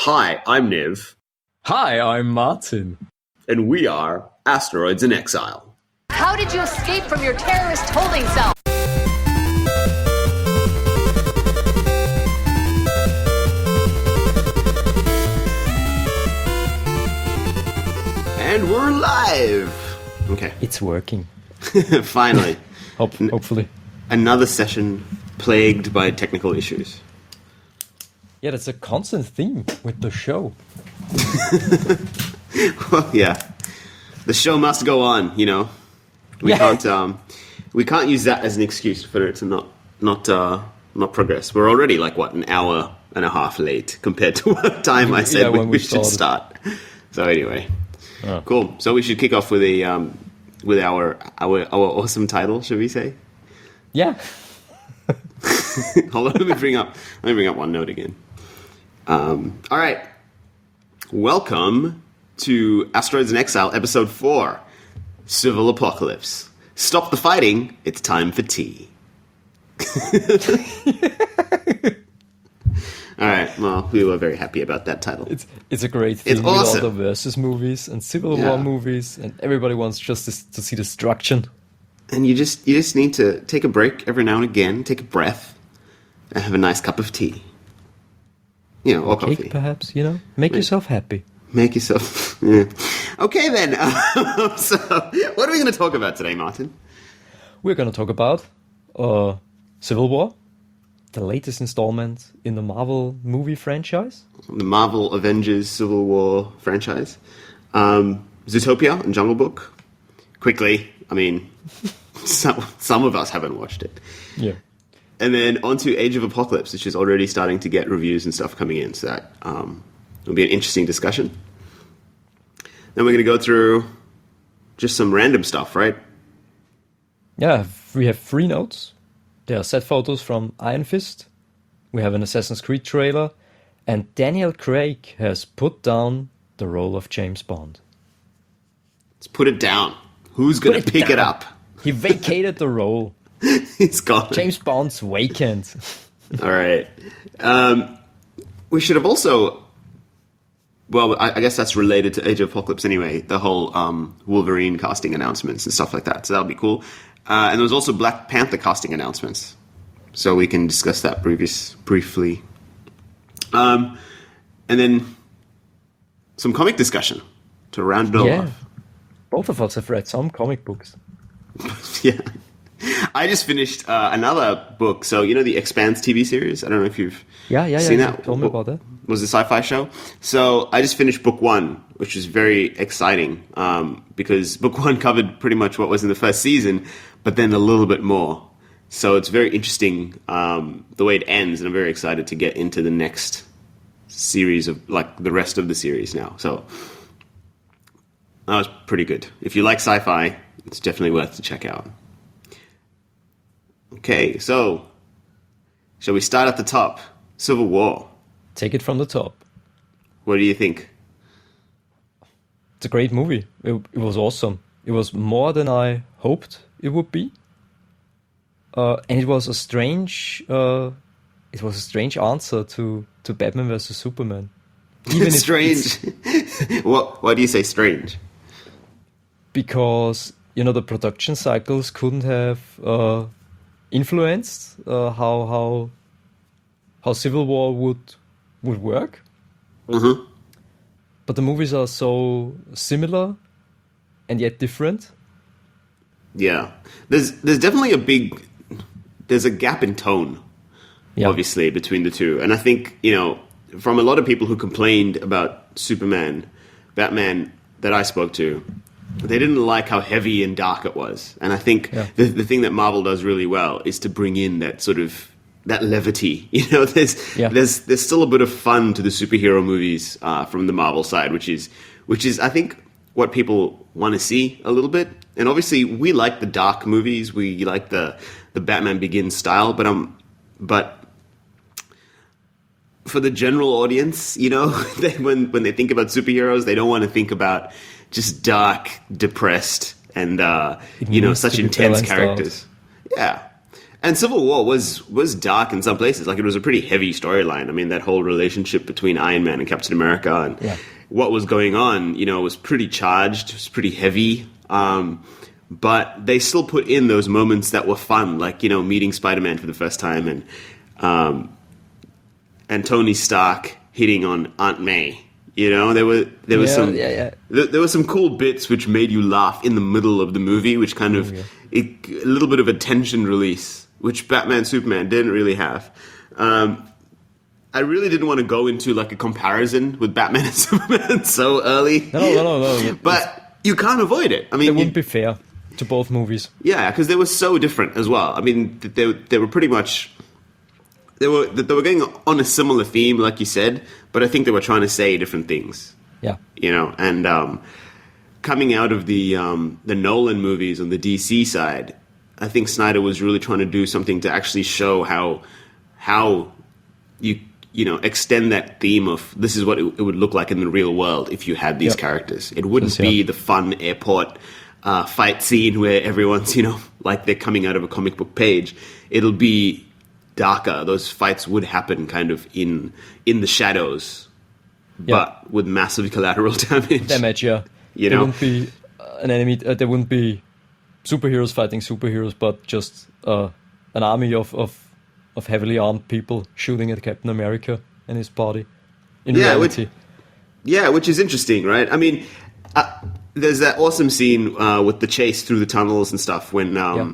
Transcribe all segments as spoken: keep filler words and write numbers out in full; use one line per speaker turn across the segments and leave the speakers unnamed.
Hi, I'm Niv.
Hi, I'm Martin.
And we are Asteroids in Exile.
How did you escape from your terrorist holding cell?
And we're live! Okay.
It's working.
Finally.
Hope, hopefully.
Another session plagued by technical issues.
Yeah, that's a constant theme with the show.
Well, yeah. The show must go on, you know. We
Yeah.
can't um we can't use that as an excuse for it to not not uh not progress. We're already like what, an hour and a half late compared to what time I said
Yeah,
we,
when
we
we
should
started.
start. So anyway.
Oh.
Cool. So we should kick off with a um with our our our awesome title, should we say?
Yeah.
Hold on, let me bring up let me bring up OneNote again. Um all right. Welcome to Asteroids in Exile, episode four. Civil Apocalypse. Stop the fighting, it's time for tea. Alright, well, we were very happy about that title.
It's it's a great thing
It's
with all
awesome.
the versus movies and Civil
Yeah.
War movies, and everybody wants just to, to see destruction.
And you just you just need to take a break every now and again, take a breath, and have a nice cup of tea. You know, or
Cake,
coffee.
perhaps, you know? Make yourself happy.
Make yourself... yeah. Okay, then. Um, so, what are we going to talk about today, Martin?
We're going to talk about uh, Civil War, the latest installment in the Marvel movie franchise.
The Marvel Avengers Civil War franchise. Um, Zootopia and Jungle Book. Quickly, I mean, some, some of us haven't watched it.
Yeah.
And then on to Age of Apocalypse, which is already starting to get reviews and stuff coming in. So that um, will be an interesting discussion. Then we're going to go through just some random stuff, right?
Yeah, we have three notes. There are set photos from Iron Fist. We have an Assassin's Creed trailer. And Daniel Craig has put down the role of James Bond.
Let's put it down. Who's going
Put
to
it
pick it
down.
up?
He vacated the role.
It's gone.
James Bond's vacant.
All right. Um, we should have also... Well, I, I guess that's related to Age of Apocalypse anyway. The whole um, Wolverine casting announcements and stuff like that. So that'll be cool. Uh, and there was also Black Panther casting announcements. So we can discuss that previous, briefly. Um, and then some comic discussion to round it all
Yeah.
off.
Both of us have read some comic books.
Yeah. I just finished uh, another book. So, you know the Expanse T V series? I don't know if you've
Yeah, yeah, yeah.
seen
you
that.
told me about that.
Was a sci-fi show. So I just finished book one, which was very exciting um, because book one covered pretty much what was in the first season, but then a little bit more. So it's very interesting um, the way it ends, and I'm very excited to get into the next series of, like, the rest of the series now. So that was pretty good. If you like sci-fi, it's definitely worth to check out. Okay, so shall we start at the top? Civil War.
Take it from the top.
What do you think?
It's a great movie. It, it was awesome. It was more than I hoped it would be. Uh, and it was a strange... Uh, it was a strange answer to, to Batman versus Superman. Even if
Strange.
it's-
what? Why do you say strange?
because, you know, the production cycles couldn't have uh, influenced uh, how how how Civil War would would work.
Mm-hmm.
But the movies are so similar and yet different.
Yeah. There's there's definitely a big there's a gap in tone,
Yeah.
obviously, between the two. And I think, you know, from a lot of people who complained about Superman, Batman that I spoke to, they didn't like how heavy and dark it was. And I think
Yeah.
the the thing that Marvel does really well is to bring in that sort of that levity. You know, there's
Yeah.
there's there's still a bit of fun to the superhero movies uh, from the Marvel side, which is which is I think what people want to see a little bit. And obviously, we like the dark movies. We like the the Batman Begins style, but um, but for the general audience, you know, they, when when they think about superheroes, they don't want to think about just dark, depressed, and uh,
It
you know,
needs
such
to be
intense
balanced
characters. Yeah, And Civil War was was dark in some places. Like, it was a pretty heavy storyline. I mean, that whole relationship between Iron Man and Captain America and
Yeah.
what was going on, you know, was pretty charged. It was pretty heavy. Um, but they still put in those moments that were fun, like, you know, meeting Spider-Man for the first time and um, and Tony Stark hitting on Aunt May. You know, there were there was
Yeah,
some
yeah, yeah.
There, there were some cool bits which made you laugh in the middle of the movie, which kind of
yeah.
it, a little bit of a tension release, which Batman Superman didn't really have. Um, I really didn't want to go into like a comparison with Batman and Superman so early.
No, no, no, no. no.
But you can't avoid it. I mean,
It wouldn't
you-
be fair to both movies.
yeah, because they were so different as well. I mean, th- they they were pretty much they were they were going on a similar theme, like you said, but I think they were trying to say different things.
Yeah.
You know, and um, coming out of the um, the Nolan movies on the D C side, I think Snyder was really trying to do something to actually show how how you you know extend that theme of this is what it, it would look like in the real world if you had these
Yep.
characters. It wouldn't
Yes, yeah.
be the fun airport uh, fight scene where everyone's you know like they're coming out of a comic book page. It'll be darker. Those fights would happen kind of in in the shadows,
Yeah.
but with massive collateral damage.
Damage, yeah.
You
there
know?
wouldn't be uh, an enemy. Uh, there wouldn't be superheroes fighting superheroes, but just uh, an army of, of of heavily armed people shooting at Captain America and his party. In
Yeah,
reality,
Yeah, which is interesting, right? I mean, uh, there's that awesome scene uh, with the chase through the tunnels and stuff when. Um,
Yeah.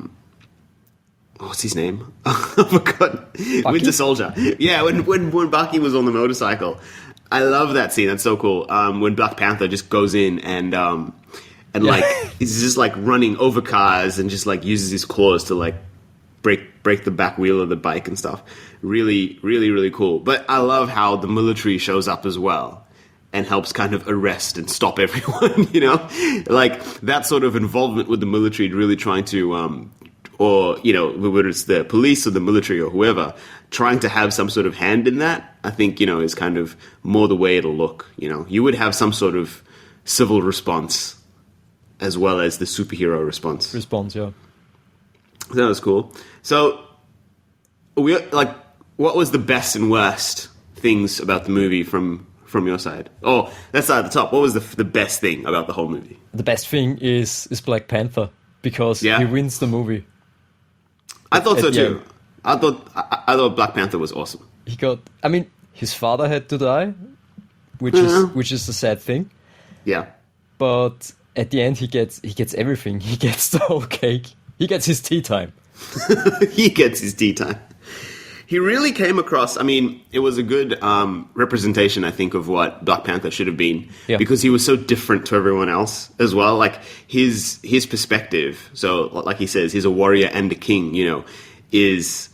What's his name? I forgot. Winter Soldier. Yeah, when, when when Bucky was on the motorcycle. I love that scene. That's so cool. Um, when Black Panther just goes in and um, and
Yeah.
like he's just like running over cars and just like uses his claws to like break break the back wheel of the bike and stuff. Really, really, really cool. But I love how the military shows up as well and helps kind of arrest and stop everyone. You know, like that sort of involvement with the military, really trying to. Um, or, you know, whether it's the police or the military or whoever, trying to have some sort of hand in that, I think, you know, is kind of more the way it'll look, you know. You would have some sort of civil response as well as the superhero response.
response, yeah.
That was cool. So, we like, what was the best and worst things about the movie from from your side? Oh, that's at the top. What was the the best thing about the whole movie?
The best thing is is Black Panther because
Yeah.
he wins the movie.
I thought so
Uh,
too.
yeah.
I thought I, I thought Black Panther was awesome.
He got. I mean, his father had to die, which
Yeah.
is which is a sad thing.
Yeah.
But at the end, he gets he gets everything. He gets the whole cake. He gets his tea time.
He gets his tea time. He really came across. I mean, it was a good um, representation, I think, of what Black Panther should have been,
Yeah.
because he was so different to everyone else as well. Like his his perspective. So, like he says, he's a warrior and a king. You know, is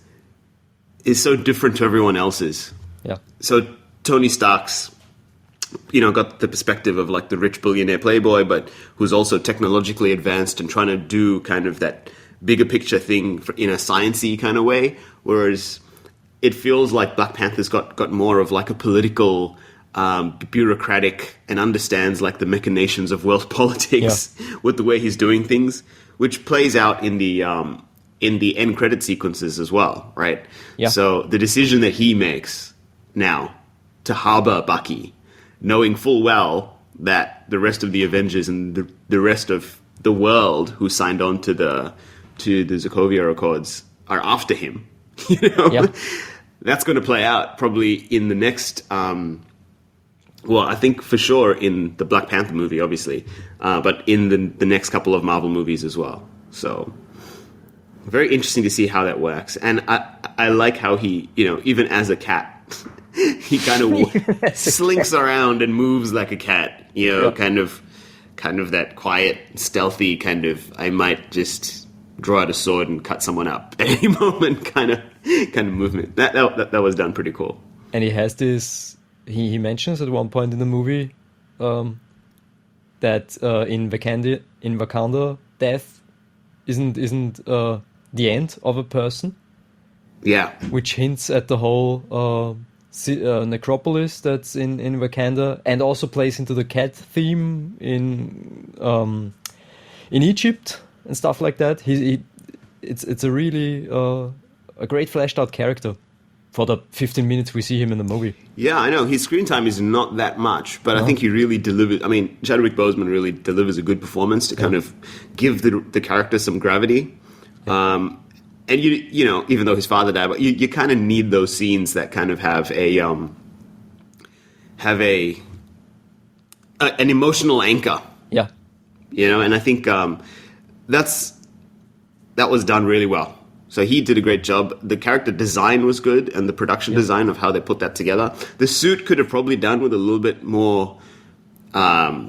is so different to everyone else's.
Yeah.
So Tony Stark's, you know, got the perspective of like the rich billionaire playboy, but who's also technologically advanced and trying to do kind of that bigger picture thing for, in a sciencey kind of way. Whereas it feels like Black Panther's got, got more of like a political, um, bureaucratic, and understands like the machinations of world politics with the way he's doing things, which plays out in the um, in the end credit sequences as well, right?
Yeah.
So the decision that he makes now to harbor Bucky, knowing full well that the rest of the Avengers and the, the rest of the world who signed on to the to the Sokovia Accords are after him, you know,
Yeah.
that's going to play out probably in the next. Um, well, I think for sure in the Black Panther movie, obviously, uh, but in the the next couple of Marvel movies as well. So very interesting to see how that works, and I I like how he, you know, even as a cat, he kind of slinks around and moves like a cat, you know,
Yeah.
kind of kind of that quiet, stealthy kind of I might just draw out a sword and cut someone up at any moment kind of kind of movement. That that that was done pretty cool.
And he has this. He, he mentions at one point in the movie um, that uh, in Wakanda, in Wakanda, death isn't isn't uh, the end of a person,
Yeah.
which hints at the whole uh, ci- uh, necropolis that's in, in Wakanda, and also plays into the cat theme in um, in Egypt and stuff like that. He, he it's it's a really uh, a great fleshed out character for the fifteen minutes we see him in the movie.
Yeah, I know. His screen time is not that much, but I think he really delivers. I mean, Chadwick Boseman really delivers a good performance to kind of give the the character some gravity. Um, and you you know, even though his father died, but you, you kind of need those scenes that kind of have a um, have a, a an emotional anchor.
Yeah,
You know, and I think um, that's that was done really well. So he did a great job. The character design was good, and the production
Yeah.
design of how they put that together. The suit could have probably done with a little bit more, um,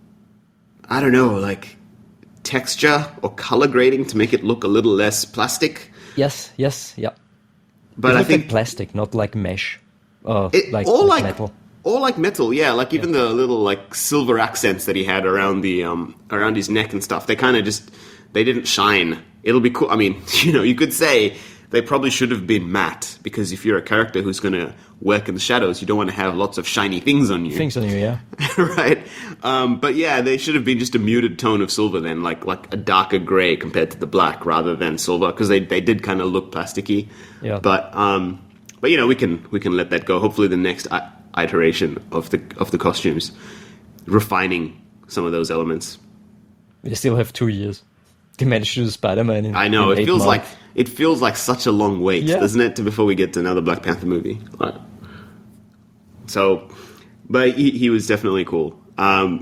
I don't know, like texture or color grading to make it look a little less plastic.
yes, yes, yeah.
But
it
I
looked
think
like plastic, not like mesh, uh,
it,
like,
or
like
like
metal.
or like metal, yeah. Like even the little like silver accents that he had around the um around his neck and stuff. They kind of just they didn't shine. It'll be cool. I mean, you know, you could say they probably should have been matte because if you're a character who's going to work in the shadows, you don't want to have lots of shiny things on you.
Things on you, yeah.
Right? Um, but yeah, they should have been just a muted tone of silver then, like like a darker gray compared to the black rather than silver because they, they did kind of look plasticky.
Yeah.
But um, but you know, we can we can let that go. Hopefully, the next i- iteration of the of the costumes, refining some of those elements.
We still have two years. They managed to do Spider-Man in
I know
in
it
eight
feels
months.
like it feels like such a long wait,
Yeah.
doesn't it, to before we get to another Black Panther movie. Right. So, but he, he was definitely cool. Um,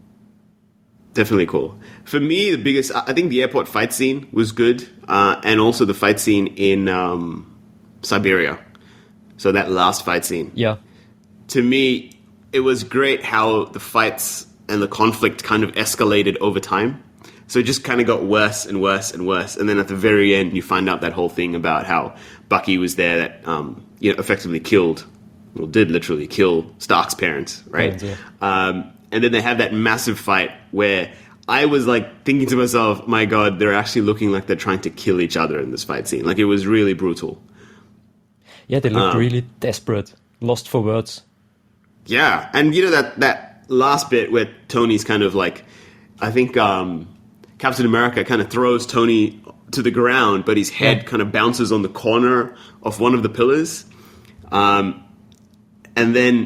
definitely cool. For me, the biggest, I I think the airport fight scene was good, uh, and also the fight scene in um, Siberia. So that last fight scene.
Yeah,
To me, it was great how the fights and the conflict kind of escalated over time. So it just kind of got worse and worse and worse. And then at the very end, you find out that whole thing about how Bucky was there that, um, you know, effectively killed, well, did literally kill Stark's parents, right?
Parents,
Um, and then they have that massive fight where I was like thinking to myself, my God, they're actually looking like they're trying to kill each other in this fight scene. Like it was really brutal.
yeah. They looked
Um,
really desperate, lost for words.
Yeah, and you know that that last bit where Tony's kind of like, I think um, Captain America kind of throws Tony to the ground, but his head
Yeah.
kind of bounces on the corner of one of the pillars, um, and then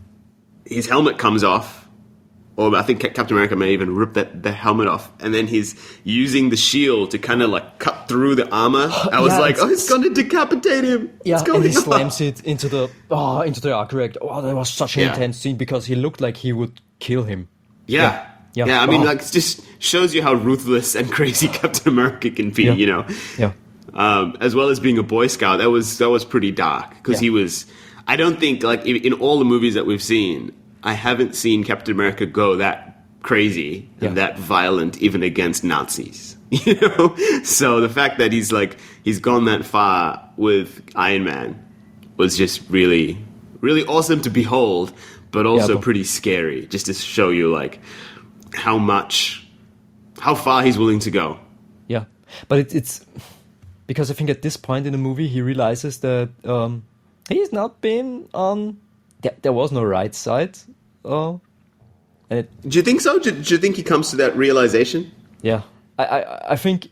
his helmet comes off. Or I think Captain America may even rip that the helmet off, and then he's using the shield to kind of like cut through the armor. I was
Yeah,
like,
it's-
"Oh, it's going to decapitate him!"
Yeah,
it's going
and he
on.
slams it into the oh, into the arc reactor. Oh, that was such an
Yeah.
intense scene because he looked like he would kill him.
Yeah.
Yeah.
Yeah.
Yeah.
I mean,
Oh.
like, it just shows you how ruthless and crazy Captain America can be,
Yeah.
you know?
Yeah,
Um, as well as being a Boy Scout, that was that was pretty dark because
Yeah.
he was. I don't think, like, in, in all the movies that we've seen, I haven't seen Captain America go that crazy
Yeah.
and that violent, even against Nazis. You know? So the fact that he's, like, he's gone that far with Iron Man was just really, really awesome to behold, but also
but-
pretty scary, just to show you, like, how much, how far he's willing to go.
yeah. But it, it's because I think at this point in the movie he realizes that um, he's not been on. There, there was no right side. Uh, and it,
Do you think so? Do, do you think he comes to that realization?
yeah, I, I, I think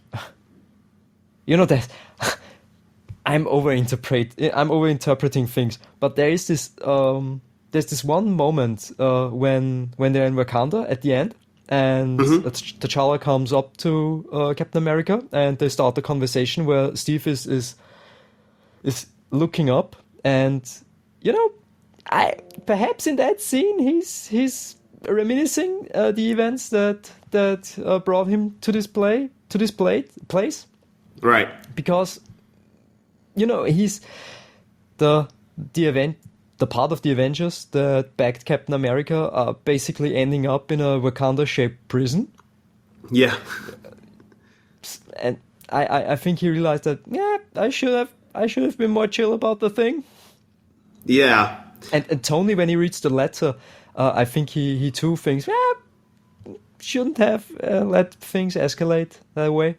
you know that I'm overinterpret I'm overinterpreting things, but there is this um, there's this one moment uh, when when they're in Wakanda at the end, and
Mm-hmm.
T'Ch- T'Challa comes up to uh, Captain America, and they start the conversation where Steve is is is looking up, and you know, I perhaps in that scene he's he's reminiscing uh, the events that that uh, brought him to this play to this play, place
Right.
because you know he's the the event the part of the Avengers that backed Captain America are basically ending up in a Wakanda shaped prison,
Yeah.
and I, I I think he realized that yeah I should have I should have been more chill about the thing.
Yeah.
And, and Tony, when he reads the letter, uh, I think he, he too thinks, yeah, shouldn't have uh, let things escalate that way.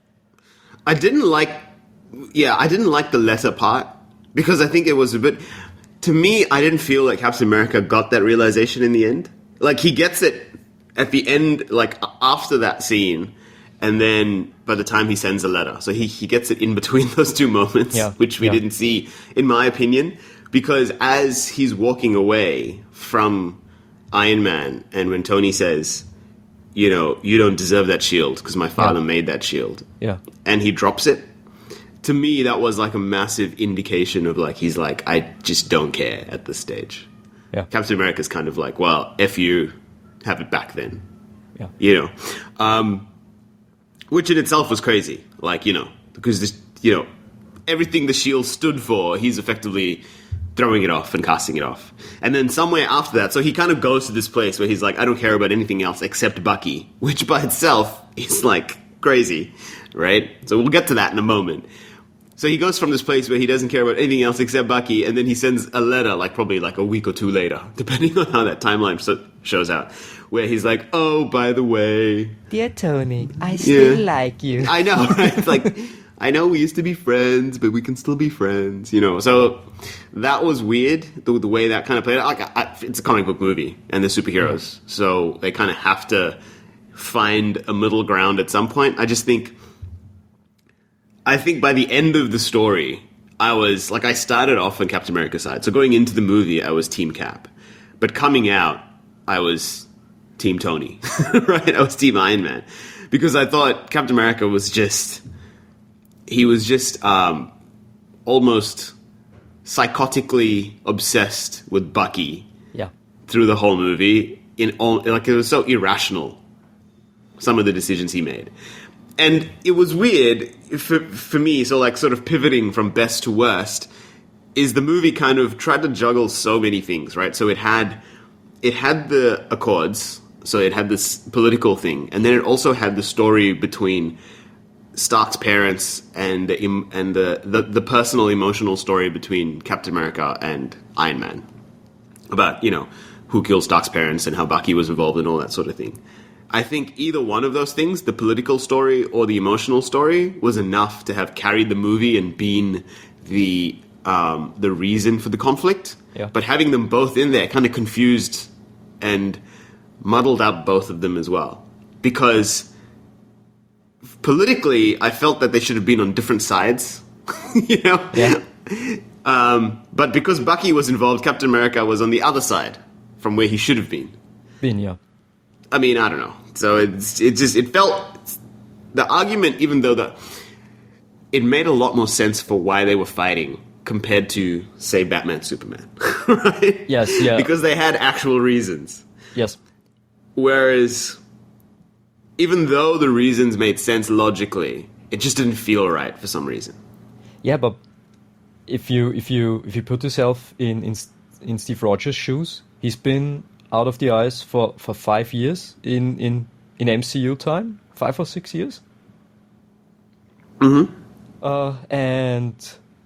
I didn't like, yeah, I didn't like the letter part because I think it was a bit, to me, I didn't feel like Captain America got that realization in the end. Like he gets it at the end, like after that scene, and then by the time he sends a letter. So he, he gets it in between those two moments,
Yeah,
which we
yeah.
didn't see, in my opinion, because as he's walking away from Iron Man, and when Tony says, you know, you don't deserve that shield because my father
Yeah.
made that shield,
Yeah.
and he drops it, to me, that was like a massive indication of like, he's like, I just don't care at this stage.
Yeah.
Captain America's kind of like, well, F you, have it back then.
Yeah.
You know, um, which in itself was crazy. Like, you know, because this, you know, everything the shield stood for, he's effectively throwing it off and casting it off. And then somewhere after that, so he kind of goes to this place where he's like, I don't care about anything else except Bucky, which by itself is like crazy, right? So we'll get to that in a moment. So he goes from this place where he doesn't care about anything else except Bucky, and then he sends a letter, like probably like a week or two later, depending on how that timeline so- shows out, where he's like, oh, by the way,
Dear Tony, I
Yeah.
still like you.
I know, right? It's like, I know we used to be friends, but we can still be friends, you know? So that was weird, the, the way that kind of played out. Like, I, it's a comic book movie, and they're superheroes, so they kind of have to find a middle ground at some point. I just think, I think by the end of the story, I was, like, I started off on Captain America's side. So going into the movie, I was Team Cap. But coming out, I was Team Tony, right? I was Team Iron Man. Because I thought Captain America was just, he was just um, almost psychotically obsessed with Bucky
Yeah.
through the whole movie. In all, like, it was so irrational, some of the decisions he made. And it was weird for, for me, so like sort of pivoting from best to worst, is the movie kind of tried to juggle so many things, right? So it had it had the Accords, so it had this political thing, and then it also had the story between Stark's parents and the, em- and the, the, the personal emotional story between Captain America and Iron Man about, you know, who killed Stark's parents and how Bucky was involved and all that sort of thing. I think either one of those things, the political story or the emotional story, was enough to have carried the movie and been the um, the reason for the conflict.
Yeah.
But having them both in there kind of confused and muddled up both of them as well. Because politically, I felt that they should have been on different sides. you know?
Yeah.
Um, but because Bucky was involved, Captain America was on the other side from where he should have been.
Been, yeah.
I mean, I don't know. So it's it just it felt the argument, even though the it made a lot more sense for why they were fighting compared to, say, Batman, Superman, right?
Yes, yeah.
Because they had actual reasons.
Yes.
Whereas, even though the reasons made sense logically, it just didn't feel right for some reason.
Yeah, but if you if you if you put yourself in in, in Steve Rogers' shoes, he's been out of the ice for, for five years in, in, in M C U time, five or six years.
Mm-hmm.
Uh, and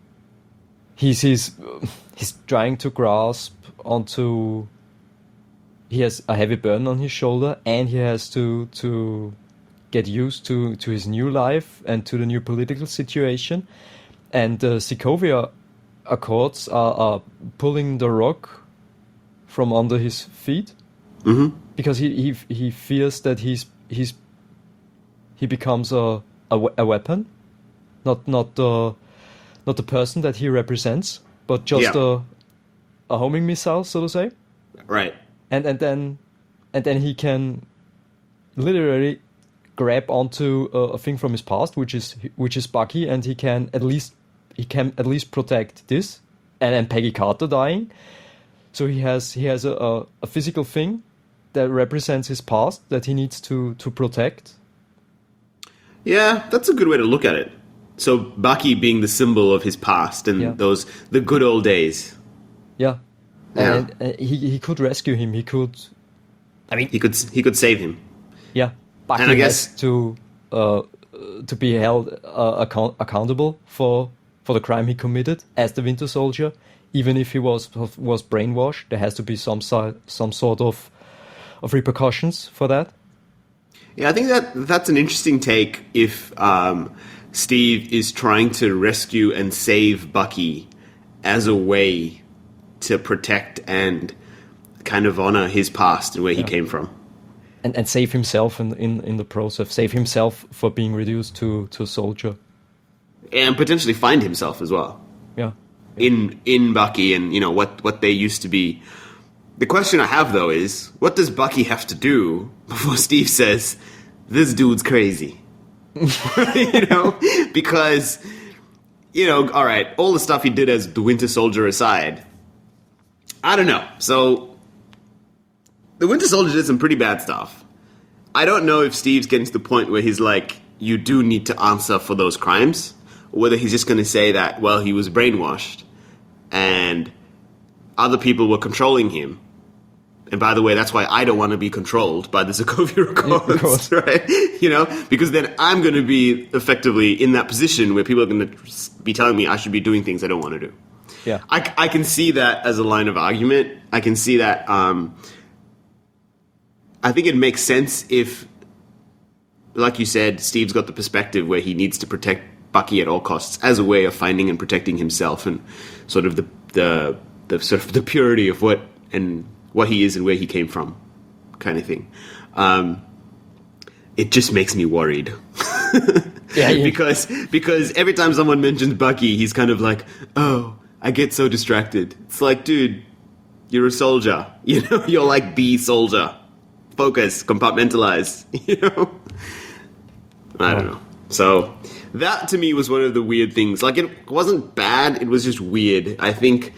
he's, he's he's trying to grasp onto. He has a heavy burden on his shoulder, and he has to to get used to, to his new life and to the new political situation. And the Sokovia Accords are, are pulling the rug from under his feet,
Mm-hmm.
because he, he he fears that he's he's he becomes a a, we- a weapon, not not the not the person that he represents, but just
Yeah.
a a homing missile, so to say.
Right.
And and then and then he can literally grab onto a, a thing from his past, which is which is Bucky, and he can at least he can at least protect this, and and Peggy Carter dying. So he has he has a, a, a physical thing that represents his past that he needs to, to protect.
Yeah, that's a good way to look at it. So Bucky being the symbol of his past and
Yeah.
those the good old days.
Yeah,
Yeah.
and, and he he could rescue him. He could. I mean,
He could he could save him.
yeah, Bucky
And I guess-
has to uh, to be held uh, account- accountable for for the crime he committed as the Winter Soldier. Even if he was was brainwashed, there has to be some si- some sort of of repercussions for that.
Yeah, I think that that's an interesting take if um, Steve is trying to rescue and save Bucky as a way to protect and kind of honor his past and where he
Yeah.
came from.
and, and save himself in, in in the process, save himself for being reduced to to a soldier.
And potentially find himself as well.
Yeah.
In in Bucky and, you know, what, what they used to be. The question I have, though, is, what does Bucky have to do before Steve says, this dude's crazy? You know? Because, you know, all right, all the stuff he did as the Winter Soldier aside, I don't know. So, the Winter Soldier did some pretty bad stuff. I don't know if Steve's getting to the point where he's like, you do need to answer for those crimes, or whether he's just going to say that, well, he was brainwashed, and other people were controlling him. And by the way, that's why I don't want to be controlled by the Sokovia Accords,
Yeah,
right? You know, because then I'm going to be effectively in that position where people are going to be telling me I should be doing things I don't want to do.
Yeah.
I, I can see that as a line of argument. I can see that. Um, I think it makes sense if, like you said, Steve's got the perspective where he needs to protect Bucky at all costs as a way of finding and protecting himself and sort of the the, the sort of the purity of what and what he is and where he came from, kind of thing. Um, it just makes me worried.
Yeah, yeah.
because because every time someone mentions Bucky, he's kind of like, oh, I get so distracted. It's like, dude, you're a soldier. You know, you're like the soldier. Focus, compartmentalize. You know, I don't know. So that to me was one of the weird things. Like, it wasn't bad. It was just weird. I think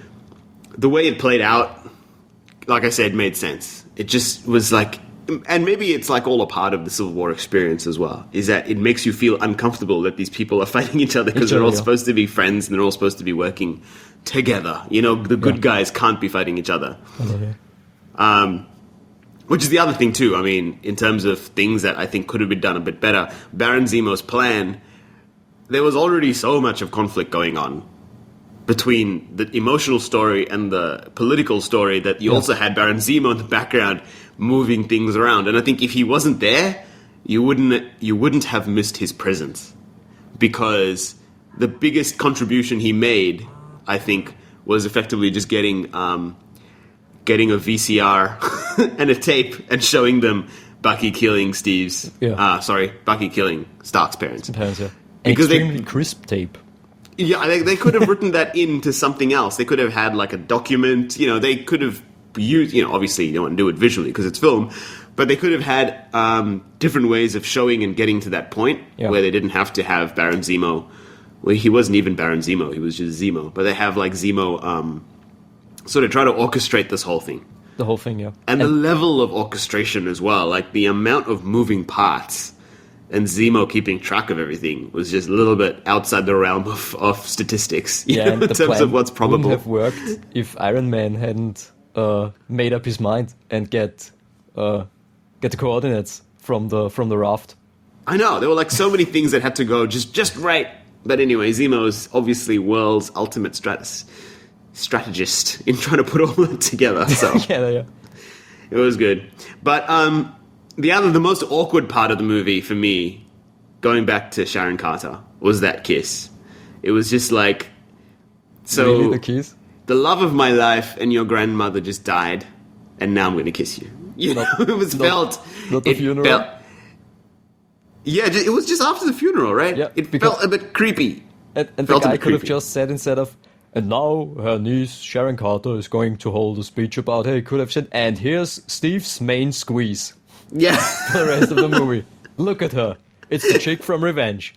the way it played out, like I said, made sense. It just was like, and maybe it's like all a part of the Civil War experience as well, is that it makes you feel uncomfortable that these people are fighting each other because
Each
they're
other,
all
yeah.
supposed to be friends and they're all supposed to be working together. You know, the good
Yeah.
guys can't be fighting each other.
Yeah.
Um, which is the other thing too. I mean, in terms of things that I think could have been done a bit better, Baron Zemo's plan, there was already so much of conflict going on between the emotional story and the political story that you
Yeah.
also had Baron Zemo in the background moving things around. And I think if he wasn't there, you wouldn't you wouldn't have missed his presence, because the biggest contribution he made, I think, was effectively just getting um, getting a V C R and a tape and showing them Bucky killing Steve's.
Yeah.
Uh, sorry, Bucky killing Stark's parents.
Parents, yeah.
Because they-
Extremely crisp tape.
Yeah, they, they could have written that into something else. They could have had like a document. You know, they could have used. You know, obviously you don't want to do it visually because it's film, but they could have had um, different ways of showing and getting to that point
Yeah.
where they didn't have to have Baron Zemo. Well, he wasn't even Baron Zemo; he was just Zemo. But they have like Zemo um, sort of try to orchestrate this whole thing,
The whole thing, yeah.
and the level of orchestration as well, like the amount of moving parts. And Zemo keeping track of everything was just a little bit outside the realm of, of statistics, you
Yeah,
know,
and
in
the
terms
plan
of what's probable.
wouldn't have worked if Iron Man hadn't uh, made up his mind and get uh, get the coordinates from the from the raft.
I know, there were like so many things that had to go just, just right. But anyway, Zemo's obviously world's ultimate stratus, strategist in trying to put all that together. So
Yeah, yeah.
it was good. But um, the other, the most awkward part of the movie for me, going back to Sharon Carter, was that kiss. It was just like, so
Really, the keys?
the love of my life and your grandmother just died, and now I'm going to kiss you. You know,
Not-
it was
not-
felt.
not the
it
funeral?
felt- yeah, ju- it was just after the funeral, right?
Yeah,
it
because-
felt a bit creepy.
And, and the
Felt a
guy
bit
could have
creepy.
just said instead of, and now her niece Sharon Carter is going to hold a speech about her. He could have said, and here's Steve's main squeeze
Yeah.
for the rest of the movie. Look at her. It's the chick from Revenge.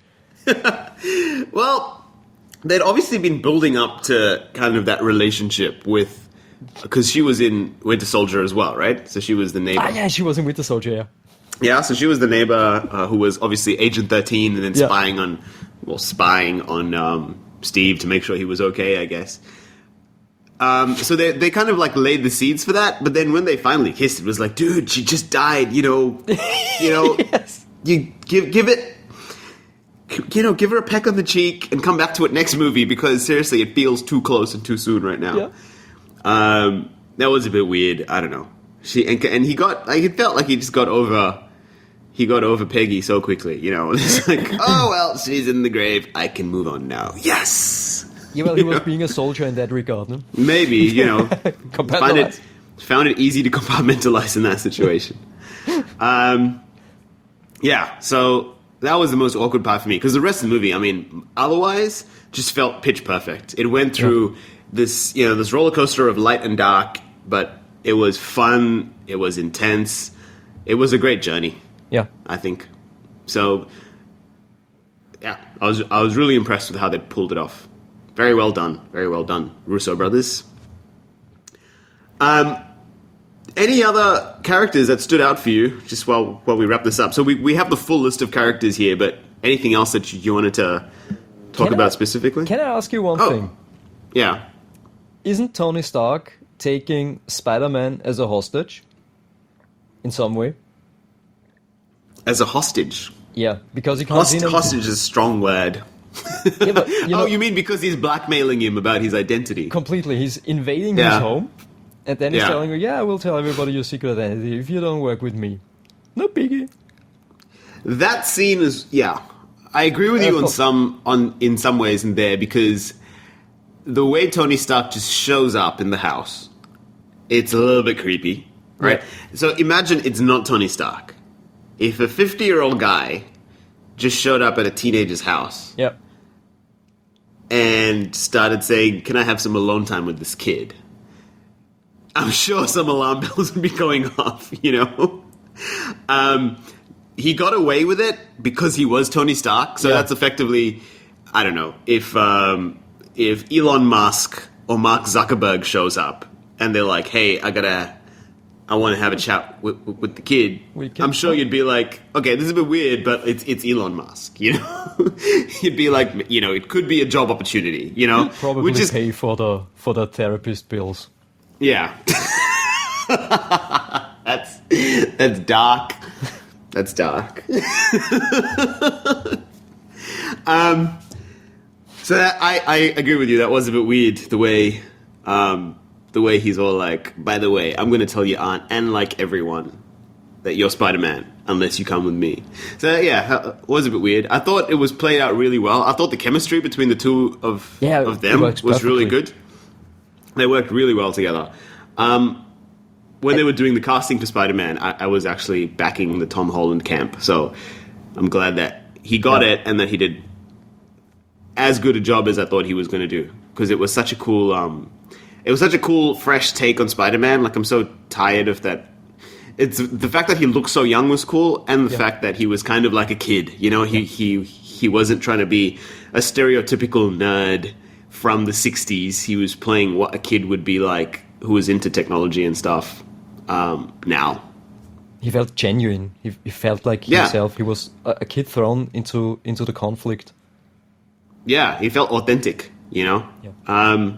Well, they'd obviously been building up to kind of that relationship with, because she was in Winter Soldier as well, right? So she was the neighbor.
Ah, yeah, she was in Winter Soldier, yeah.
Yeah, so she was the neighbor uh, who was obviously Agent thirteen and then
Yeah.
spying on, well, spying on um, Steve to make sure he was okay, I guess. Um, so they they kind of like laid the seeds for that, but then when they finally kissed, it was like, dude, she just died, you know, you know,
Yes.
you give give it, you know, give her a peck on the cheek and come back to it next movie, because seriously, it feels too close and too soon right now.
Yeah.
Um, that was a bit weird. I don't know. She and, and he got like it felt like he just got over. He got over Peggy so quickly, you know. It's like, oh well, she's in the grave. I can move on now. Yes.
Yeah, well, he was being a soldier in that regard, no?
Maybe, you know, find it
Compartmentalize.
found it easy to compartmentalize in that situation. um, yeah, so that was the most awkward part for me because the rest of the movie, I mean, otherwise, just felt pitch perfect. It went through yeah. this, you know, this roller coaster of light and dark, but it was fun. It was intense. It was a great journey.
Yeah,
I think so. Yeah, I was I was really impressed with how they pulled it off. Very well done. Very well done, Russo brothers. Um, any other characters that stood out for you, just while while we wrap this up? So we, we have the full list of characters here, but anything else that you wanted to talk
can
about
I,
specifically?
Can I ask you one
oh,
thing?
Yeah.
Isn't Tony Stark taking Spider-Man as a hostage? In some way?
As a hostage?
Yeah, because he comes
Host,
in and...
Hostage is a strong word.
Yeah, but, you know,
oh, you mean because he's blackmailing him about his identity?
Completely. He's invading
yeah.
his home, and then he's
yeah.
telling you, yeah, I will tell everybody your secret identity if you don't work with me. No biggie.
That scene is, yeah. I agree with you
uh,
on some, on in some ways in there, because the way Tony Stark just shows up in the house, it's a little bit creepy, right? Yeah. So imagine it's not Tony Stark. If a fifty-year-old guy just showed up at a teenager's house
yep.
and started saying, can I have some alone time with this kid? I'm sure some alarm bells would be going off, you know? um, he got away with it because he was Tony Stark, so yeah. that's effectively, I don't know, if um, if Elon Musk or Mark Zuckerberg shows up and they're like, hey, I gotta... I want to have a chat with, with the kid. I'm sure you'd be like, okay, this is a bit weird, but it's it's Elon Musk, you know? You'd be like, you know, it could be a job opportunity, you know?
Probably
Which is,
pay for the for the therapist bills.
Yeah. that's that's dark. That's dark. um, so that, I, I agree with you. That was a bit weird, the way... Um, the way he's all like, by the way, I'm going to tell your aunt and like everyone that you're Spider-Man unless you come with me. So yeah, it was a bit weird. I thought it was played out really well. I thought the chemistry between the two of
yeah,
of them was
perfectly.
really good. They worked really well together. Um, when they were doing the casting for Spider-Man, I, I was actually backing the Tom Holland camp. So I'm glad that he got yeah. it and that he did as good a job as I thought he was going to do, because it was such a cool... Um, It was such a cool, fresh take on Spider-Man. Like, I'm so tired of that. It's the fact that he looked so young was cool, and the yeah. fact that he was kind of like a kid. You know, he, he he wasn't trying to be a stereotypical nerd from the sixties. He was playing what a kid would be like who was into technology and stuff um, now.
He felt genuine. He, he felt like
yeah.
himself. He was a, a kid thrown into into the conflict.
Yeah, he felt authentic, you know?
Yeah.
Um,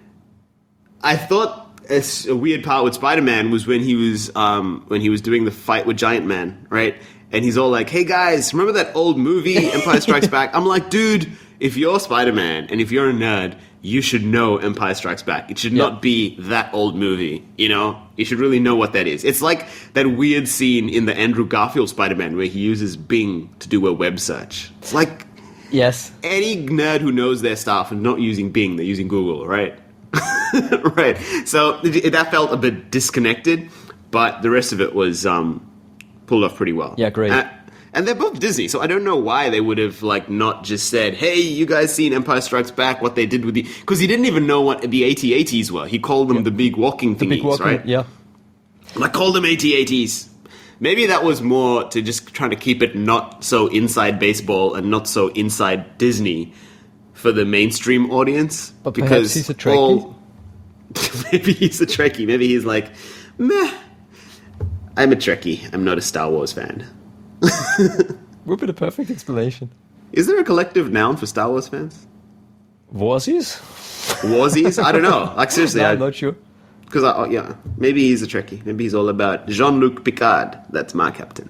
I thought a weird part with Spider-Man was when he was um, when he was doing the fight with Giant Man, right? And he's all like, "Hey guys, remember that old movie Empire Strikes Back?" I'm like, dude, if you're Spider-Man and if you're a nerd, you should know Empire Strikes Back. It should
yep.
not be that old movie, you know? You should really know what that is. It's like that weird scene in the Andrew Garfield Spider-Man where he uses Bing to do a web search. It's like
yes,
any nerd who knows their stuff and not using Bing, they're using Google, right? Right. So that felt a bit disconnected, but the rest of it was um, pulled off pretty well.
Yeah, great.
Uh, and they're both Disney, so I don't know why they would have like not just said, "Hey, you guys seen Empire Strikes Back? What they did with the..." Because he didn't even know what the A T A Ts were. He called them yeah. the big walking thingies,
the big walking,
right?
Yeah.
I called them A T A Ts. Maybe that was more to just trying to keep it not so inside baseball and not so inside Disney for the mainstream audience.
But
because
perhaps he's a Trekkie.
All, maybe he's a Trekkie. Maybe he's like, meh. I'm a Trekkie. I'm not a Star Wars fan.
Would be the perfect explanation.
Is there a collective noun for Star Wars fans?
Warsies?
Warsies? I don't know. Like seriously,
no,
I,
I'm not sure.
Because oh, yeah, maybe he's a Trekkie. Maybe he's all about Jean-Luc Picard. That's my captain.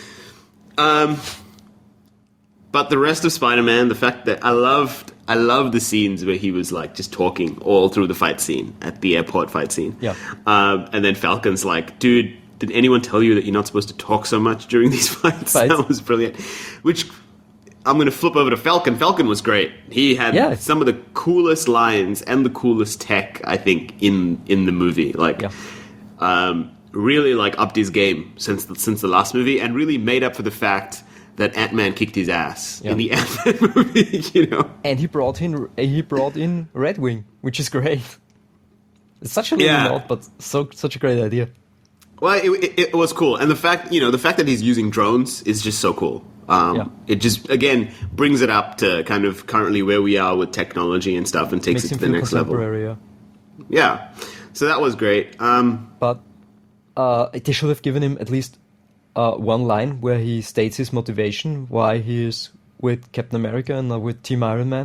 Um, but the rest of Spider-Man, the fact that I loved, I loved the scenes where he was like just talking all through the fight scene at the airport fight scene.
Yeah.
Um, and then Falcon's like, dude, did anyone tell you that you're not supposed to talk so much during these fights?
Fights.
That was brilliant. Which I'm going to flip over to Falcon. Falcon was great. He had
yeah.
some of the coolest lines and the coolest tech, I think, in in the movie. Like,
yeah.
um, really like upped his game since the, since the last movie, and really made up for the fact that Ant-Man kicked his ass
Yeah.
in the Ant-Man movie. You know,
And he brought in he brought in Red Wing, which is great. It's such a little
Yeah.
nod, but so such a great idea.
well, it, it, it was cool, and the fact you know the fact that he's using drones is just so cool. Um,
Yeah.
It just again brings it up to kind of currently where we are with technology and stuff, and takes
Makes
it
him
to the
feel
next level.
contemporary. Yeah.
Yeah, so that was great. Um,
But uh, they should have given him at least uh, one line where he states his motivation, why he is with Captain America and not with Team Iron Man.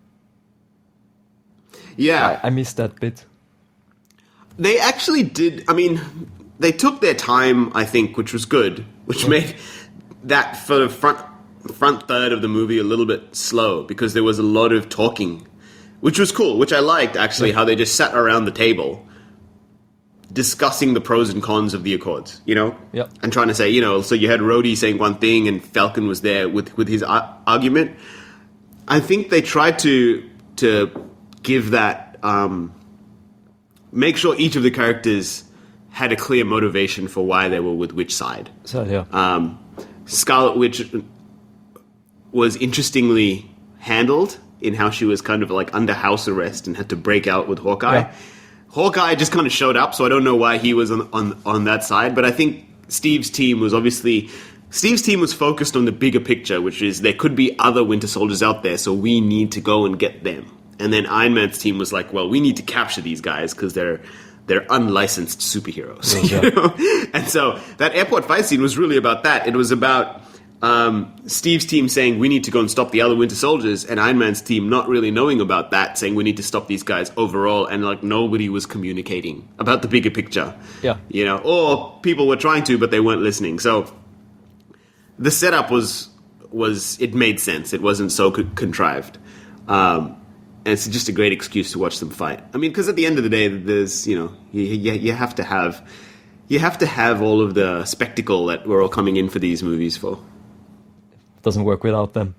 yeah,
I, I missed that bit.
They actually did. I mean, they took their time, I think, which was good, which made that for the front front third of the movie a little bit slow because there was a lot of talking, which was cool, which I liked actually. How they just sat around the table discussing the pros and cons of the Accords, you know,
Yeah.
and trying to say, you know, so you had Rhodey saying one thing and Falcon was there with with his ar- argument. I think they tried to to give that. Um, make sure each of the characters had a clear motivation for why they were with which side.
So yeah,
Um, Scarlet Witch was interestingly handled in how she was kind of like under house arrest and had to break out with Hawkeye.
Yeah.
Hawkeye just kind of showed up, so I don't know why he was on, on, on that side, but I think Steve's team was obviously... Steve's team was focused on the bigger picture, which is there could be other Winter Soldiers out there, so we need to go and get them. And then Iron Man's team was like, well, we need to capture these guys because they're they're unlicensed superheroes.
Yeah.
You know? And so that airport fight scene was really about that. It was about um, Steve's team saying we need to go and stop the other Winter Soldiers, and Iron Man's team not really knowing about that, saying we need to stop these guys overall, and like nobody was communicating about the bigger picture.
Yeah.
You know, or people were trying to, but they weren't listening. So the setup was was it made sense. It wasn't so co- contrived. Um, And it's just a great excuse to watch them fight. I mean, because at the end of the day, there's you know you, you, you have to have you have to have all of the spectacle that we're all coming in for these movies for.
doesn't work without them.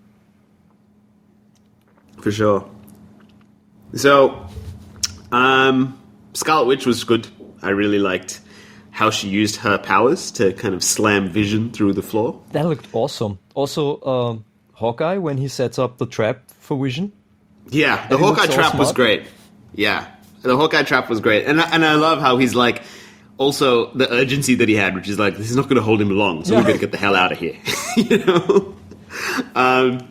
For sure. So, um, Scarlet Witch was good. I really liked how she used her powers to kind of slam Vision through the floor.
That looked awesome. Also, um, Hawkeye when he sets up the trap for Vision.
Yeah, the
And he
Hawkeye
looks all
trap was
smart.
great. Yeah, the Hawkeye trap was great, and I, and I love how he's like, also the urgency that he had, which is like, this is not going to hold him long, so
Yeah.
we got to get the hell out of here, you know. Um,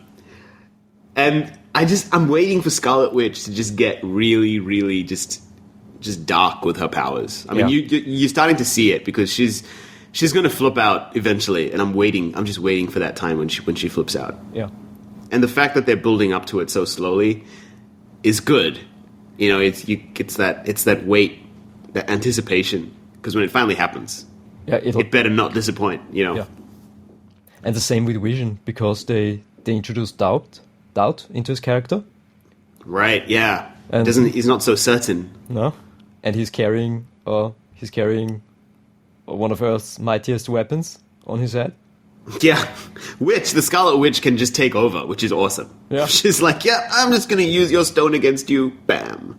and I just I'm waiting for Scarlet Witch to just get really, really just just dark with her powers. I mean,
Yeah.
you you- you're starting to see it because she's she's going to flip out eventually, and I'm waiting. I'm just waiting for that time when she when she flips out.
Yeah.
And the fact that they're building up to it so slowly is good. You know, it's you, it's that it's that wait, that anticipation, because when it finally happens,
Yeah, it'll,
it better not disappoint. You know,
yeah. And the same with Vision because they they introduced doubt doubt into his character.
right? Yeah,
And-
doesn't he's not so certain.
No, and he's carrying uh he's carrying one of Earth's mightiest weapons on his head.
Yeah, which the Scarlet Witch can just take over, which is awesome.
Yeah.
She's like, yeah, I'm just going to use your stone against you. Bam.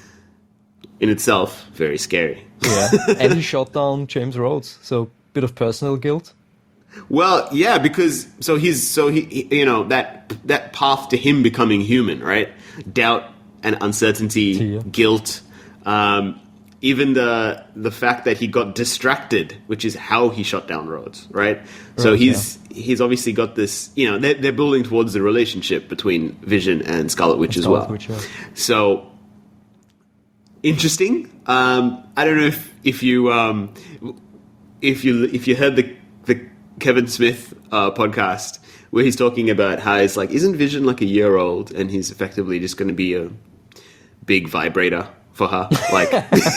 In itself, very scary.
Yeah, and he shot down James Rhodes, so bit of personal guilt.
Well, yeah, because so he's so he, he you know that that path to him becoming human, right? Doubt and uncertainty,
Yeah.
guilt, um, even the the fact that he got distracted, which is how he shot down Rhodes, right? so
Right,
he's he's obviously got this, you know, they're, they're building towards the relationship between Vision and Scarlet Witch as
Scarlet
well.
Witch, yeah.
So interesting. Um, I don't know if if you um, if you if you heard the the Kevin Smith uh, podcast where he's talking about how it's like, isn't Vision like a year old, and he's effectively just going to be a big vibrator for her, like,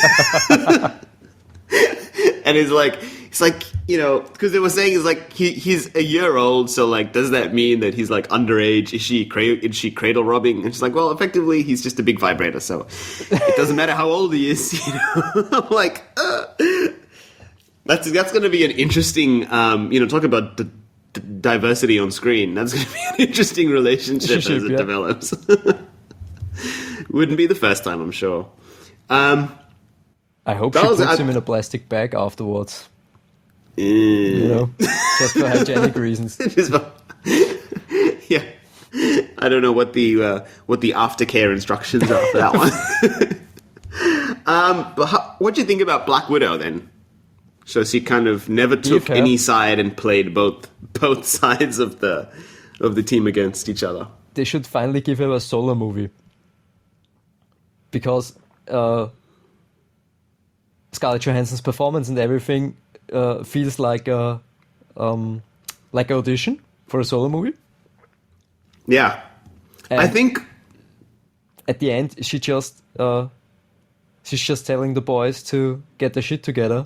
and it's like it's like you know because they were saying it's like he he's a year old, so like does that mean that he's like underage? Is she cra- is she cradle robbing? And she's like, well, effectively he's just a big vibrator, so it doesn't matter how old he is. You know, I'm like. Uh. That's that's going to be an interesting, um, you know, talk about d- d- diversity on screen. That's going to be an interesting relationship as
Relationship,
it
yeah.
develops. Wouldn't be the first time, I'm sure. Um,
I hope
That
she
was-
puts
I-
him in a plastic bag afterwards.
Eh.
You know, just for hygienic reasons.
Just about- yeah, I don't know what the uh, what the aftercare instructions are for that one. um, but how, what do you think about Black Widow then? So she kind of never took
her-
any side and played both both sides of the of the team against each other.
They should finally give her a solo movie, because uh, Scarlett Johansson's performance and everything uh, feels like a um, like an audition for a solo movie.
Yeah, I
And
think
at the end, she just uh, she's just telling the boys to get their shit together.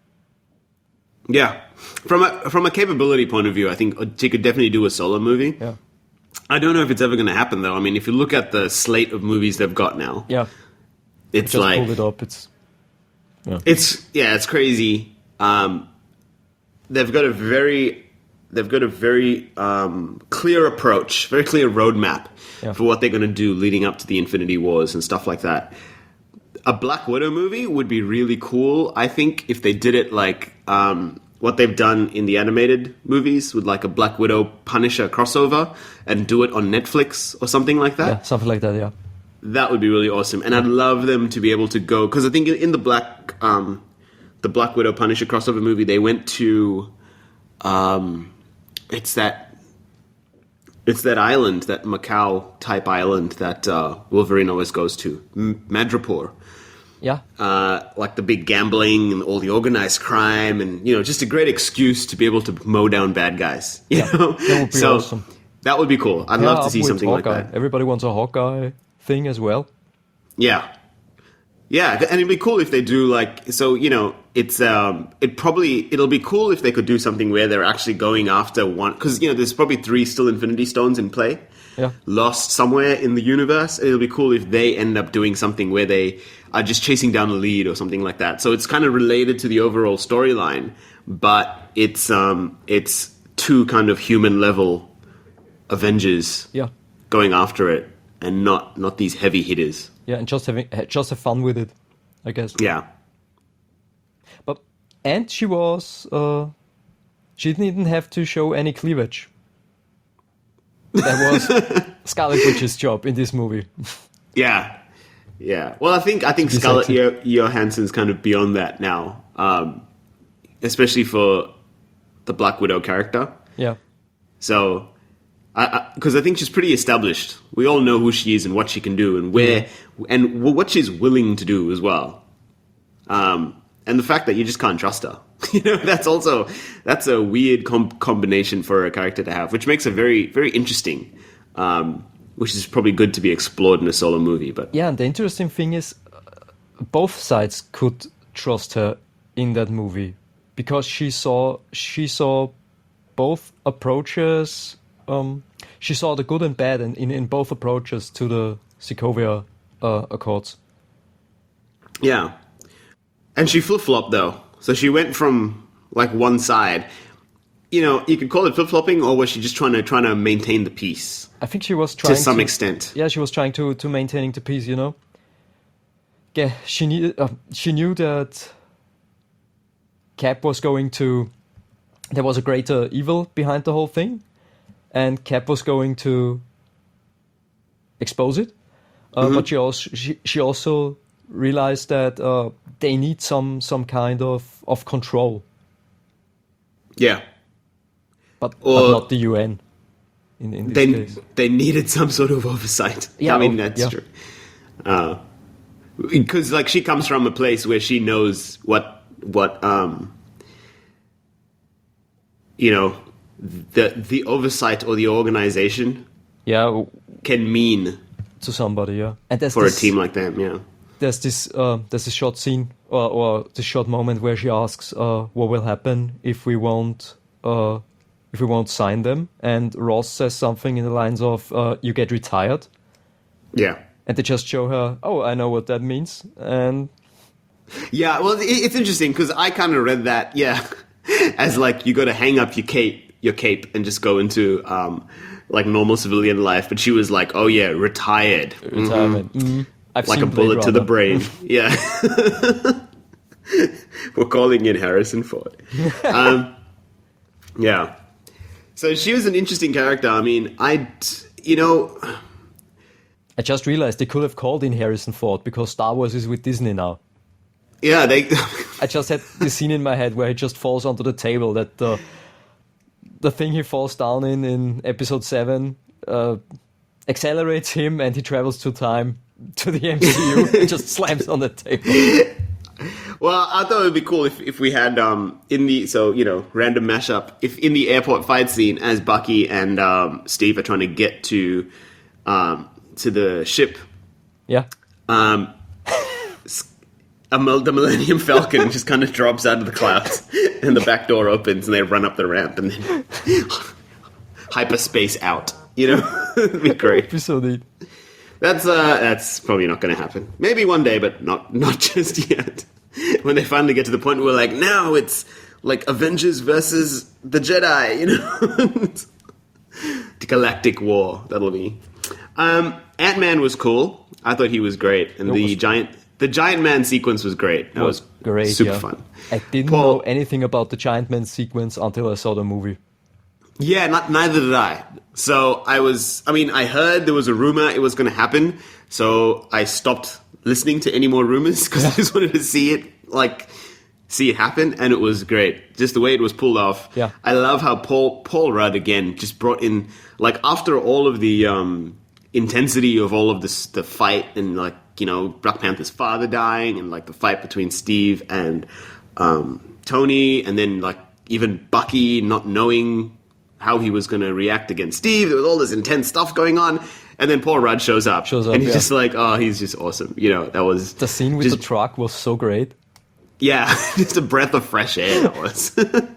yeah, from a from a capability point of view, I think she could definitely do a solo movie.
Yeah,
I don't know if it's ever going to happen though. I mean, if you look at the slate of movies they've got now,
yeah.
it's
Just
like
pulled it up. It's
It's yeah, it's crazy. Um, they've got a very, they've got a very um, clear approach, very clear roadmap
Yeah.
for what they're going to do leading up to the Infinity Wars and stuff like that. A Black Widow movie would be really cool, I think, if they did it like um, what they've done in the animated movies with like a Black Widow Punisher crossover and do it on Netflix or something like that.
yeah, something like that. Yeah,
That would be really awesome, and I'd love them to be able to go, because I think in the Black, um, the Black Widow Punisher crossover movie, they went to, um, it's that, it's that island, that Macau type island that uh, Wolverine always goes to, M- Madripoor.
yeah,
Uh, like the big gambling and all the organized crime, and you know, just a great excuse to be able to mow down bad guys. You
Yeah,
know?
that would be
so
awesome.
that would be cool. I'd
Yeah,
love to
up
see
with
something like
Hawkeye.
that.
Everybody wants a Hawkeye thing as well.
Yeah. Yeah, and it'd be cool if they do like so, you know, it's um it probably it'll be cool if they could do something where they're actually going after one, cuz you know, there's probably three still Infinity Stones in play.
Yeah,
Lost somewhere in the universe. It'll be cool if they end up doing something where they are just chasing down a lead or something like that. So it's kind of related to the overall storyline, but it's um it's two kind of human level Avengers
yeah,
going after it, and not not these heavy hitters.
yeah, and just having just have fun with it, I guess.
Yeah.
But and she was uh, she didn't have to show any cleavage. That was Scarlet Witch's job in this movie.
Yeah, yeah. Well, I think I think
Be
Scarlett
sexy.
Jo- Johansson's kind of beyond that now, um, especially for the Black Widow character.
Yeah,
So, because I, I, I think she's pretty established. We all know who she is and what she can do, and where and w- what she's willing to do as well. Um, and the fact that you just can't trust her, you know, that's also that's a weird com- combination for a character to have, which makes her very very interesting. Um, which is probably good to be explored in a solo movie, but
yeah. And the interesting thing is, uh, both sides could trust her in that movie because she saw she saw both approaches. Um, she saw the good and bad in, in, in both approaches to the Sokovia uh, Accords.
yeah. And she flip flopped though, so she went from like one side. You know, you could call it flip flopping, or was she just trying to trying to maintain the peace
I think she was trying
to some
to,
extent?
Yeah, she was trying to to maintaining the peace. You know. Yeah, she needed. Uh, she knew that Cap was going to. There was a greater evil behind the whole thing, and Cap was going to expose it. Uh,
Mm-hmm.
But she also she, she also realized that uh, they need some some kind of of control,
Yeah.
but,
Or-
but not the U N. In, in this
They
case,
they needed some sort of oversight.
Yeah,
I mean
oh,
that's
yeah.
true. Uh, because like she comes from a place where she knows what what um you know the the oversight or the organization
yeah,
can mean
to somebody, yeah. And there's
for
this,
a team like them. Yeah.
there's this uh, there's a short scene or, or the short moment where she asks uh, what will happen if we won't uh, if we won't sign them, and Ross says something in the lines of uh, you get retired,
Yeah.
and they just show her, oh, I know what that means, and
Yeah, well, it- it's interesting because I kind of read that, yeah, as like you got to hang up your cape, your cape, and just go into um, like normal civilian life. But she was like, "Oh yeah, retired, Mhm.
retirement. Mm. I've
like
seen
a bullet
Blade
to the
Runner.
brain." Yeah, We're calling in Harrison Ford. um, yeah. So she was an interesting character. I mean, I, you know,
I just realized they could have called in Harrison Ford because Star Wars is with Disney now.
yeah, they.
I just had this scene in my head where he just falls onto the table. That the the thing he falls down in in Episode Seven uh, accelerates him, and he travels through time to the M C U and just slams on the table.
Well, I thought it would be cool if, if we had um in the so you know random mashup if in the airport fight scene as Bucky and um, Steve are trying to get to um to the ship,
Yeah,
um a, mil- the Millennium Falcon just kind of drops out of the clouds and the back door opens and they run up the ramp and then hyperspace out. You know, it'd be great.
episode eight.
That's uh, that's probably not going to happen. Maybe one day, but not not just yet. When they finally get to the point where, like, now it's like Avengers versus the Jedi, you know, the Galactic War. That'll be. Um, Ant-Man was cool. I thought he was great, and
It
the
was-
giant the Giant Man sequence was great. That was,
Great,
super
yeah.
fun.
I didn't
Paul-
know anything about the Giant Man sequence until I saw the movie.
Yeah, not neither did I. So I was, I mean, I heard there was a rumor it was going to happen, so I stopped listening to any more rumors because I just wanted to see it, like, see it happen, and it was great. Just the way it was pulled off.
Yeah.
I love how Paul Paul Rudd again just brought in, like, after all of the um, intensity of all of this, the fight and, like, you know, Black Panther's father dying and, like, the fight between Steve and um, Tony, and then, like, even Bucky not knowing how he was going to react against Steve. There was all this intense stuff going on. And then Paul Rudd shows up.
Shows up,
and he's
yeah.
just like, oh, he's just awesome. You know, that was...
The scene with
just,
the truck was so great.
Yeah, just a breath of fresh air it was. And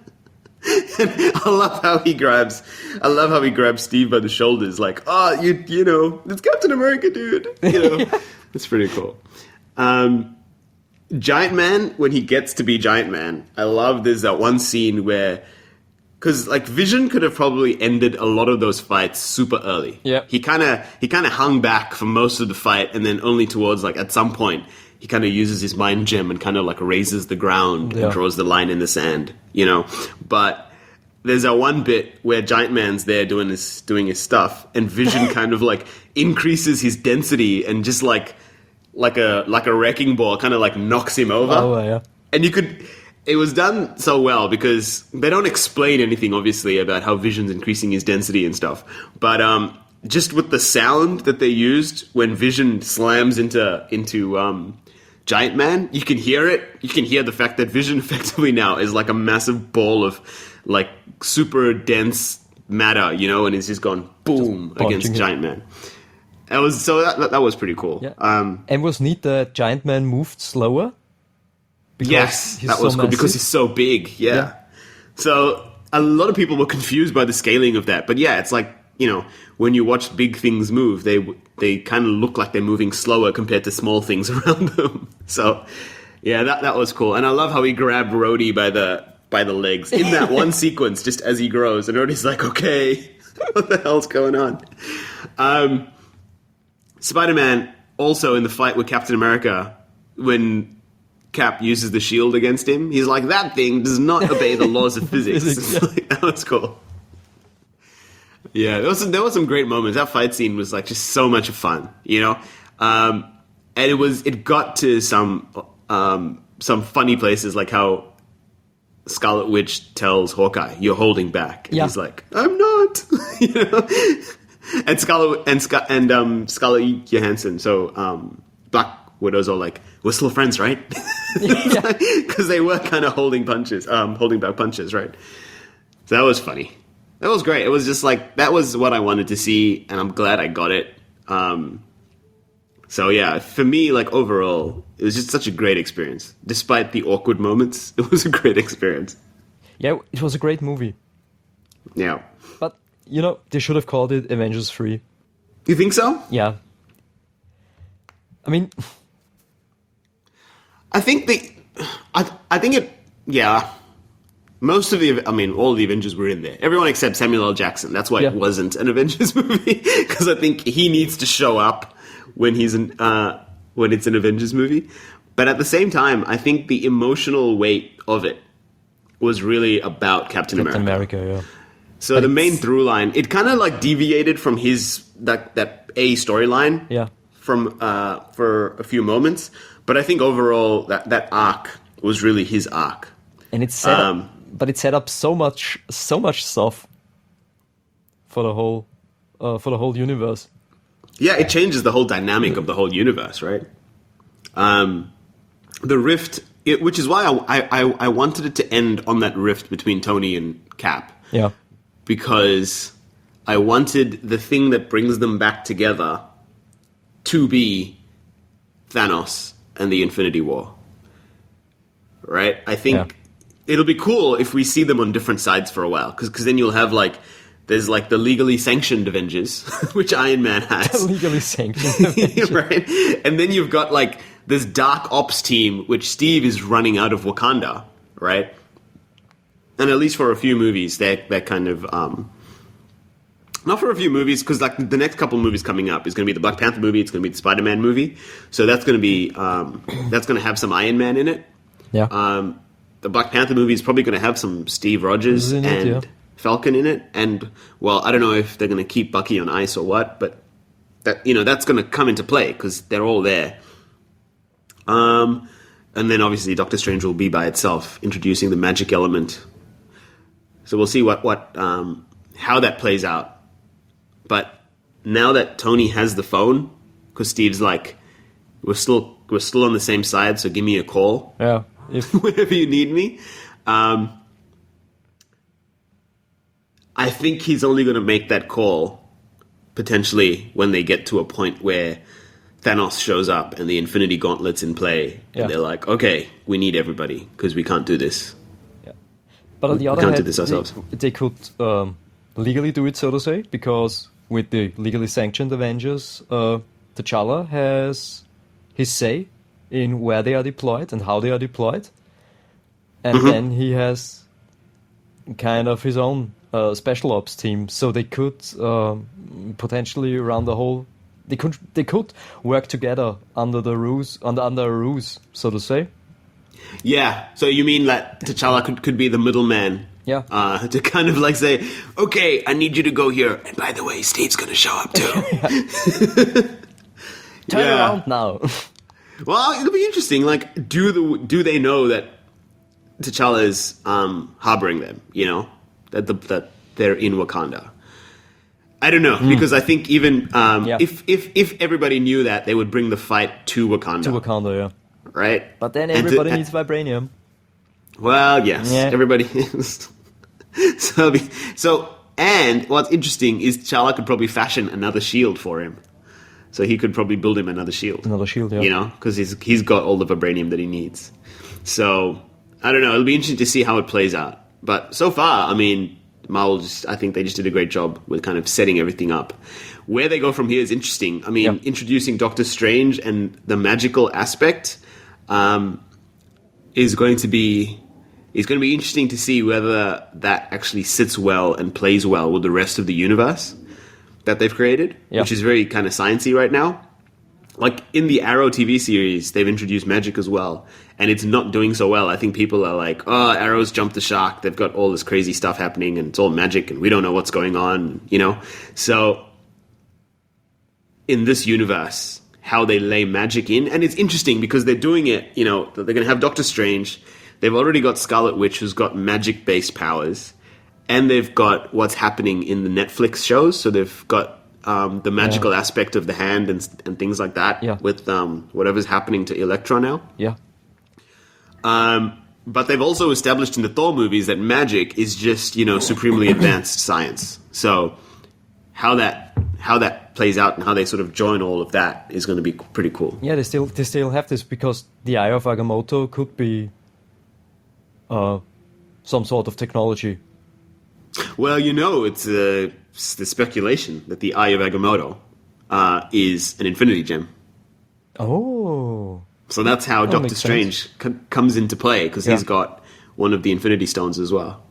I love how he grabs... I love how he grabs Steve by the shoulders. Like, oh, you you know, it's Captain America, dude. You know, yeah. It's pretty cool. Um, Giant Man, when he gets to be Giant Man, I love there's that one scene where... Because, like, Vision could have probably ended a lot of those fights super early.
Yeah.
He kind of he kind of hung back for most of the fight, and then only towards, like, at some point, he kind of uses his mind gem and kind of, like, raises the ground
Yeah.
and draws the line in the sand, you know? But there's that one bit where Giant Man's there doing his, doing his stuff, and Vision kind of, like, increases his density and just, like, like a, like a wrecking ball kind of, like, knocks him over.
Oh, yeah.
And you could... It was done so well because they don't explain anything, obviously, about how Vision's increasing his density and stuff. But um, just with the sound that they used when Vision slams into into um, Giant Man, you can hear it. You can hear the fact that Vision effectively now is like a massive ball of like super dense matter, you know, and it's just gone boom
punching
against
it.
Giant Man. That was so that, that, that was pretty cool.
Yeah.
Um,
And was neat that Giant Man moved slower. Because
Yes,
he's
that
so
was cool because
massive.
he's so big. Yeah.
Yeah.
So a lot of people were confused by the scaling of that, but yeah, it's like, you know, when you watch big things move, they they kind of look like they're moving slower compared to small things around them. So yeah, that that was cool, and I love how he grabbed Rhodey by the by the legs in that one sequence, just as he grows, and Rhodey's like, okay, what the hell's going on? Um, Spider-Man also in the fight with Captain America when Cap uses the shield against him, he's like, that thing does not obey the laws of physics.
Physics, yeah.
Like, that was cool. Yeah, there was some, there was some great moments. That fight scene was like just so much fun, you know. Um, and it was it got to some um, some funny places, like how Scarlet Witch tells Hawkeye, "You're holding back," and
Yeah.
he's like, "I'm not," you know. And Scarlet and Scar- and um, Scarlett Johansson, so um, Black Widow's all like, "We're still friends, right?" Because they were kind of holding punches, um, holding back punches, right? So that was funny. That was great. It was just like, that was what I wanted to see, and I'm glad I got it. Um, so yeah, for me, like overall, it was just such a great experience. Despite the awkward moments, it was a great experience.
Yeah, it was a great movie.
Yeah.
But, you know, they should have called it Avengers three.
You think so?
Yeah. I mean,
I think the, I, I think it, yeah. Most of the, I mean, all the Avengers were in there. Everyone except Samuel L. Jackson. That's why
Yeah.
it wasn't an Avengers movie, because I think he needs to show up when he's in, uh, when it's an Avengers movie. But at the same time, I think the emotional weight of it was really about Captain,
Captain
America.
America, yeah.
So
But
the main
it's-
through line, it kind of like deviated from his that that A storyline
Yeah.
from uh, for a few moments, but I think overall that that arc was really his arc.
And it's set
Um,
up, but it set up so much, so much stuff for the whole, uh, for the whole universe.
Yeah, it changes the whole dynamic of the whole universe, right? Um, the rift, it, which is why I, I I wanted it to end on that rift between Tony and Cap.
Yeah,
Because I wanted the thing that brings them back together to be Thanos and the Infinity War. Right? I think
Yeah.
it'll be cool if we see them on different sides for a while, because then you'll have like, there's like the legally sanctioned Avengers, which Iron Man has.
legally sanctioned.
Right? And then you've got like this dark ops team, which Steve is running out of Wakanda, right? And at least for a few movies, that that kind of um, not for a few movies, because like the next couple movies coming up is going to be the Black Panther movie, it's going to be the Spider-Man movie, so that's going to be um, that's going to have some Iron Man in it.
Yeah,
Um, the Black Panther movie is probably going to have some Steve Rogers
In it,
and
yeah.
Falcon in it, and well, I don't know if they're going to keep Bucky on ice or what, but that you know that's going to come into play because they're all there. Um, and then obviously Doctor Strange will be by itself, introducing the magic element. So we'll see what what um, how that plays out. But now that Tony has the phone, because Steve's like, we're still we're still on the same side, so give me a call
yeah. If
whenever you need me. Um, I think he's only going to make that call potentially when they get to a point where Thanos shows up and the Infinity Gauntlet's in play,
Yeah.
and they're like, okay, we need everybody because we can't do this.
But on the other
can't do
hand,
this ourselves.
they, they could um, legally do it, so to say, because with the legally sanctioned Avengers, uh, T'Challa has his say in where they are deployed and how they are deployed. And
Mm-hmm.
then he has kind of his own uh, special ops team, so they could um, potentially run the whole. They could they could work together under the ruse under under a ruse, so to say.
Yeah, so you mean that T'Challa could, could be the middleman?
Yeah.
Uh, to kind of like say, okay, I need you to go here. And by the way, Steve's going to show up too.
Turn
Yeah.
around now.
Well, it'll be interesting. Like, do the do they know that T'Challa is um, harboring them? You know, that the, that they're in Wakanda. I don't know, because I think even um,
Yeah.
if if if everybody knew that, they would bring the fight to Wakanda,
To Wakanda, yeah.
right?
But then
And to-
everybody
and-
needs vibranium.
Well, yes,
Yeah.
everybody is. so, it'll be- so, and what's interesting is T'Challa could probably fashion another shield for him. So he could probably build him another shield.
Another shield, yeah.
You know, because he's he's got all the vibranium that he needs. So I don't know. It'll be interesting to see how it plays out. But so far, I mean, Marvel just I think they just did a great job with kind of setting everything up. Where they go from here is interesting. I mean,
Yeah.
introducing Doctor Strange and the magical aspect um, is going to be is going to be interesting to see whether that actually sits well and plays well with the rest of the universe that they've created,
Yeah.
which is very kind of sciencey right now. Like in the Arrow T V series, they've introduced magic as well, and it's not doing so well. I think people are like, "Oh, Arrow's jumped the shark. They've got all this crazy stuff happening, and it's all magic, and we don't know what's going on." You know, so in this universe, how they lay magic in, and it's interesting because they're doing it. You know, they're going to have Doctor Strange. They've already got Scarlet Witch, who's got magic-based powers, and they've got what's happening in the Netflix shows. So they've got um, the magical aspect of the hand and and things like that
Yeah.
with um, whatever's happening to Elektra now.
Yeah.
Um, but they've also established in the Thor movies that magic is just, you know, supremely advanced science. So how that how that plays out and how they sort of join all of that is going to be pretty cool.
Yeah, they still they still have this because the Eye of Agamotto could be uh, some sort of technology.
Well, you know, it's uh, s- the speculation that the Eye of Agamotto uh, is an Infinity Gem.
Oh.
So that's how Doctor
makes
Strange c- comes into play, because he's
Yeah.
got one of the Infinity Stones as well.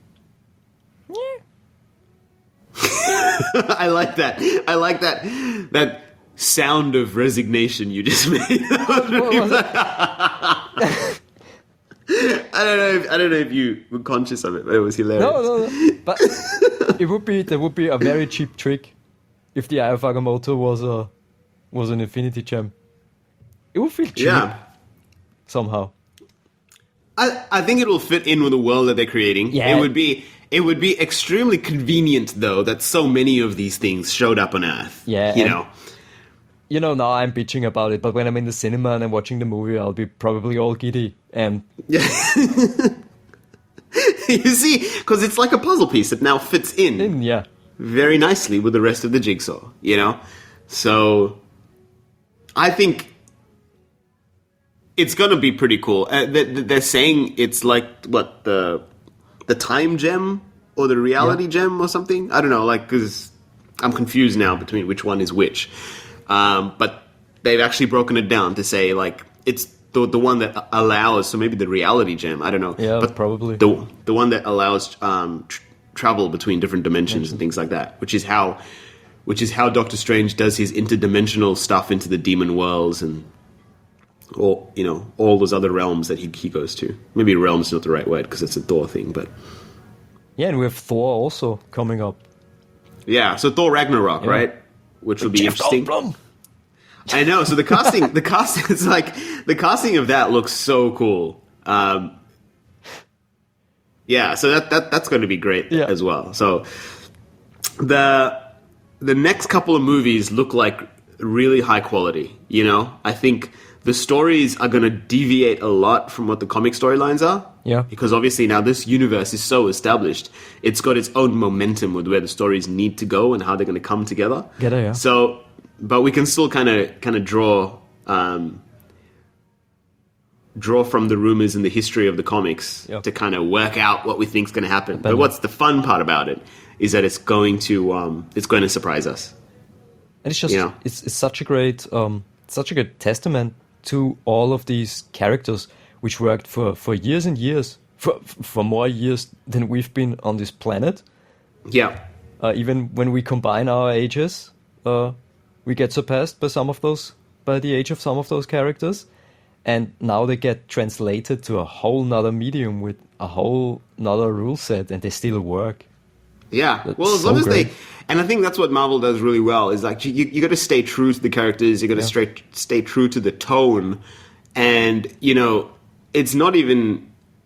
I like that. I like that that sound of resignation you just made.
What was it?
I don't know. If, I don't know if you were conscious of it, but it was hilarious.
No, no, no. But it would be that would be a very cheap trick if the Eye of Agamotto was a was an Infinity Gem. It would feel cheap
Yeah.
somehow.
I, I think it will fit in with the world that they're creating.
Yeah.
It would be it would be extremely convenient though that so many of these things showed up on Earth.
Yeah,
You
and-
know.
You know, now I'm bitching about it, but when I'm in the cinema and I'm watching the movie, I'll be probably all giddy. And
You see, because it's like a puzzle piece that now fits in
in, yeah,
very nicely with the rest of the jigsaw, you know? So I think it's going to be pretty cool. Uh, they- they're saying it's like, what, the the time gem or the reality
Yeah.
gem or something? I don't know, like, because I'm confused now between which one is which. Um, but they've actually broken it down to say, like, it's the the one that allows, so maybe the reality gem, I don't know.
Yeah,
but
probably.
The, the one that allows um, tr- travel between different dimensions and things like that, which is how which is how Doctor Strange does his interdimensional stuff into the demon worlds and all, you know, all those other realms that he, he goes to. Maybe realm's not the right word because it's a Thor thing, but
yeah, and we have Thor also coming up.
yeah, so Thor Ragnarok,
Yeah.
right? Which will be
Jeff
interesting.
Goldblum.
I know. So the casting, the casting, it's like the casting of that looks so cool. Um, yeah, so that that that's going to be great
Yeah.
as well. So the the next couple of movies look like really high quality. You know, I think the stories are going to deviate a lot from what the comic storylines are.
Yeah.
Because obviously now this universe is so established, it's got its own momentum with where the stories need to go and how they're going to come together.
Get it, yeah.
So, but we can still kind of kind of draw um, draw from the rumors and the history of the comics
Yep.
to kind of work out what we think is going to happen. But
Then-
what's the fun part about it is that it's going to um, it's going to surprise us.
And it's just
Yeah.
it's it's such a great um such a good testament to all of these characters which worked for, for years and years, for for more years than we've been on this planet.
Yeah,
Uh, even when we combine our ages, uh, we get surpassed by some of those, by the age of some of those characters, and now they get translated to a whole nother medium with a whole nother rule set, and they still work.
yeah.
That's
well, as
so
long as
great.
they, and I think that's what Marvel does really well. Is like you you got to stay true to the characters. You got to
Yeah.
stay stay true to the tone, and you know it's not even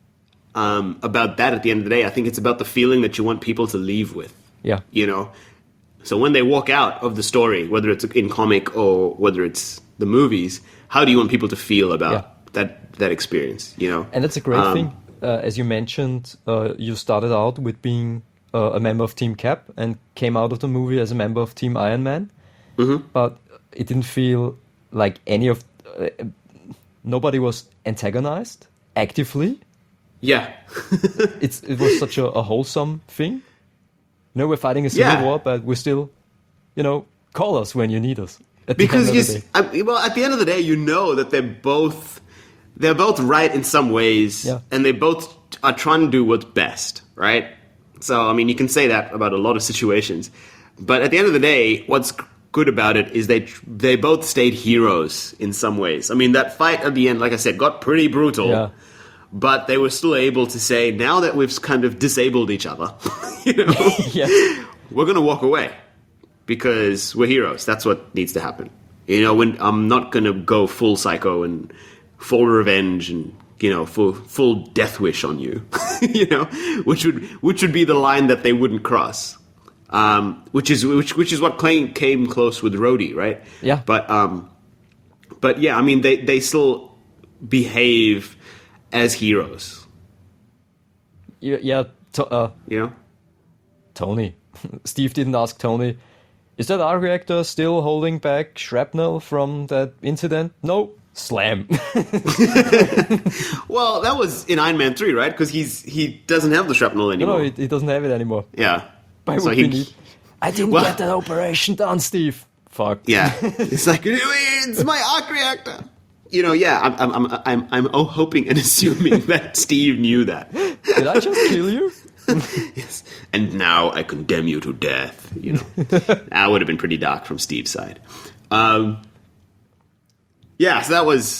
um, about that at the end of the day. I think it's about the feeling that you want people to leave with.
Yeah,
You know, so when they walk out of the story, whether it's in comic or whether it's the movies, how do you want people to feel about
Yeah.
that that experience? You know,
and that's a great
Um,
thing. Uh, as you mentioned, uh, you started out with being uh, a member of Team Cap and came out of the movie as a member of Team Iron Man.
Mm-hmm.
But it didn't feel like any of uh, nobody was antagonized actively.
Yeah,
It's it was such a, a wholesome thing. You know, we're fighting a civil
Yeah.
war, but we're still, you know, call us when you need us. At the
because
end
you,
of the
s-
day.
I, well, at the end of the day, you know that they're both they're both right in some ways,
Yeah.
and they both are trying to do what's best, right? So, I mean, you can say that about a lot of situations, but at the end of the day, what's good about it is they they both stayed heroes in some ways. I mean, that fight at the end, like I said, got pretty brutal.
Yeah.
But they were still able to say, now that we've kind of disabled each other, you know,
Yeah.
we're going to walk away because we're heroes. That's what needs to happen. You know, when I'm not going to go full psycho and full revenge and, you know, full full death wish on you, you know, which would which would be the line that they wouldn't cross. Um, which is which which is what came came close with Rhodey, right?
Yeah.
But um, but yeah, I mean, they they still behave as heroes,
Yeah, yeah to, uh,
you know.
Tony. Steve didn't ask Tony, is that arc reactor still holding back shrapnel from that incident? No. Slam.
Well, that was in Iron Man three, right? Because he's he doesn't have the shrapnel
no,
anymore.
no, he, he doesn't have it anymore.
yeah.
Why
So
would
he-
we need? I didn't
Well-
get that operation done, Steve. Fuck.
Yeah, it's like it's my arc reactor. You know, yeah. I'm I'm I'm I'm, I'm oh, hoping and assuming that Steve knew that.
Did I just kill you?
Yes. And now I condemn you to death. You know, that would have been pretty dark from Steve's side. Um, yeah, so that was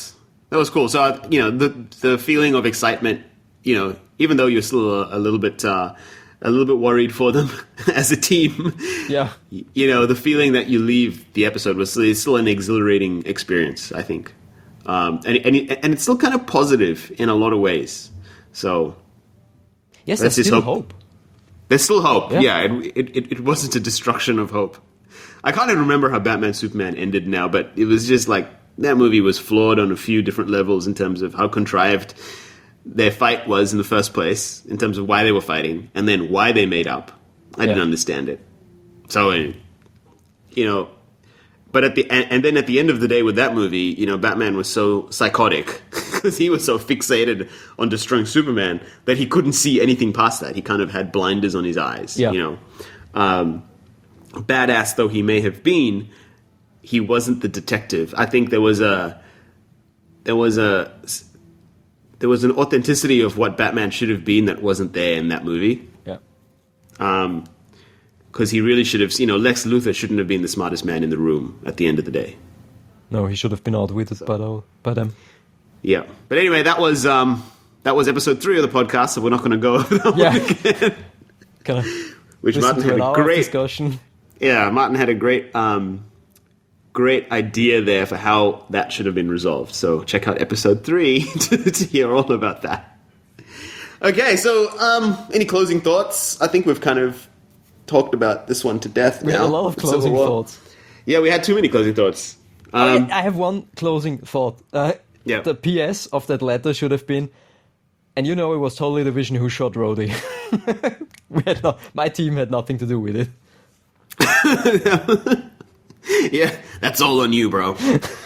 That was cool. So uh, you know, the the feeling of excitement, you know, even though you're still a, a little bit uh, a little bit worried for them as a team,
Yeah.
you know, the feeling that you leave the episode was is still an exhilarating experience, I think, um, and and and it's still kind of positive in a lot of ways. So
Yes,
Let's
there's
just
still
hope-
hope.
there's still hope.
Yeah.
Yeah, it, it it wasn't a destruction of hope. I can't even remember how Batman Superman ended now, but it was just like that movie was flawed on a few different levels in terms of how contrived their fight was in the first place, in terms of why they were fighting, and then why they made up. I didn't
Yeah.
understand it. So, uh, you know, but at the and, and then at the end of the day with that movie, you know, Batman was so psychotic because he was so fixated on destroying Superman that he couldn't see anything past that. He kind of had blinders on his eyes.
Yeah.
You know, um, badass though he may have been, he wasn't the detective. I think there was a there was a there was an authenticity of what Batman should have been that wasn't there in that movie.
Yeah.
Um, because he really should have, you know, Lex Luthor shouldn't have been the smartest man in the room at the end of the day.
No, he should have been outwitted by, the, by them.
Yeah, but anyway, that was um, that was episode three of the podcast, so we're not going to go over that
Yeah.
one again.
Kind of
Which
listen
Martin
to
had
an
a
hour of
great,
discussion.
yeah, Martin had a great, um, great idea there for how that should have been resolved. So check out episode three to, to hear all about that. Okay, so um, any closing thoughts? I think we've kind of talked about this one to death.
We
now.
had a lot of
Civil
closing
War.
thoughts.
Yeah, we had too many closing thoughts.
Oh,
Um,
yeah, I have one closing thought. Uh,
Yeah.
The P S of that letter should have been, and you know it was totally the Vision who shot Rhodey. we had no, my team had nothing to do with it.
Yeah, that's all on you, bro.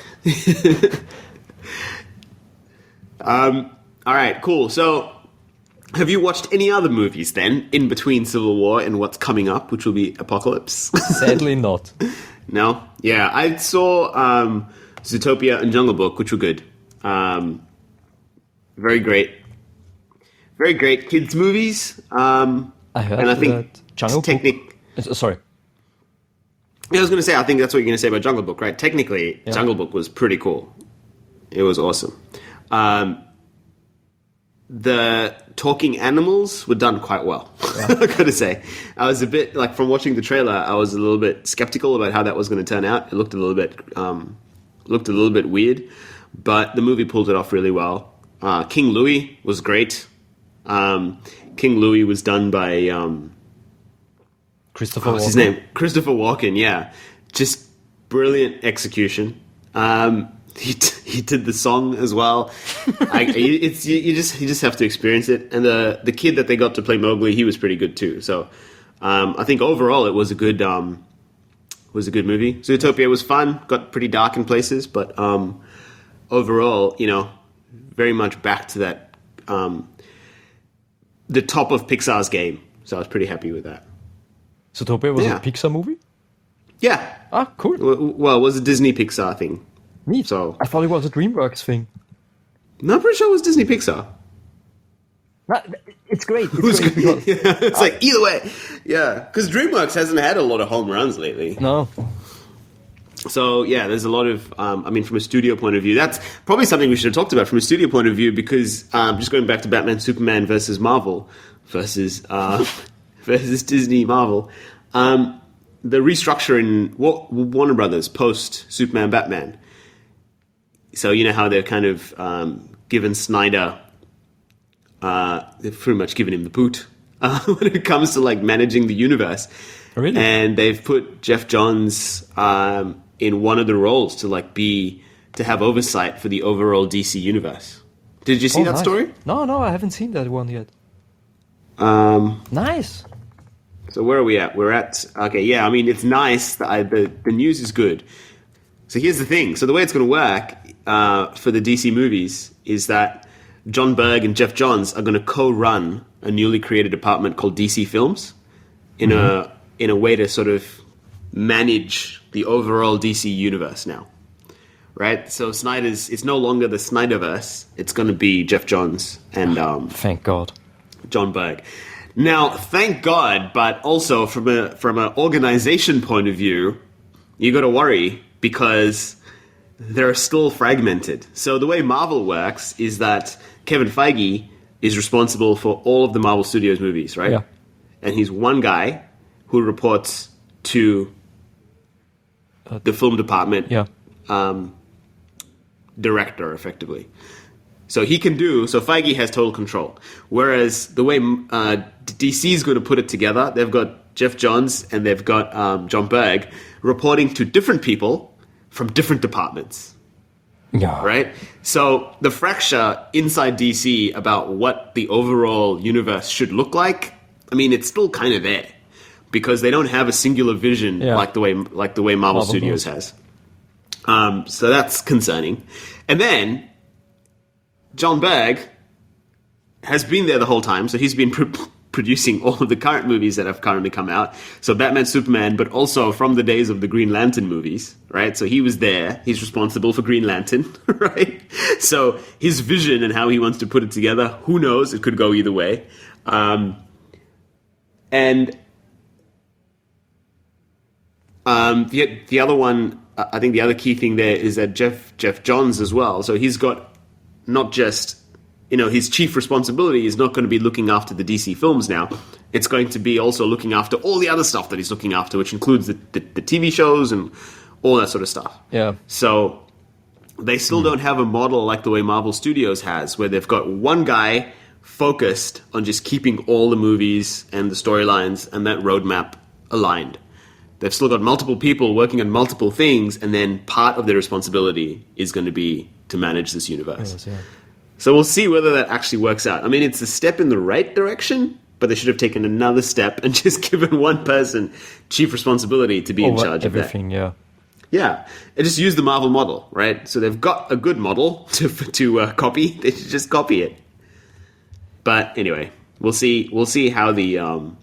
um, all right, cool. So, have you watched any other movies then in between Civil War and what's coming up, which will be Apocalypse?
Sadly not.
No? Yeah, I saw um, Zootopia and Jungle Book, which were good. Um, very great. Very great kids' movies. Um,
I heard
and I think
that Jungle Book...
technic-
Uh, Sorry.
Yeah, I was going to say, I think that's what you're going to say about Jungle Book, right? Technically,
Yeah.
Jungle Book was pretty cool. It was awesome. Um, the talking animals were done quite well, I got to say. I was a bit, like, from watching the trailer, I was a little bit skeptical about how that was going to turn out. It looked a little bit, um, looked a little bit weird, but the movie pulled it off really well. Uh, King Louis was great. Um, King Louis was done by... Um,
Christopher
What's his
Walken.
name? Christopher Walken, yeah. Just brilliant execution. Um, he he did the song as well. I, it's you, you just you just have to experience it. And the the kid that they got to play Mowgli, he was pretty good too. So um, I think overall it was a good um, was a good movie. Zootopia was fun. Got pretty dark in places, but um, overall, you know, very much back to that um, the top of Pixar's game. So I was pretty happy with that.
Zootopia was
Yeah.
a Pixar movie?
Yeah.
Ah, cool.
W- Well, it was a Disney Pixar thing.
Neat.
So-
I thought it was a DreamWorks thing.
No, I'm pretty sure it was Disney Pixar.
Ah, It's great. It's
It was
great because-
yeah, it's like either way. Yeah, because DreamWorks hasn't had a lot of home runs lately.
No.
So yeah, there's a lot of. Um, I mean, from a studio point of view, that's probably something we should have talked about from a studio point of view. Because um, just going back to Batman, Superman versus Marvel versus uh, versus Disney Marvel, um, the restructure in Wa- Warner Brothers post Superman Batman. So you know how they're kind of um, given Snyder. Uh, they've pretty much given him the boot uh, when it comes to like managing the universe.
Really?
And they've put Jeff Johns um, in one of the roles to like be to have oversight for the overall D C universe. Did you see
Oh,
that
nice.
story?
No, no, I haven't seen that one yet.
Um,
Nice.
so where are we at? We're at okay. Yeah, I mean it's nice. That I, the the news is good. So here's the thing. So the way it's going to work uh, for the D C movies is that John Berg and Jeff Johns are going to co-run a newly created department called D C Films in a in a way to sort of manage the overall D C universe now. Right? So Snyder's it's no longer the Snyderverse. It's going to be Jeff Johns and um,
Thank God.
John Berg. Now, thank God, but also from a from an organization point of view, you got to worry because they're still fragmented. So the way Marvel works is that Kevin Feige is responsible for all of the Marvel Studios movies, right?
Yeah.
And he's one guy who reports to the film department
Yeah.
um, director, effectively. So he can do, so Feige has total control. Whereas the way uh, D C is going to put it together, they've got Jeff Johns and they've got um, John Berg reporting to different people from different departments.
Yeah.
Right? So the fracture inside D C about what the overall universe should look like, I mean, it's still kind of there. Because they don't have a singular vision
Yeah.
like the way like the way Marvel,
Marvel
Studios
does.
has. Um, so that's concerning. And then John Berg has been there the whole time, so he's been pr- producing all of the current movies that have currently come out. So Batman, Superman, but also from the days of the Green Lantern movies, right? So he was there. He's responsible for Green Lantern, right? So his vision and how he wants to put it together, who knows? It could go either way. Um, and um, the the other one, I think the other key thing there is that Jeff Jeff Johns as well. So he's got not just, you know, his chief responsibility is not going to be looking after the D C films now. It's going to be also looking after all the other stuff that he's looking after, which includes the, the, the T V shows and all that sort of stuff.
Yeah.
So they still don't have a model like the way Marvel Studios has, where they've got one guy focused on just keeping all the movies and the storylines and that roadmap aligned. They've still got multiple people working on multiple things, and then part of their responsibility is going to be to manage this universe.
Yes, yeah.
So we'll see whether that actually works out. I mean, it's a step in the right direction, but they should have taken another step and just given one person chief responsibility to be in
Over
charge of that.
everything, yeah.
Yeah, and just use the Marvel model, right? So they've got a good model to to uh, copy. They should just copy it. But anyway, we'll see. We'll see how the um,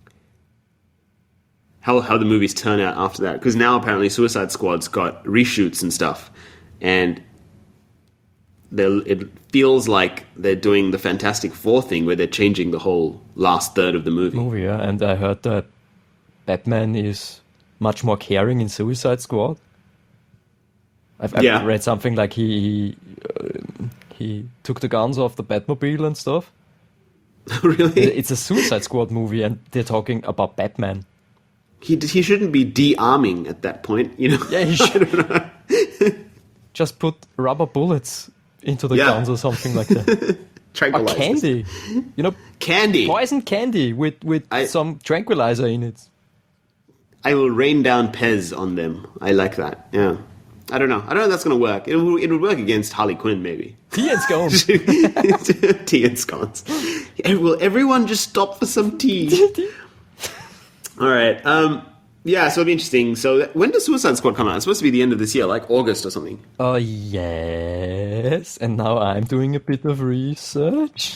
how how the movies turn out after that. Because now apparently Suicide Squad's got reshoots and stuff, and they're- it feels like they're doing the Fantastic Four thing, where they're changing the whole last third of the movie.
Movie, yeah. And I heard that Batman is much more caring in Suicide Squad. I've, I've
Yeah.
read something like he he, uh, he took the guns off the Batmobile and stuff.
Really,
It's a Suicide Squad movie, and they're talking about Batman.
he he shouldn't be de-arming at that point, you know.
Yeah, he should just put rubber bullets into the
Yeah.
guns or something like that. Or
Tranquilizers.
candy, you know,
Candy.
poison candy with with
I-
some tranquilizer in it.
I will rain down Pez on them. I like that. Yeah. I don't know. I don't know if that's going to work. It will, it would work against Harley Quinn, maybe.
Tea and scones.
Tea and scones. Will everyone just stop for some tea? All right. Um, yeah, so it'll be interesting. So that, when does Suicide Squad come out? It's supposed to be the end of this year, like August or something.
Oh, yes. And now I'm doing a bit of research.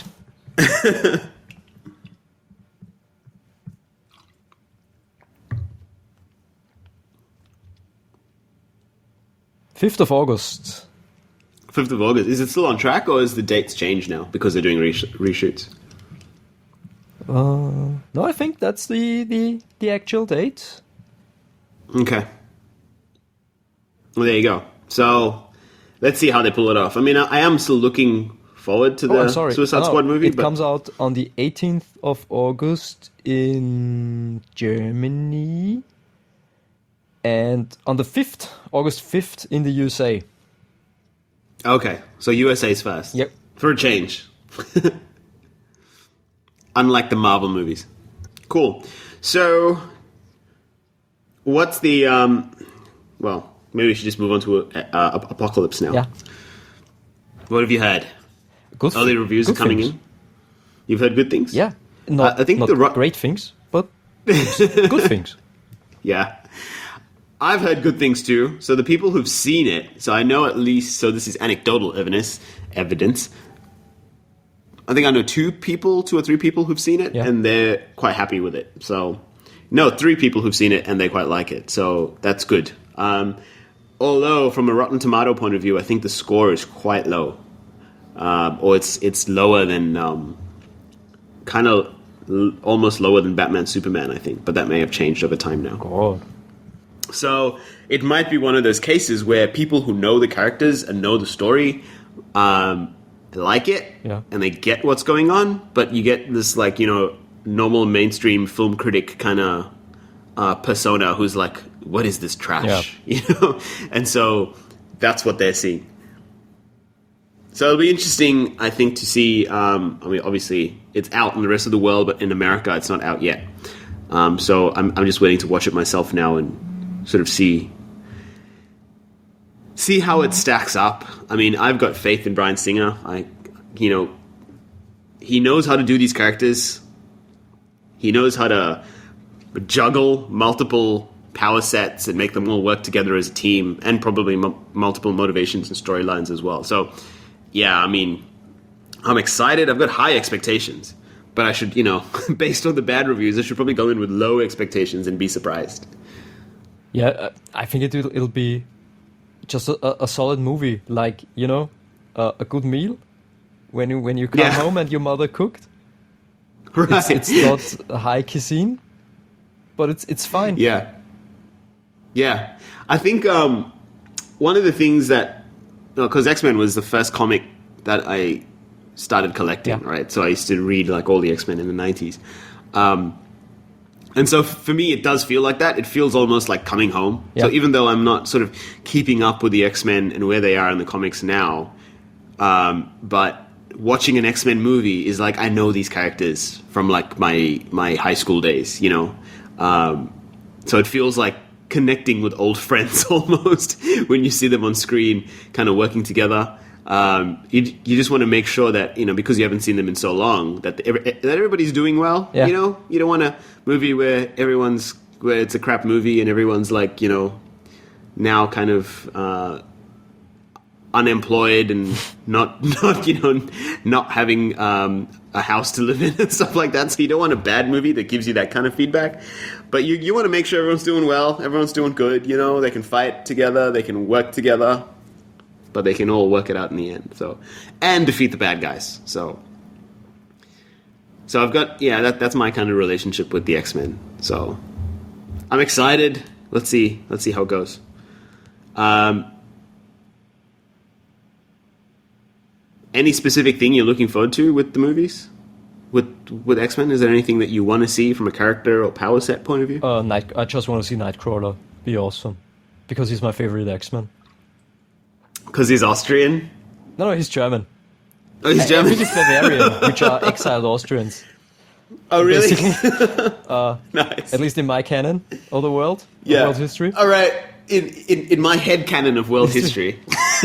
fifth of August.
fifth of August. Is it still on track, or is the dates changed now because they're doing resh- reshoots?
Uh, no, I think that's the, the, the actual date.
Okay. Well, there you go. So let's see how they pull it off. I mean, I, I am still looking forward to
Oh,
the
I'm sorry.
Suicide
No,
Squad movie.
It
but
comes out on the eighteenth of August in Germany. And on the fifth, August fifth in the U S A.
Okay, so U S A's first.
Yep.
For a change. Unlike the Marvel movies. Cool. So, what's the, um, well, maybe we should just move on to uh, uh, Apocalypse now.
Yeah.
What have you heard?
Good
Early
thi-
reviews
good
are coming
things.
in? You've heard good things?
Yeah. Not,
I think
not
the ro-
great things, but good things.
Yeah. I've heard good things too. So the people who've seen it, so I know at least, so this is anecdotal evidence, evidence. I think I know two people, two or three people who've seen it,
Yeah.
and they're quite happy with it. So, no, three people who've seen it and they quite like it. So that's good. Um, although, from a Rotten Tomato point of view, I think the score is quite low, um, or it's it's lower than, um, kind of l- almost lower than Batman Superman, I think. But that may have changed over time now.
God.
So it might be one of those cases where people who know the characters and know the story um, like it,
Yeah.
and they get what's going on, but you get this, like, you know, normal mainstream film critic kind of uh, persona who's like, what is this trash?
Yeah.
You know? And so that's what they're seeing. So it'll be interesting, I think, to see, um, I mean, obviously it's out in the rest of the world, but in America it's not out yet. Um, so I'm, I'm just waiting to watch it myself now and sort of see see how it stacks up. I mean, I've got faith in Bryan Singer. I, you know, he knows how to do these characters. He knows how to juggle multiple power sets and make them all work together as a team, and probably m- multiple motivations and storylines as well. So, yeah, I mean, I'm excited. I've got high expectations, but I should, you know, based on the bad reviews, I should probably go in with low expectations and be surprised.
Yeah, uh, I think it will, it'll be just a, a solid movie, like, you know, uh, a good meal when you when you come
Yeah.
home and your mother cooked.
Right.
It's, it's not a high cuisine, but it's it's fine.
Yeah. Yeah. I think um, one of the things that, because X-Men was the first comic that I started collecting,
Yeah.
right? So I used to read like all the X-Men in the nineties. Um, and so for me, it does feel like that. It feels almost like coming home. So
Yeah.
even though I'm not sort of keeping up with the X-Men and where they are in the comics now, um, but watching an X-Men movie is like, I know these characters from like my my high school days, you know? Um, so it feels like connecting with old friends almost when you see them on screen kind of working together. Um, you, you just want to make sure that, you know, because you haven't seen them in so long, that, every, that everybody's doing well.
Yeah.
You know, you don't want a movie where everyone's, where it's a crap movie and everyone's like, you know, now kind of uh, unemployed and not, not, you know, not having um, a house to live in and stuff like that. So you don't want a bad movie that gives you that kind of feedback. But you, you want to make sure everyone's doing well, everyone's doing good, you know, they can fight together, they can work together, but they can all work it out in the end. So, and defeat the bad guys. So, so I've got, yeah, that, that's my kind of relationship with the X-Men. So I'm excited. Let's see, let's see how it goes. Um, any specific thing you're looking forward to with the movies? With with X-Men, is there anything that you want to see from a character or power set point of view?
Uh, Night, I just want to see Nightcrawler be awesome, because he's my favorite X-Men.
Because he's Austrian?
No, no, he's German.
Oh, he's
I
German?
think he's Bavarian, which are exiled Austrians.
Oh, really?
Basically,
Nice.
at least in my canon of the world, of
Yeah.
world history.
All right. In, in in my head canon of world history.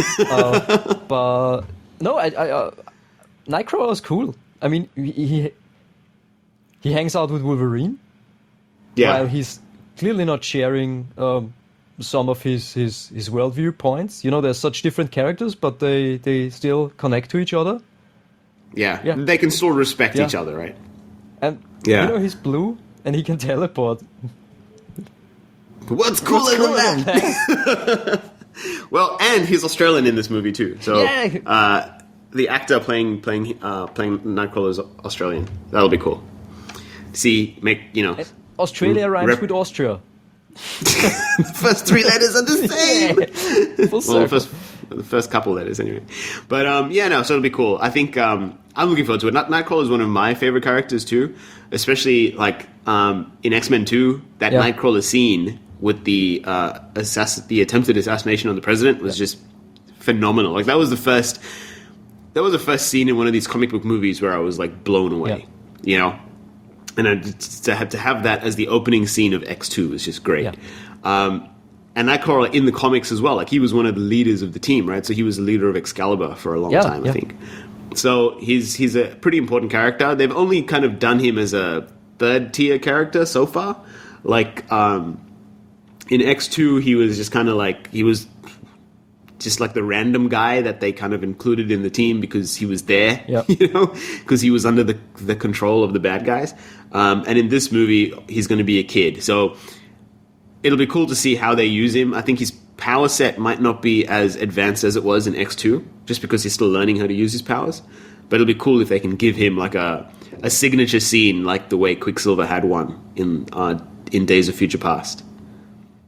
But no, I, I uh, Nightcrawler is cool. I mean, he, he he hangs out with Wolverine,
Yeah.
while he's clearly not sharing um, some of his, his, his worldview points. You know, they're such different characters, but they, they still connect to each other.
yeah.
Yeah.
They can still respect
Yeah.
each other, right?
And,
Yeah.
you know, he's blue, and he can teleport.
What's cooler
What's cooler
than
than
that? Well, and he's Australian in this movie too. So
Yeah.
uh, the actor playing playing uh, playing Nightcrawler is Australian. That'll be cool. See, make you know,
Australia rhymes
Rep-
with Austria.
the first three letters are the same.
Full
Well,
circle.
the first, the first couple letters, anyway. But um, yeah, no, so it'll be cool. I think um, I'm looking forward to it. Night- Nightcrawler is one of my favorite characters too, especially like um, in X-Men two. That
Yeah.
Nightcrawler scene with the uh, assass- the attempted assassination of the president was just phenomenal. Like that was the first, that was the first scene in one of these comic book movies where I was like blown away.
Yeah.
You know. And I, to have to have that as the opening scene of X two is just great.
Yeah.
Um, and Nightcrawler in the comics as well. Like he was one of the leaders of the team, right? So he was the leader of Excalibur for a long
Yeah,
time, I
yeah.
think. So he's he's a pretty important character. They've only kind of done him as a third tier character so far. Like um, in X two, he was just kind of like he was just like the random guy that they kind of included in the team because he was there,
Yep.
you know, because he was under the the control of the bad guys. Um, and in this movie, he's going to be a kid, so it'll be cool to see how they use him. I think his power set might not be as advanced as it was in X two, just because he's still learning how to use his powers. But it'll be cool if they can give him like a a signature scene, like the way Quicksilver had one in uh, in Days of Future Past.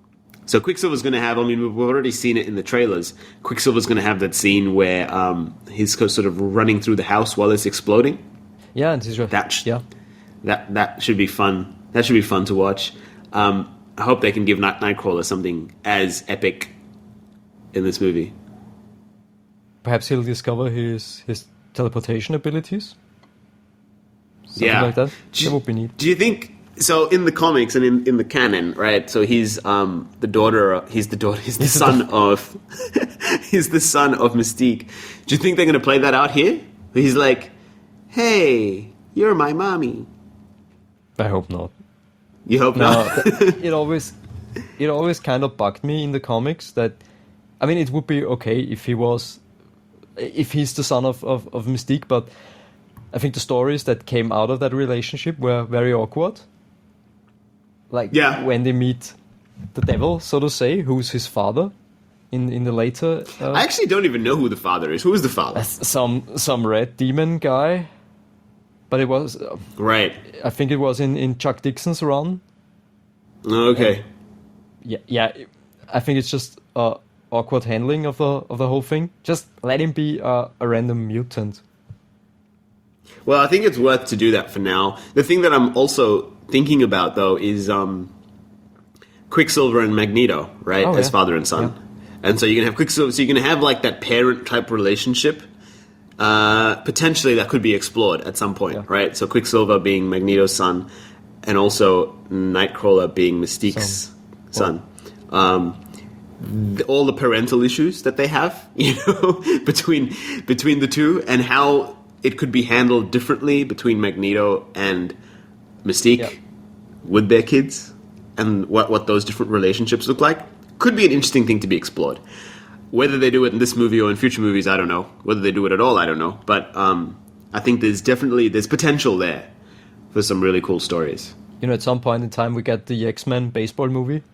So Quicksilver's going to have, I mean, we've already seen it in the trailers. Quicksilver's going to have that scene where um, he's sort of running through the house while it's exploding.
Yeah, and he's just,
That sh-
yeah.
That that should be fun. That should be fun to watch. Um, I hope they can give Night- Nightcrawler something as epic in this movie.
Perhaps he'll discover his his teleportation abilities. Something
yeah,
like that.
Do you,
That would be neat.
Do you think so? In the comics and in, in the canon, right? So he's um, the daughter. He's the daughter. He's the
He's the
son
da-
of. He's the son of Mystique. Do you think they're going to play that out here? He's like, "Hey, you're my mommy."
I hope not.
You hope
No,
not.
th- it always, it always kind of bugged me in the comics that, I mean, it would be okay if he was, if he's the son of, of, of Mystique, but I think the stories that came out of that relationship were very awkward. Like
Yeah.
when they meet the devil, so to say, who's his father in in the later. Uh,
I actually don't even know who the father is. Who is the father?
some some red demon guy, but it was, uh,
Right.
I think it was in, in Chuck Dixon's run.
Okay.
Yeah, yeah. I think it's just uh, awkward handling of the of the whole thing. Just let him be uh, a random mutant.
Well, I think it's worth to do that for now. The thing that I'm also thinking about, though, is um, Quicksilver and Magneto, right,
Oh,
as
yeah.
father and son.
Yeah.
And so you're gonna have Quicksilver. So you're gonna have like that parent-type relationship. Uh, potentially, that could be explored at some point,
Yeah.
right? So Quicksilver being Magneto's son, and also Nightcrawler being Mystique's son. Um, th- all the parental issues that they have, you know, between between the two, and how it could be handled differently between Magneto and Mystique
Yeah.
with their kids, and what what those different relationships look like, could be an interesting thing to be explored. Whether they do it in this movie or in future movies, I don't know. Whether they do it at all, I don't know. But um, I think there's definitely there's potential there for some really cool stories.
You know, at some point in time, we get the X-Men baseball movie,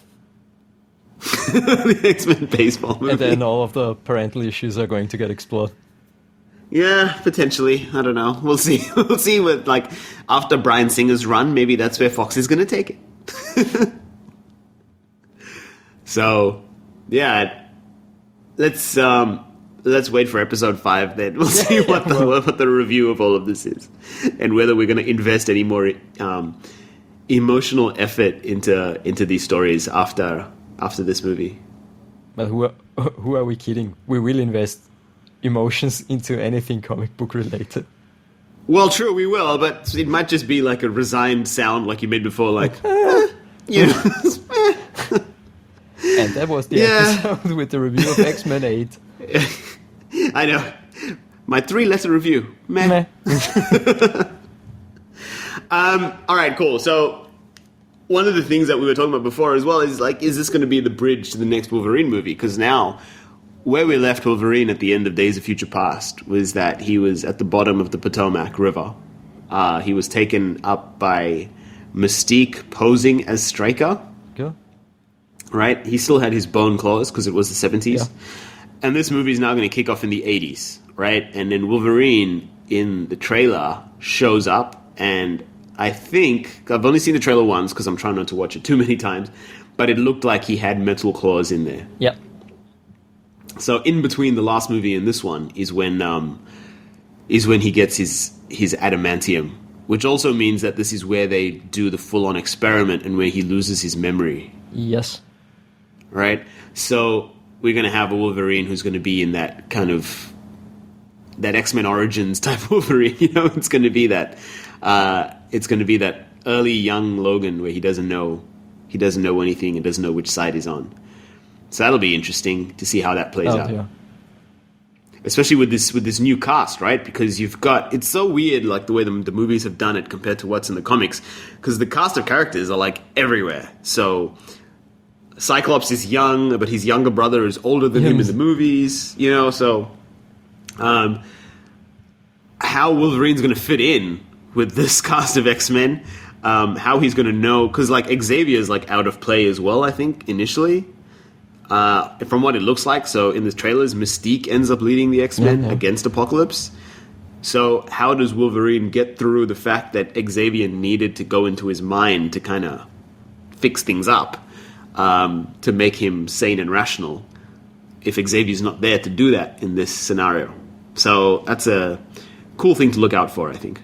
The X-Men baseball movie.
and then all of the parental issues are going to get explored.
Yeah, potentially. I don't know. We'll see. We'll see what, like, after Bryan Singer's run, maybe that's where Fox is going to take it. So, yeah, let's um, let's wait for episode five. Then we'll see what the what the review of all of this is, and whether we're going to invest any more um, emotional effort into into these stories after after this movie.
But who are, who are we kidding? We will invest emotions into anything comic book related.
Well, true, we will, but it might just be like a resigned sound, like you made before, like, eh, you know.
And that was the
Yeah.
episode with the review of X-Men eight.
I know. My three-letter review. Meh.
Meh.
Um, all right, cool. So one of the things that we were talking about before as well is, like, is this going to be the bridge to the next Wolverine movie? Because now, where we left Wolverine at the end of Days of Future Past was that he was at the bottom of the Potomac River. Uh, he was taken up by Mystique posing as Stryker.
Go.
Right? He still had his bone claws because it was the seventies.
Yeah.
And this movie is now going to kick off in the eighties, right? And then Wolverine in the trailer shows up, and I think, I've only seen the trailer once because I'm trying not to watch it too many times, but it looked like he had metal claws in there.
Yeah.
So in between the last movie and this one is when um, is when he gets his his adamantium, which also means that this is where they do the full-on experiment and where he loses his memory.
Yes.
Right? So we're going to have a Wolverine who's going to be in that kind of that X-Men Origins type Wolverine. You know, it's going to be that uh, it's going to be that early young Logan where he doesn't know he doesn't know anything and doesn't know which side he's on. So that'll be interesting to see how that plays
Oh,
out.
yeah.
Especially with this with this new cast, right? Because you've got, it's so weird, like the way the, the movies have done it compared to what's in the comics, because the cast of characters are like everywhere. So Cyclops is young, but his younger brother is older than him in the movies, you know. So um, how Wolverine's going to fit in with this cast of X-Men, um, how he's going to know, because like Xavier's like out of play as well, I think initially. Uh, from what it looks like, so in the trailers, Mystique ends up leading the X-Men
Yeah, yeah.
against Apocalypse. So how does Wolverine get through the fact that Xavier needed to go into his mind to kind of fix things up? um, to make him sane and rational if Xavier's not there to do that in this scenario. So that's a cool thing to look out for, I think.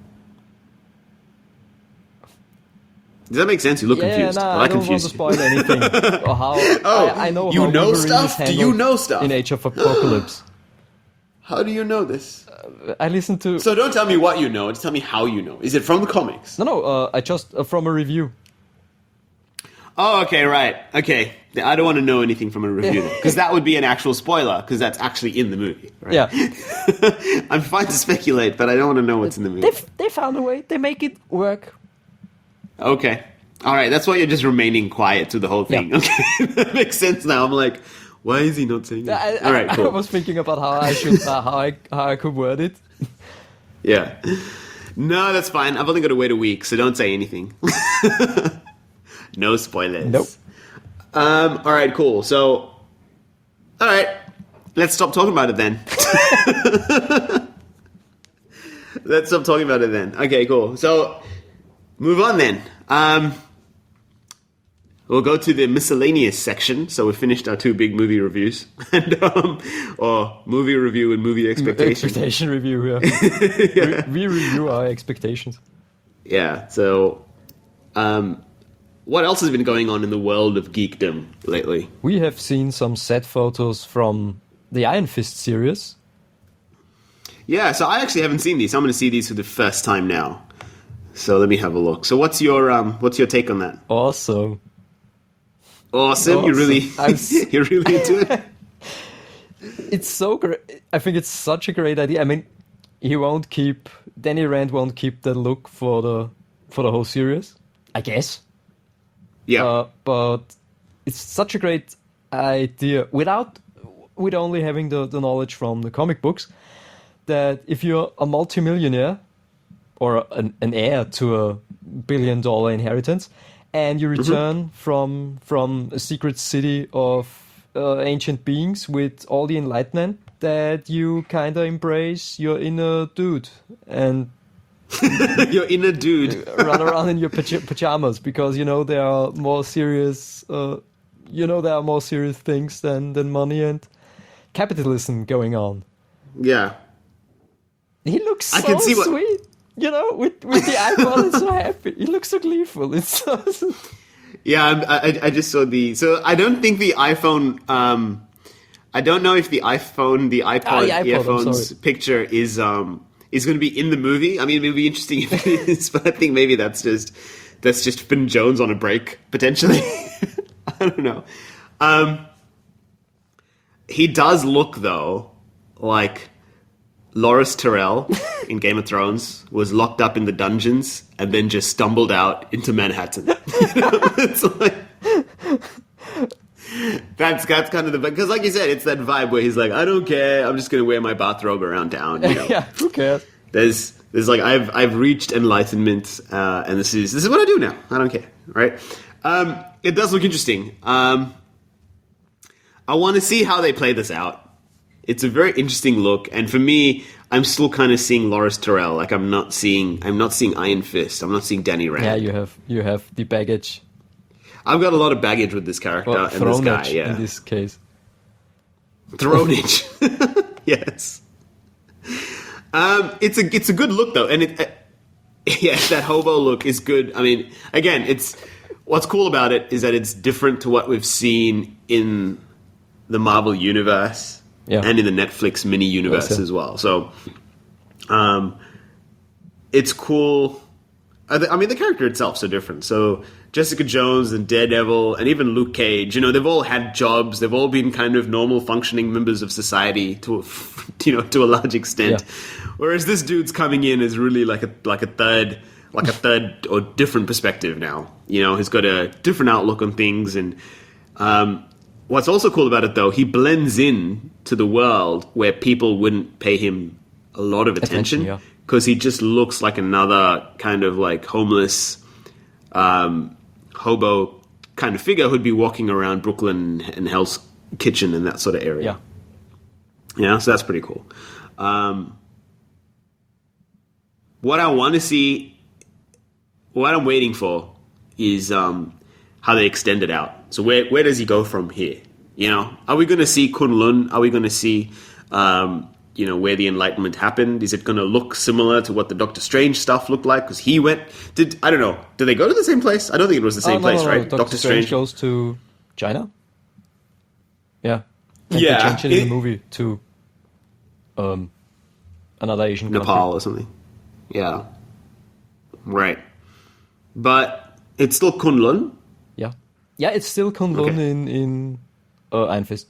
Does that make sense? You look
Yeah,
confused.
no,
Am
I don't
confused?
want to spoil anything. Or how,
Oh,
I, I know
you
how
know
Wolverine
stuff?
is
Do you
handled
know stuff?
in Age of Apocalypse.
How do you know this?
I listened to...
So don't tell me what you know, just tell me how you know. Is it from the comics?
No, no, uh, I just, uh, from a review.
Oh, okay, right. Okay. I don't want to know anything from a review, because that would be an actual spoiler, because that's actually in the movie. Right?
Yeah.
I'm fine to speculate, but I don't want to know what's in the movie.
They, they found a way. They make it work.
Okay. All right, that's why you're just remaining quiet to the whole thing.
Yeah.
Okay, that makes sense now. I'm like, why is he not saying
I,
that?
I,
All right, cool.
I was thinking about how I should, uh, how I, how I could word it.
Yeah. No, that's fine. I've only got to wait a week, so don't say anything. No spoilers.
Nope.
Um, all right, cool. So, all right, let's stop talking about it then. Let's stop talking about it then. Okay, cool. So, move on then. Um, we'll go to the miscellaneous section. So we finished our two big movie reviews, and um, or movie review and movie expectation.
Expectation review, yeah.
Yeah.
We, we review our expectations.
Yeah. So, um, what else has been going on in the world of geekdom lately?
We have seen some set photos from the Iron Fist series.
Yeah, so I actually haven't seen these. I'm going to see these for the first time now. So let me have a look. So what's your um, what's your take on that?
Awesome.
Awesome! You're
Awesome.
really
I'm s-
you're really into it.
It's so great. I think it's such a great idea. I mean, he won't keep Danny Rand won't keep that look for the for the whole series, I guess.
Yeah,
Uh, but it's such a great idea without with only having the, the knowledge from the comic books that if you're a multimillionaire or an, an heir to a billion dollar inheritance and you return from from a secret city of uh, ancient beings with all the enlightenment, that you kind of embrace your inner dude and
your inner dude.
run around in your paj- pajamas because you know there are more serious uh, you know there are more serious things than than money and capitalism going on.
Yeah,
He looks so
I can see what-
sweet, you know, with with the eyeball. It's so happy. He looks so gleeful. It's so
yeah. I'm, I I just saw the. So I don't think the iPhone. Um, I don't know if the iPhone, the iPod,
Ah, the iPod, I'm
earphones
sorry.
picture is um is going to be in the movie. I mean, it would be interesting if it is, but I think maybe that's just that's just Finn Jones on a break potentially. I don't know. Um, he does look though like Loras Tyrell in Game of Thrones was locked up in the dungeons and then just stumbled out into Manhattan. You know? It's like that's that's kind of the because, like you said, it's that vibe where he's like, I don't care, I'm just gonna wear my bathrobe around town. You know?
yeah. Who cares?
There's there's like I've I've reached enlightenment, uh, and this is this is what I do now. I don't care, right? Um, it does look interesting. Um, I want to see how they play this out. It's a very interesting look, and for me, I'm still kind of seeing Loras Tyrell. Like I'm not seeing I'm not seeing Iron Fist. I'm not seeing Danny Rand.
Yeah, you have you have the baggage.
I've got a lot of baggage with this character
Well,
and this guy.
thronage
Yeah,
in this case.
Thronage. Yes. Um, it's a it's a good look though, and it uh, yeah, that hobo look is good. I mean, again, it's what's cool about it is that it's different to what we've seen in the Marvel universe
Yeah.
and in the Netflix mini universe
Yes, yeah.
as well. So, um, it's cool. I th- I mean, the character itself's so different. So Jessica Jones and Daredevil and even Luke Cage, you know, they've all had jobs. They've all been kind of normal functioning members of society to, a, you know, to a large extent.
Yeah.
Whereas this dude's coming in as really like a like a third, like a third or different perspective now. You know, he's got a different outlook on things. And um, what's also cool about it, though, he blends in to the world where people wouldn't pay him a lot of attention.
Attention, yeah.
Because he just looks like another kind of like homeless, um, hobo kind of figure who'd be walking around Brooklyn and Hell's Kitchen and that sort of area.
Yeah.
Yeah, so that's pretty cool. Um, what I want to see, what I'm waiting for is um, how they extend it out. So where where does he go from here? You know, are we going to see Kunlun? Are we going to see, um, you know, where the Enlightenment happened? Is it going to look similar to what the Doctor Strange stuff looked like? Because he went, did I don't know, did they go to the same place? I don't think it was the same
Oh, no,
place,
no, no.
right?
Doctor, Strange goes to China. Yeah. And
Yeah,
They changed it in
it-
the movie to um, another Asian country.
Nepal or something. Yeah. Right. But it's still Kunlun.
Yeah. Yeah, it's still Kunlun
Okay.
in, in uh, Iron Fist.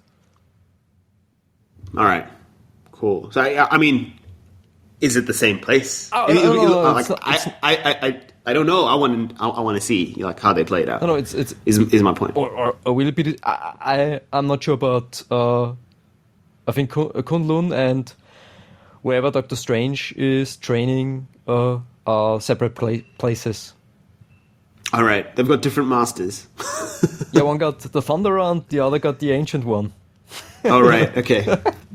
All right. Cool. So, I, I mean, is it the same place?
Oh,
I mean,
no, no, no,
like,
it's not-
I,
it's-
I, I, I, I don't know. I want to. I, I want to see like how they play it out.
No, no, it's it's
Is is my point?
or, or, or will it be? the- I, I I'm not sure, but uh, I think Kun- uh, Kunlun and wherever Doctor Strange is training uh, are separate pla- places.
All right. They've got different masters.
Yeah, one got the Thunder Round, the other got the Ancient One.
All right. Okay.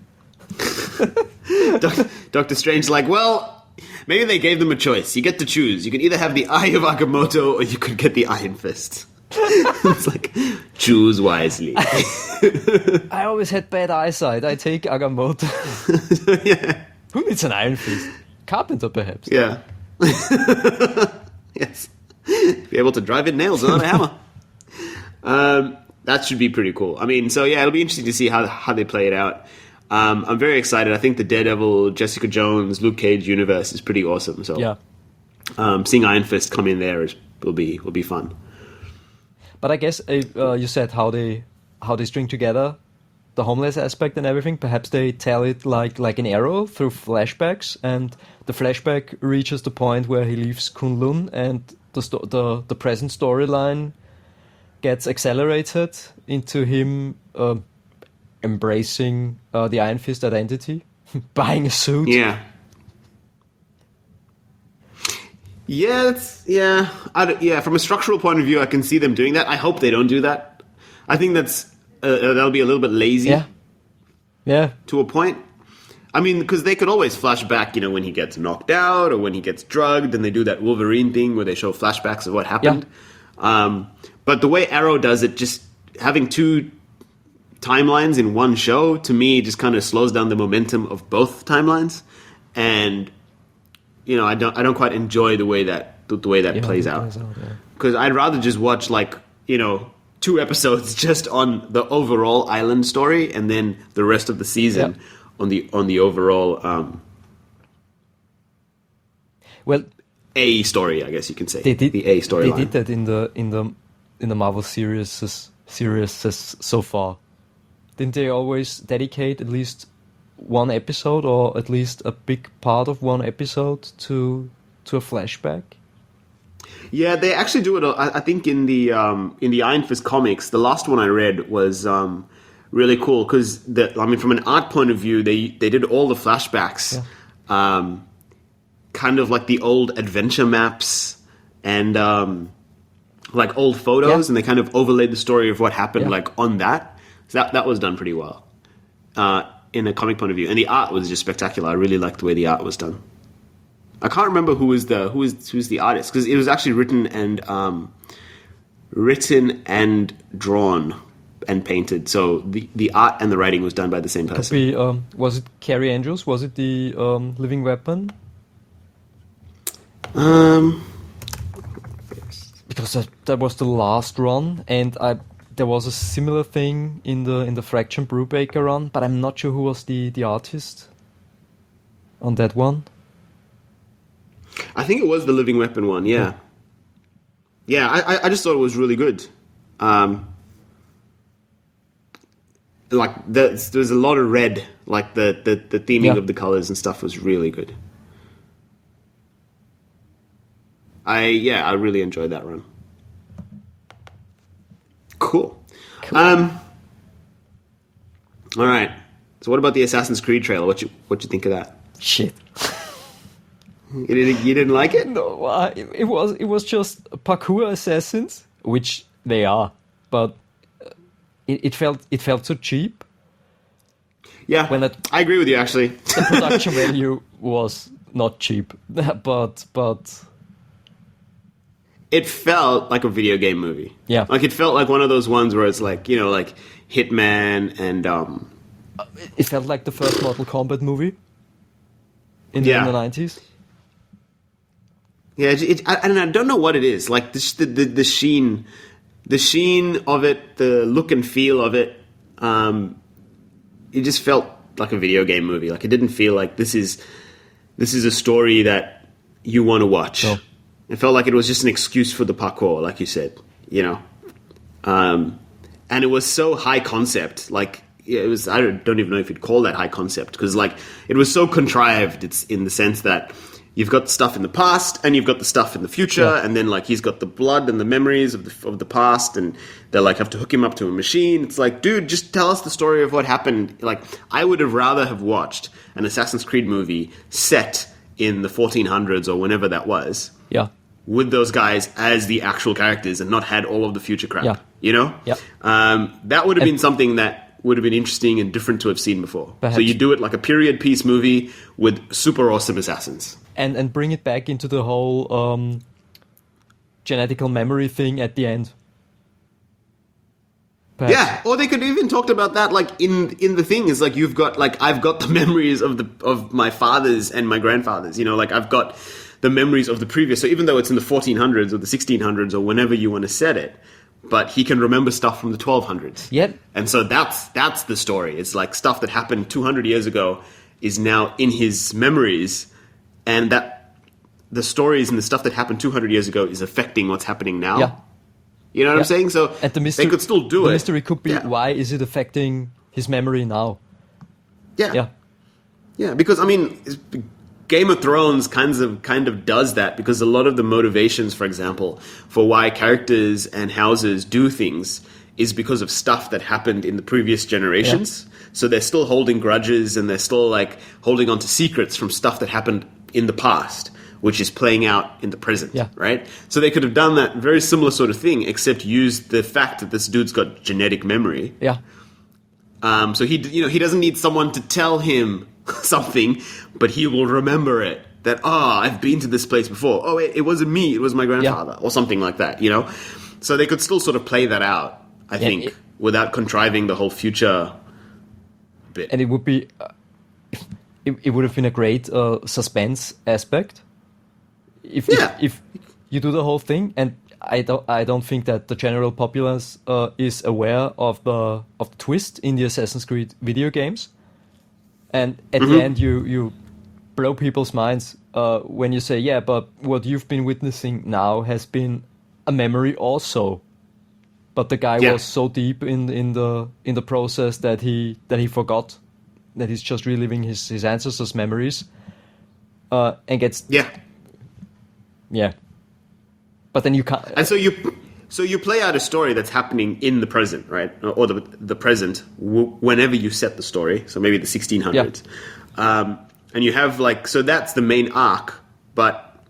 Doc- Doctor Strange, like, well, maybe they gave them a choice. You get to choose. You can either have the Eye of Agamotto or you could get the Iron Fist. It's like, choose wisely.
I always had bad eyesight. I take Agamotto.
Yeah.
Who needs an Iron Fist? Carpenter, perhaps.
Yeah. Yes. Be able to drive in nails without a hammer. Um, that should be pretty cool. I mean, so yeah, it'll be interesting to see how how they play it out. Um, I'm very excited. I think the Daredevil, Jessica Jones, Luke Cage universe is pretty awesome. So
Yeah.
um, seeing Iron Fist come in there is, will be will be fun.
But I guess uh, uh, you said how they how they string together the homeless aspect and everything. Perhaps they tell it like like an arrow through flashbacks, and the flashback reaches the point where he leaves Kunlun, and the sto- the the present storyline gets accelerated into him um embracing uh, the Iron Fist identity, buying a suit.
Yeah. Yeah, that's, yeah, I d yeah. From a structural point of view, I can see them doing that. I hope they don't do that. I think that's uh, uh, that'll be a little bit lazy
yeah, yeah.
to a point. I mean, because they could always flash back, you know, when he gets knocked out or when he gets drugged, and they do that Wolverine thing where they show flashbacks of what happened. Um, but the way Arrow does it, just having two timelines in one show, to me, just kind of slows down the momentum of both timelines, and you know, I don't, I don't quite enjoy the way that the, the way that
Yeah,
plays
it
out.
plays out, yeah.
Because I'd rather just watch like, you know, two episodes just on the overall island story, and then the rest of the season
Yeah.
on the on the overall um,
Well,
A story, I guess you can say.
they did
the A
They
storyline.
did that in the in the in the Marvel series series so far. Didn't they always dedicate at least one episode, or at least a big part of one episode, to to a flashback?
Yeah, they actually do it. I, I think in the um, in the Iron Fist comics, the last one I read was um, really cool because I mean, from an art point of view, they they did all the flashbacks, um, kind of like the old adventure maps and um, like old photos,
Yeah.
and they kind of overlaid the story of what happened
Yeah.
like on that. So that that was done pretty well uh, in a comic point of view, and the art was just spectacular. I really liked the way the art was done. I can't remember who was the who was who's the artist, because it was actually written and um, written and drawn and painted. So the, the art and the writing was done by the same
Could
person.
be, um, was it Carrie Andrews? Was it the um, Living Weapon?
Um,
Because that, that was the last run, and I there was a similar thing in the in the Fraction Brubaker run, but I'm not sure who was the, the artist on that one.
I think it was the Living Weapon one. Yeah, yeah. I I- I just thought it was really good. Um, like the, there's a lot of red. Like the the, the theming
Yeah.
of the colors and stuff was really good. I yeah, I really enjoyed that run. Cool. Um. All right. So, what about the Assassin's Creed trailer? What you what you think of that?
Shit.
You didn't you didn't like it?
No, I, it was it was just parkour assassins, which they are, but uh, it, it felt it felt so cheap.
Yeah.
When it-
I agree with you actually.
The production value was not cheap, but but
it felt like a video game movie.
Yeah.
Like it felt like one of those ones where it's like, you know, like Hitman and um
It felt like the first Mortal Kombat movie in,
Yeah.
in the nineties.
yeah, it, it, I, I don't know, I don't know what it is. Like the, the the the sheen the sheen of it, the look and feel of it, um it just felt like a video game movie. Like it didn't feel like this is this is a story that you want to watch.
No.
It felt like it was just an excuse for the parkour, like you said, you know. Um, and it was so high concept, like yeah, it was. I don't, don't even know if you'd call that high concept because, like, it was so contrived. It's in the sense that you've got the stuff in the past and you've got the stuff in the future,
Yeah.
and then like he's got the blood and the memories of the of the past, and they like have to hook him up to a machine. It's like, dude, just tell us the story of what happened. Like, I would have rather have watched an Assassin's Creed movie set in the fourteen hundreds or whenever that was,
Yeah.
with those guys as the actual characters and not had all of the future crap.
Yeah.
You know?
Yeah.
Um, that would have
And-
been something that would have been interesting and different to have seen before.
Perhaps.
So you do it like a period piece movie with super awesome assassins.
And and bring it back into the whole um, genetical memory thing at the end. Perhaps.
Yeah, or they could even talked about that like in in the thing is like you've got like I've got the memories of the of my fathers and my grandfathers, you know, like I've got the memories of the previous. So even though it's in the fourteen hundreds or the sixteen hundreds or whenever you want to set it, but he can remember stuff from the twelve hundreds.
Yep.
And so that's that's the story. It's like stuff that happened two hundred years ago is now in his memories, and that the stories and the stuff that happened two hundred years ago is affecting what's happening now.
Yeah.
You know what
Yeah.
I'm saying? So
And the mystery,
they could still do
the
it.
mystery could be
Yeah.
why is it affecting his memory now?
Yeah.
Yeah.
Yeah, because I mean, it's- Game of Thrones kinds of kind of does that because a lot of the motivations, for example, for why characters and houses do things is because of stuff that happened in the previous generations. So they're still holding grudges and they're still like holding on to secrets from stuff that happened in the past, which is playing out in the present,
Yeah.
right? So they could have done that very similar sort of thing, except used the fact that this dude's got genetic memory.
Yeah.
Um, so he, you know, he doesn't need someone to tell him something, but he will remember it. That oh, I've been to this place before. Oh, it, it wasn't me; it was my grandfather, or something like that. You know, so they could still sort of play that out. I
Yeah,
think
it-
without contriving the whole future bit.
And it would be, uh, it, it would have been a great uh, suspense aspect. If,
Yeah.
if if you do the whole thing, and I don't I don't think that the general populace uh, is aware of the of the twist in the Assassin's Creed video games, and at
Mm-hmm.
the end you you blow people's minds uh, when you say, yeah, but what you've been witnessing now has been a memory also. But the guy
Yeah.
was so deep in in the in the process that he that he forgot that he's just reliving his his ancestors' memories, uh, and gets
yeah,
yeah. But then you can't.
and so you, so you play out a story that's happening in the present, right, or the the present w- whenever you set the story. So maybe the sixteen hundreds, um, and you have like so that's the main arc. But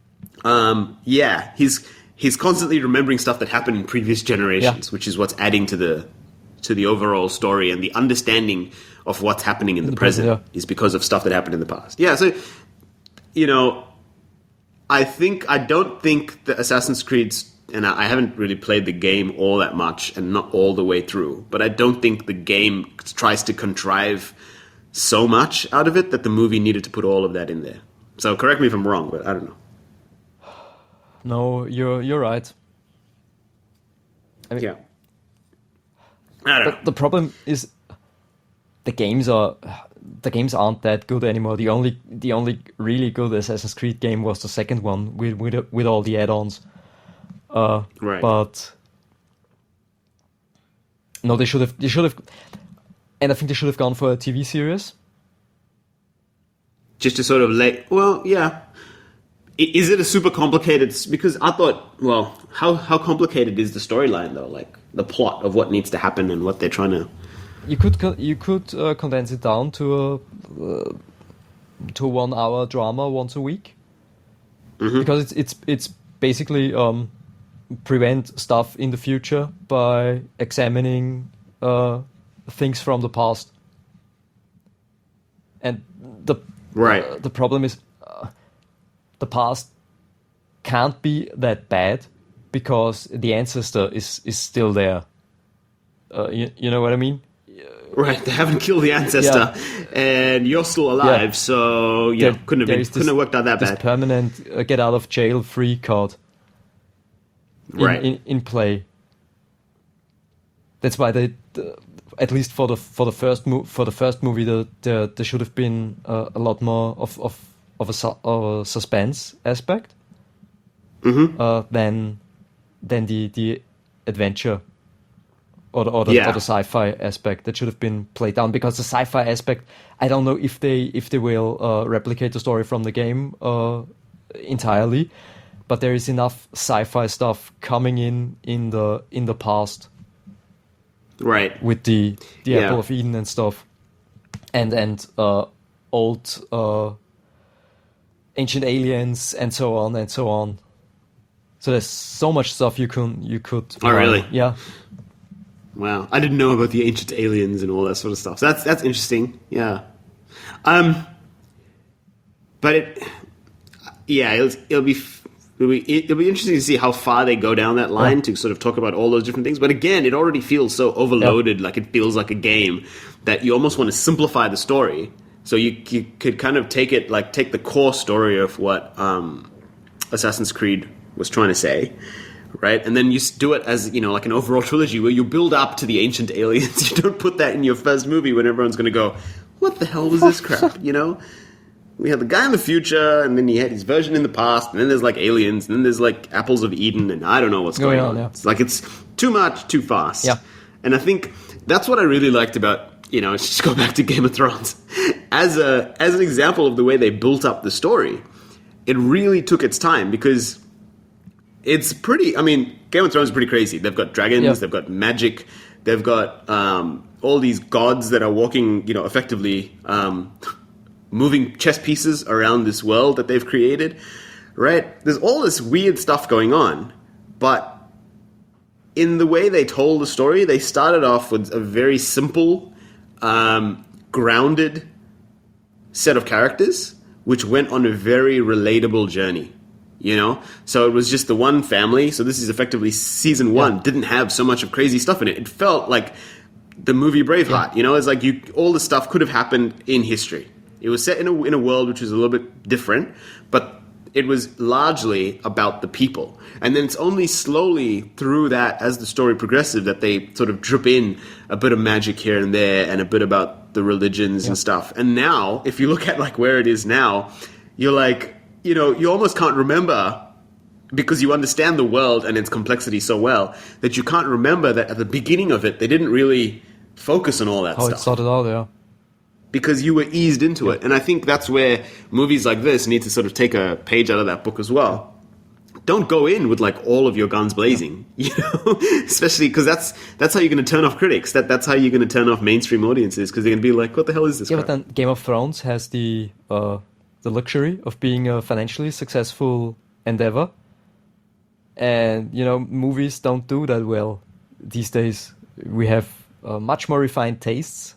um, yeah, he's he's constantly remembering stuff that happened in previous generations,
Yeah.
which is what's adding to the to the overall story and the understanding of what's happening in, the,
the
present,
present,
is because of stuff that happened in the past. Yeah, so you know. I think I don't think the Assassin's Creed's, and I I haven't really played the game all that much and not all the way through, but I don't think the game tries to contrive so much out of it that the movie needed to put all of that in there. So correct me if I'm wrong, but I don't know.
No, you're you're right. I mean,
Yeah. I don't
the,
know.
the problem is the games are the games aren't that good anymore. The only the only really good Assassin's Creed game was the second one with with with all the add-ons. Uh,
Right.
But no, they should have they should have, and I think they should have gone for a T V series.
Just to sort of lay, well, yeah. I- Is it a super complicated, because I thought, well, how, how complicated is the storyline though? Like the plot of what needs to happen and what they're trying to...
You could co- you could uh, condense it down to a uh, to a one hour drama once a week, because it's it's it's basically um, prevent stuff in the future by examining uh, things from the past, and the
Right.
uh, the problem is uh, the past can't be that bad because the ancestor is is still there. Uh, you, you know what I mean?
Right, they haven't killed the ancestor, and you're still alive,
Yeah.
so you know,
There-
couldn't have
there
been,
is
couldn't
this-
have worked out that
This
bad.
permanent uh, get out of jail free card in,
Right.
in, in play. That's why they, the, at least for the for the first mo- for the first movie, the, the, there should have been uh, a lot more of of of a, su- of a suspense aspect
Mm-hmm.
uh, than than the the adventure or the, or the,
Yeah.
or the sci-fi aspect that should have been played down, because the sci-fi aspect, I don't know if they if they will uh, replicate the story from the game uh, entirely, but there is enough sci-fi stuff coming in in the in the past
Right.
with the the
Yeah.
Apple of Eden and stuff, and and uh, old uh, ancient aliens and so on and so on. So there's so much stuff you can you could.
Oh, really?
Yeah.
Wow, I didn't know about the ancient aliens and all that sort of stuff. So that's that's interesting. Yeah. Um. But it, yeah, it'll, it'll be it'll be it'll be interesting to see how far they go down that line
Yeah.
to sort of talk about all those different things. But again, it already feels so overloaded. Like it feels like a game that you almost want to simplify the story. So you you could kind of take it like take the core story of what um, Assassin's Creed was trying to say. Right, and then you s- do it as, you know, like an overall trilogy where you build up to the ancient aliens. You don't put that in your first movie when everyone's going to go, "What the hell was this crap?" You know, we had the guy in the future, and then he had his version in the past, and then there's like aliens, and then there's like apples of Eden, and I don't know what's going,
Going
on.
on, yeah.
It's like it's too much, too fast.
Yeah.
And I think that's what I really liked about, you know, let's just go back to Game of Thrones as a as an example of the way they built up the story. It really took its time because. It's pretty. I mean, Game of Thrones is pretty crazy. They've got dragons.
Yeah.
They've got magic. They've got um, all these gods that are walking. You know, effectively um, moving chess pieces around this world that they've created. Right? There's all this weird stuff going on, but in the way they told the story, they started off with a very simple, um, grounded set of characters, which went on a very relatable journey. You know, so it was just the one family. So this is effectively season one.
Yeah.
Didn't have so much of crazy stuff in it. It felt like the movie Braveheart.
Yeah.
You know, it's like you all the stuff could have happened in history. It was set in a in a world which was a little bit different, but it was largely about the people. And then it's only slowly through that, as the story progresses, that they sort of drip in a bit of magic here and there, and a bit about the religions and stuff. And now, if you look at like where it is now, you're like. You know, you almost can't remember, because you understand the world and its complexity so well, that you can't remember that at the beginning of it, they didn't really focus on all that
How it
stuff.
started out, yeah.
Because you were eased into it. And I think that's where movies like this need to sort of take a page out of that book as well. Don't go in with like all of your guns blazing, you know, especially because that's that's how you're going to turn off critics. That that's how you're going to turn off mainstream audiences, because they're going to be like, "What the hell is this?"
Yeah,
crap?
but then Game of Thrones has the uh, the luxury of being a financially successful endeavor, and you know, movies don't do that well these days. We have uh, much more refined tastes.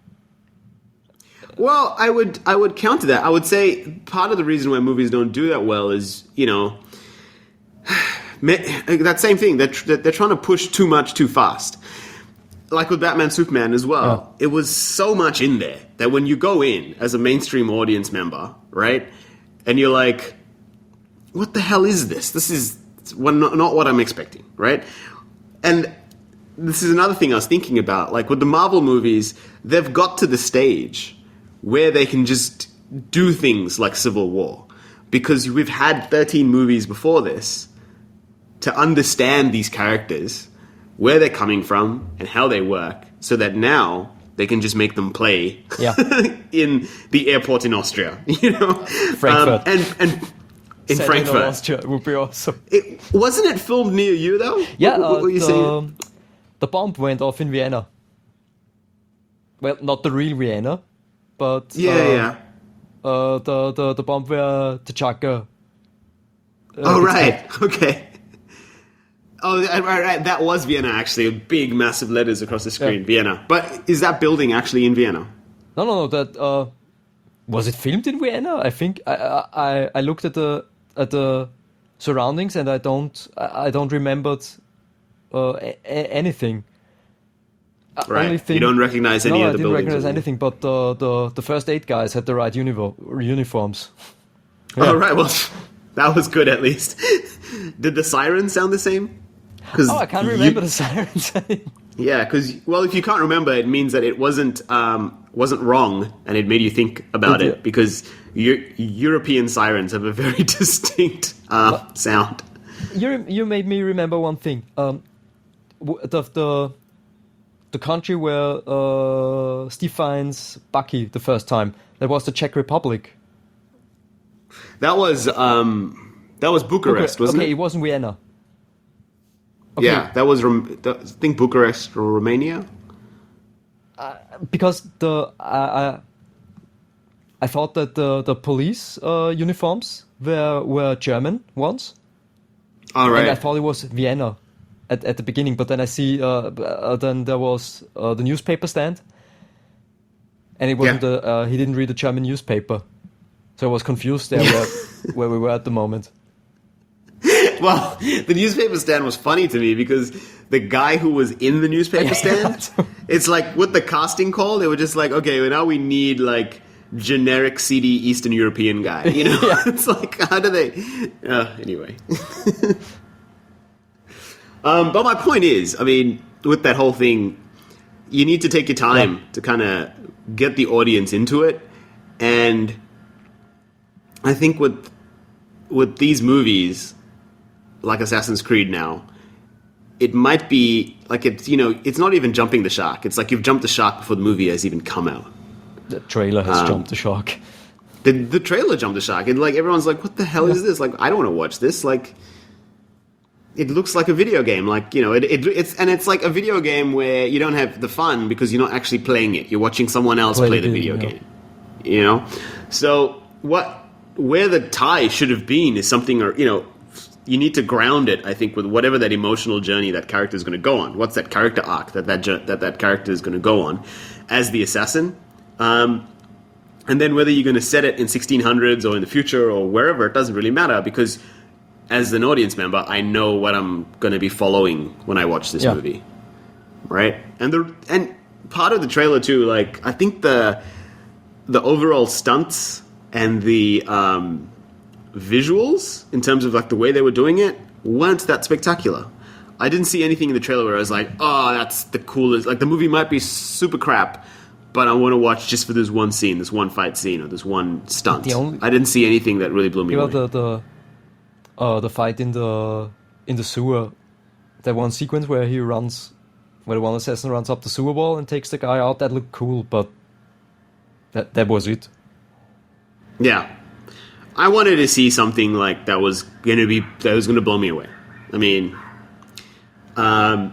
Well, I would I would counter that. I would say part of the reason why movies don't do that well is, you know, that same thing. They're, tr- they're trying to push too much too fast. Like with Batman Superman as well. It was so much in there that when you go in as a mainstream audience member, right, and you're like, what the hell is this? This is what- not, not what I'm expecting, right? And this is another thing I was thinking about. Like with the Marvel movies, they've got to the stage where they can just do things like Civil War, because we've had thirteen movies before this to understand these characters, where they're coming from and how they work, so that now they can just make them play
Yeah.
in the airport in Austria, you know,
Frankfurt.
Um, and and in
Set
Frankfurt.
Austria would be awesome.
It, wasn't it filmed near you though?
Yeah,
what, what
uh,
were you
the,
saying?
the bomb went off in Vienna. Well, not the real Vienna, but
Yeah,
uh,
yeah.
Uh, the the the bomb where T'Chaka. Uh,
Oh
gets
right,
hit.
okay. Oh, right, right, right. That was Vienna, actually. Big, massive letters across the screen.
Yeah.
Vienna. But is that building actually in Vienna?
No, no, no. That uh, was it filmed in Vienna? I think I I I looked at the at the surroundings, and I don't I I don't remember uh, a- a- anything. Uh,
Right.
only thing-
You don't recognize any
no,
of
I
the
didn't
buildings
recognize
or-
anything, but the, the the first eight guys had the right univo- uniforms.
Oh, right. Well, that was good at least. Did the sirens sound the same? 'Cause
Oh, I can't
you-
remember the sirens.
Yeah, because well, if you can't remember, it means that it wasn't um, wasn't wrong, and it made you think about
It-
it. Because Eu- European sirens have a very distinct uh, sound.
you you made me remember one thing. Um, w- the the the country where uh, Steve finds Bucky the first time, that was the Czech Republic.
That was um, that was Bucharest, wasn't
okay,
it?
it wasn't Vienna. Okay,
Yeah, that was Rom- that, I think Bucharest or Romania.
because the I I, I thought that the the police uh, uniforms were were German ones,
All
and I
right.
thought it was Vienna at, at the beginning. But then I see uh, b- uh, then there was uh, the newspaper stand, and it wasn't
Yeah.
the uh, he didn't read the German newspaper, so I was confused there where where we were at the moment.
Well, the newspaper stand was funny to me because the guy who was in the newspaper stand, it's like with the casting call, they were just like, okay, well, now we need like generic seedy Eastern European guy. You know, it's like, how do they? Uh, anyway. um, but my point is, I mean, with that whole thing, you need to take your time
Yeah.
to kind of get the audience into it, and I think with with these movies, like Assassin's Creed now, it might be like it's, you know, it's not even jumping the shark. It's like you've jumped the shark before the movie has even come out.
The trailer has
Um,
jumped the shark.
The the trailer jumped the shark, and like everyone's like, "What the hell is this?" Like, I don't want to watch this. Like, it looks like a video game. Like, you know, it, it it's and it's like a video game where you don't have the fun because you're not actually playing it. You're watching someone else
Play
play,
the
the
game,
video
yeah.
game. You know, so what where the tie should have been is something, or you know, you need to ground it, I think, with whatever that emotional journey that character is going to go on. What's that character arc that that jour- that, that character is going to go on as the assassin? Um, and then whether you're going to set it in sixteen hundreds or in the future or wherever, it doesn't really matter because as an audience member, I know what I'm going to be following when I watch this
Yeah.
movie, right? And the and part of the trailer too, like I think the the overall stunts and the um, visuals in terms of like the way they were doing it weren't that spectacular. I didn't see anything in the trailer where I was like, oh, that's the coolest. Like the movie might be super crap, but I want to watch just for this one scene, this one fight scene, or this one stunt.
The only-
I didn't see anything that really blew me
You know
away.
the the uh, the fight in the in the sewer. That one sequence where he runs, where the one assassin runs up the sewer wall and takes the guy out. That looked cool, but that that was it.
Yeah, I wanted to see something like that was gonna be that was gonna blow me away. I mean, um,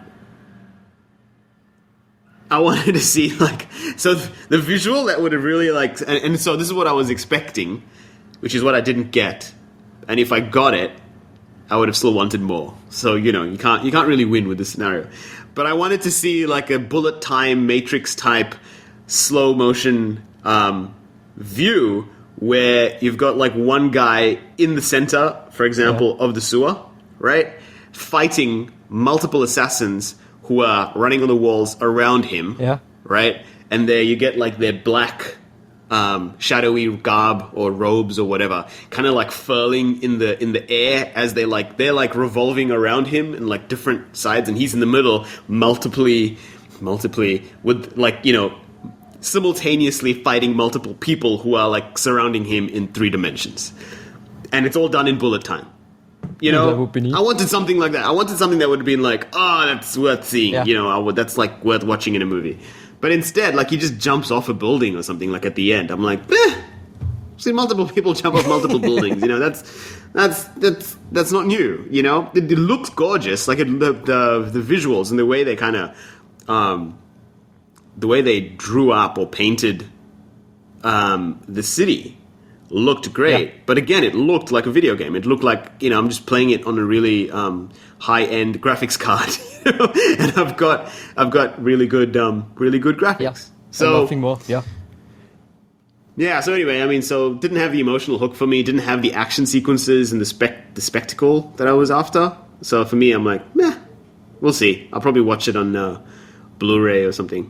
I wanted to see like so th- the visual that would have really like, and, and so this is what I was expecting, which is what I didn't get, and if I got it, I would have still wanted more. So you know, you can't you can't really win with this scenario. But I wanted to see like a bullet time Matrix type slow motion um, view where you've got like one guy in the center, for example, of the sewer, right, fighting multiple assassins who are running on the walls around him,
Yeah.
right, and there you get like their black um, shadowy garb or robes or whatever, kind of like furling in the in the air as they like they're like revolving around him in like different sides, and he's in the middle, multiply, multiply with like you know simultaneously fighting multiple people who are like surrounding him in three dimensions, and it's all done in bullet time. You
Yeah,
know,
that would be neat.
I wanted something like that. I wanted something that would have been like, oh, that's worth seeing.
Yeah.
You know, I would, that's like worth watching in a movie. But instead, like he just jumps off a building or something. Like at the end, I'm like, eh. I've seen multiple people jump off multiple buildings. You know, that's that's that's that's not new. You know, it, it looks gorgeous. Like it, the, the the visuals and the way they kind of um, the way they drew up or painted um, the city looked great.
Yeah.
But again, it looked like a video game. It looked like, you know, I'm just playing it on a really um, high-end graphics card, you know? And I've got I've got really good um, really good graphics.
Yeah.
So
And nothing more. Yeah.
Yeah, so anyway, I mean, so didn't have the emotional hook for me, didn't have the action sequences and the spec the spectacle that I was after. So for me, I'm like, meh, we'll see. I'll probably watch it on uh, Blu-ray or something.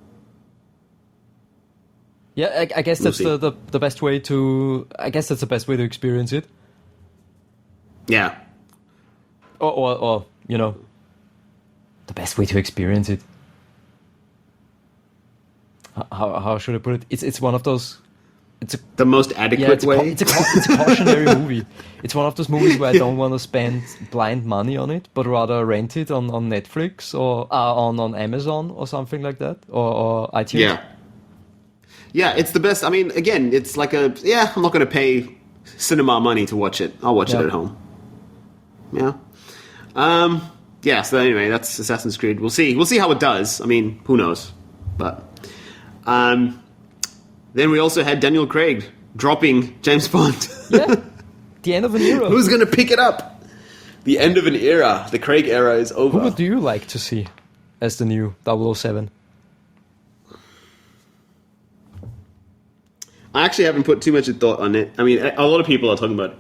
Yeah, I, I guess
We'll
that's
see.
the, the the best way to. I guess that's the best way to experience it,
Yeah.
or or, or you know, the best way to experience it. H- How how should I put it? It's it's one of those. It's a
The most
yeah,
adequate
it's a,
way.
ca- it's a ca- it's a cautionary movie. It's one of those movies where I don't want to spend blind money on it, but rather rent it on, on Netflix or uh, on on Amazon or something like that, or, or iTunes.
Yeah. Yeah, it's the best. I mean, again, it's like a, yeah, I'm not going to pay cinema money to watch it. I'll watch
Yeah.
it at home. Yeah. Um, yeah, so anyway, that's Assassin's Creed. We'll see. We'll see how it does. I mean, who knows? But, um, then we also had Daniel Craig dropping James Bond.
Yeah. The end of an era.
Who's going to pick it up? The end of an era. The Craig era is over.
Who would you like to see as the new double oh seven?
I actually haven't put too much thought on it. I mean, a a lot of people are talking about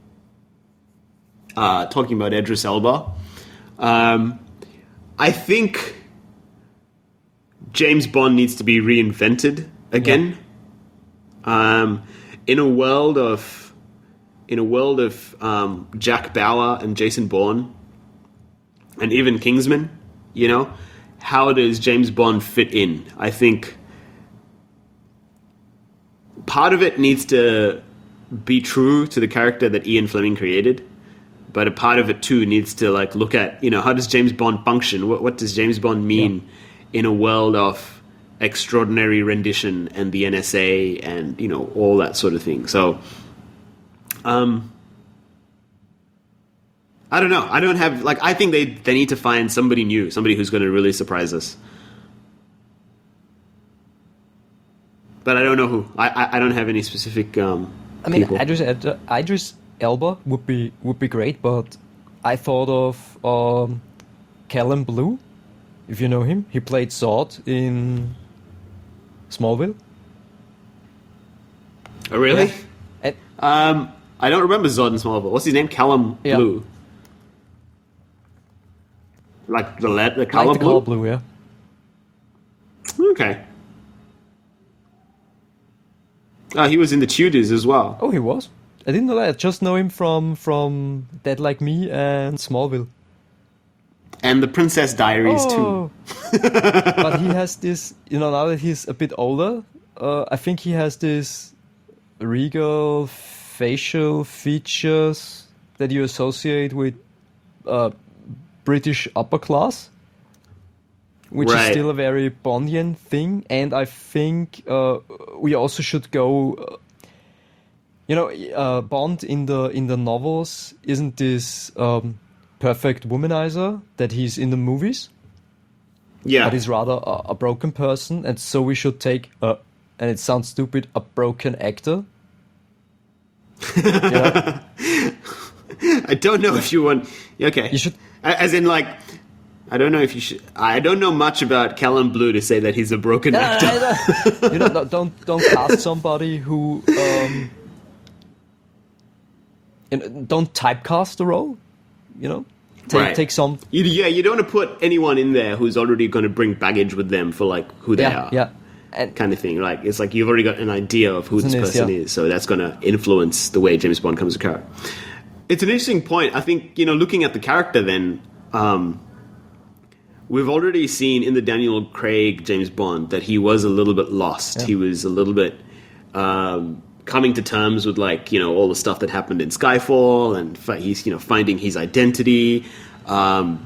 uh, talking about Idris Elba. Um, I think James Bond needs to be reinvented again. Um, in a world of in a world of um, Jack Bauer and Jason Bourne, and even Kingsman, you know, how does James Bond fit in? I think part of it needs to be true to the character that Ian Fleming created, but a part of it too needs to like look at, you know, how does James Bond function? What, what does James Bond mean
Yeah.
in a world of extraordinary rendition and the N S A and, you know, all that sort of thing. So, um, I don't know. I don't have like. I think they they need to find somebody new, somebody who's going to really surprise us. But I don't know who. I I, I don't have any specific. Um,
I mean,
people.
Idris, Ed- Idris Elba would be would be great, but I thought of um, Callum Blue, if you know him. He played Zod in Smallville.
Oh, really?
Yeah. And,
Um, I don't remember Zod in Smallville. What's his name? Callum
Yeah.
Blue. Like the lead, the color
like the
blue.
color blue, yeah.
Okay. Oh, he was in the Tudors as well.
Oh, he was. I didn't know that. I just know him from from Dead Like Me and Smallville.
And the Princess Diaries too.
Oh. But he has this, you know, now that he's a bit older, uh, I think he has this regal facial features that you associate with uh, British upper class, which
Right.
is still a very Bondian thing. And I think uh, we also should go. Uh, you know, uh, Bond in the in the novels isn't this um, perfect womanizer that he's in the movies,
Yeah.
but he's rather a, a broken person, and so we should take a, and it sounds stupid, a broken actor. Yeah.
I don't know if you want. Okay.
You should-
A- As in, like, I don't know if you should. I don't know much about Callum Blue to say that he's a broken
No,
actor.
no, no. You know, no, don't don't cast somebody who um, you know, don't typecast the role. You know, take
Right.
take some.
You, yeah, you don't want to put anyone in there who's already going to bring baggage with them for like who they
Yeah,
are.
yeah, and
Kind of thing. Like it's like you've already got an idea of who this
Isn't it?
person
Yeah.
is, so that's going to influence the way James Bond comes across. It's an interesting point. I think, you know, looking at the character, then um, we've already seen in the Daniel Craig James Bond that he was a little bit lost.
Yeah.
He was a little bit um, coming to terms with, like, you know, all the stuff that happened in Skyfall, and fi- he's, you know, finding his identity. Um,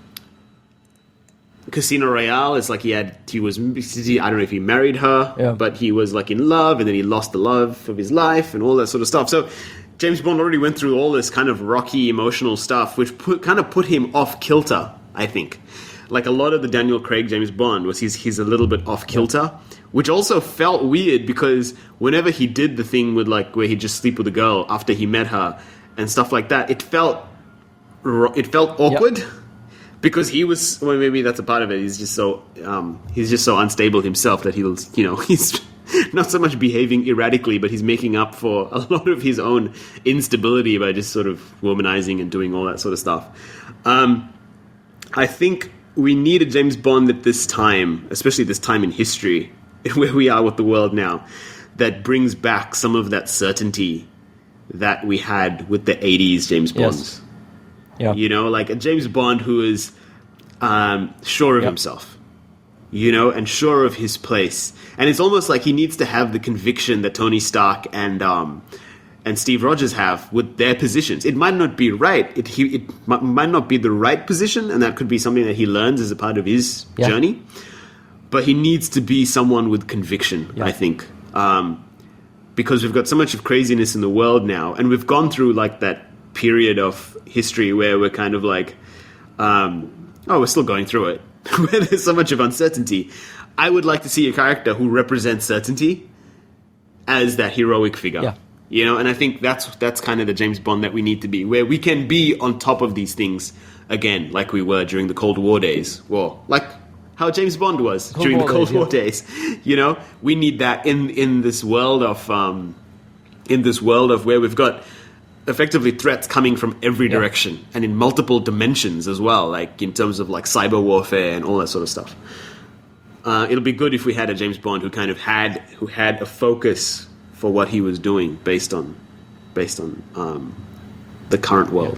Casino Royale is like he had, he was, I don't know if he married her,
Yeah.
but he was like in love, and then he lost the love of his life and all that sort of stuff. So James Bond already went through all this kind of rocky emotional stuff, which put, kind of put him off kilter, I think. Like a lot of the Daniel Craig James Bond was he's, he's a little bit off kilter, which also felt weird because whenever he did the thing with like where he'd just sleep with a girl after he met her and stuff like that, it felt, ro- it felt awkward. Because he was, well, maybe that's a part of it. He's just so, um, he's just so unstable himself that he'll, you know, he's not so much behaving erratically, but he's making up for a lot of his own instability by just sort of womanizing and doing all that sort of stuff. Um, I think we need a James Bond at this time, especially this time in history, where we are with the world now, that brings back some of that certainty that we had with the eighties James Bonds.
Yes. Yeah.
You know, like a James Bond who is um, sure of
Yep.
himself, you know, and sure of his place. And it's almost like he needs to have the conviction that Tony Stark and um, and Steve Rogers have with their positions. It might not be right. It, he, it m- might not be the right position, and that could be something that he learns as a part of his
Yeah.
journey. But he needs to be someone with conviction,
Yeah.
I think. Um, because we've got so much of craziness in the world now, and we've gone through like that period of history where we're kind of like, um, oh, we're still going through it, where there's so much of uncertainty. I would like to see a character who represents certainty as that heroic figure.
Yeah.
You know, and I think that's that's kind of the James Bond that we need to be, where we can be on top of these things again, like we were during the Cold War days. Well, like how James Bond was
Cold
during
War
the Cold
days,
War
yeah.
days. You know, we need that in in this world of um, in this world of where we've got effectively threats coming from every
Yeah.
direction and in multiple dimensions as well, like in terms of like cyber warfare and all that sort of stuff. Uh, it'll be good if we had a James Bond who kind of had who had a focus for what he was doing based on based on um, the current world.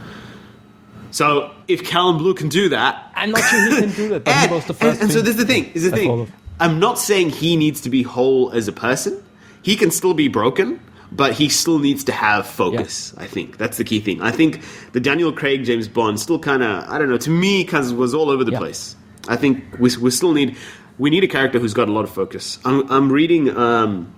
So if Callum Blue can do that,
I'm not sure he can do that, but
and,
he was the
and-
first.
and so
thing
this is the thing. This is the
I
thing.
followed.
I'm not saying he needs to be whole as a person. He can still be broken, but he still needs to have focus. I think that's the key thing. I think the Daniel Craig James Bond still kind of, I don't know, to me, because was all over the
Yeah.
place. I think we, we still need we need a character who's got a lot of focus. I'm, I'm reading um,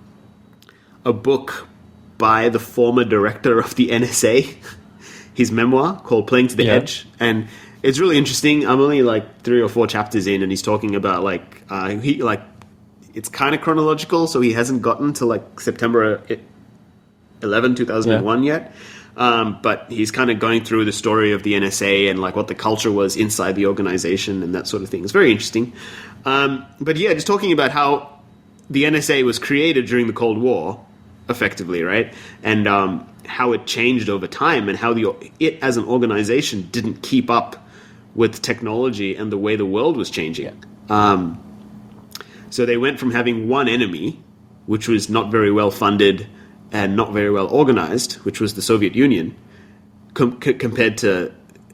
a book by the former director of the N S A, his memoir called Playing to the
Yeah.
Edge, and it's really interesting. I'm only like three or four chapters in, and he's talking about like uh, he like it's kind of chronological, so he hasn't gotten to like September eleventh, two thousand one
Yeah.
yet. Um, but he's kind of going through the story of the N S A and like what the culture was inside the organization and that sort of thing. It's very interesting. Um, but yeah, just talking about how the N S A was created during the Cold War, effectively, right? And um, how it changed over time and how the it as an organization didn't keep up with technology and the way the world was changing. Um, so they went from having one enemy, which was not very well funded and not very well organized, which was the Soviet Union, com- c- compared to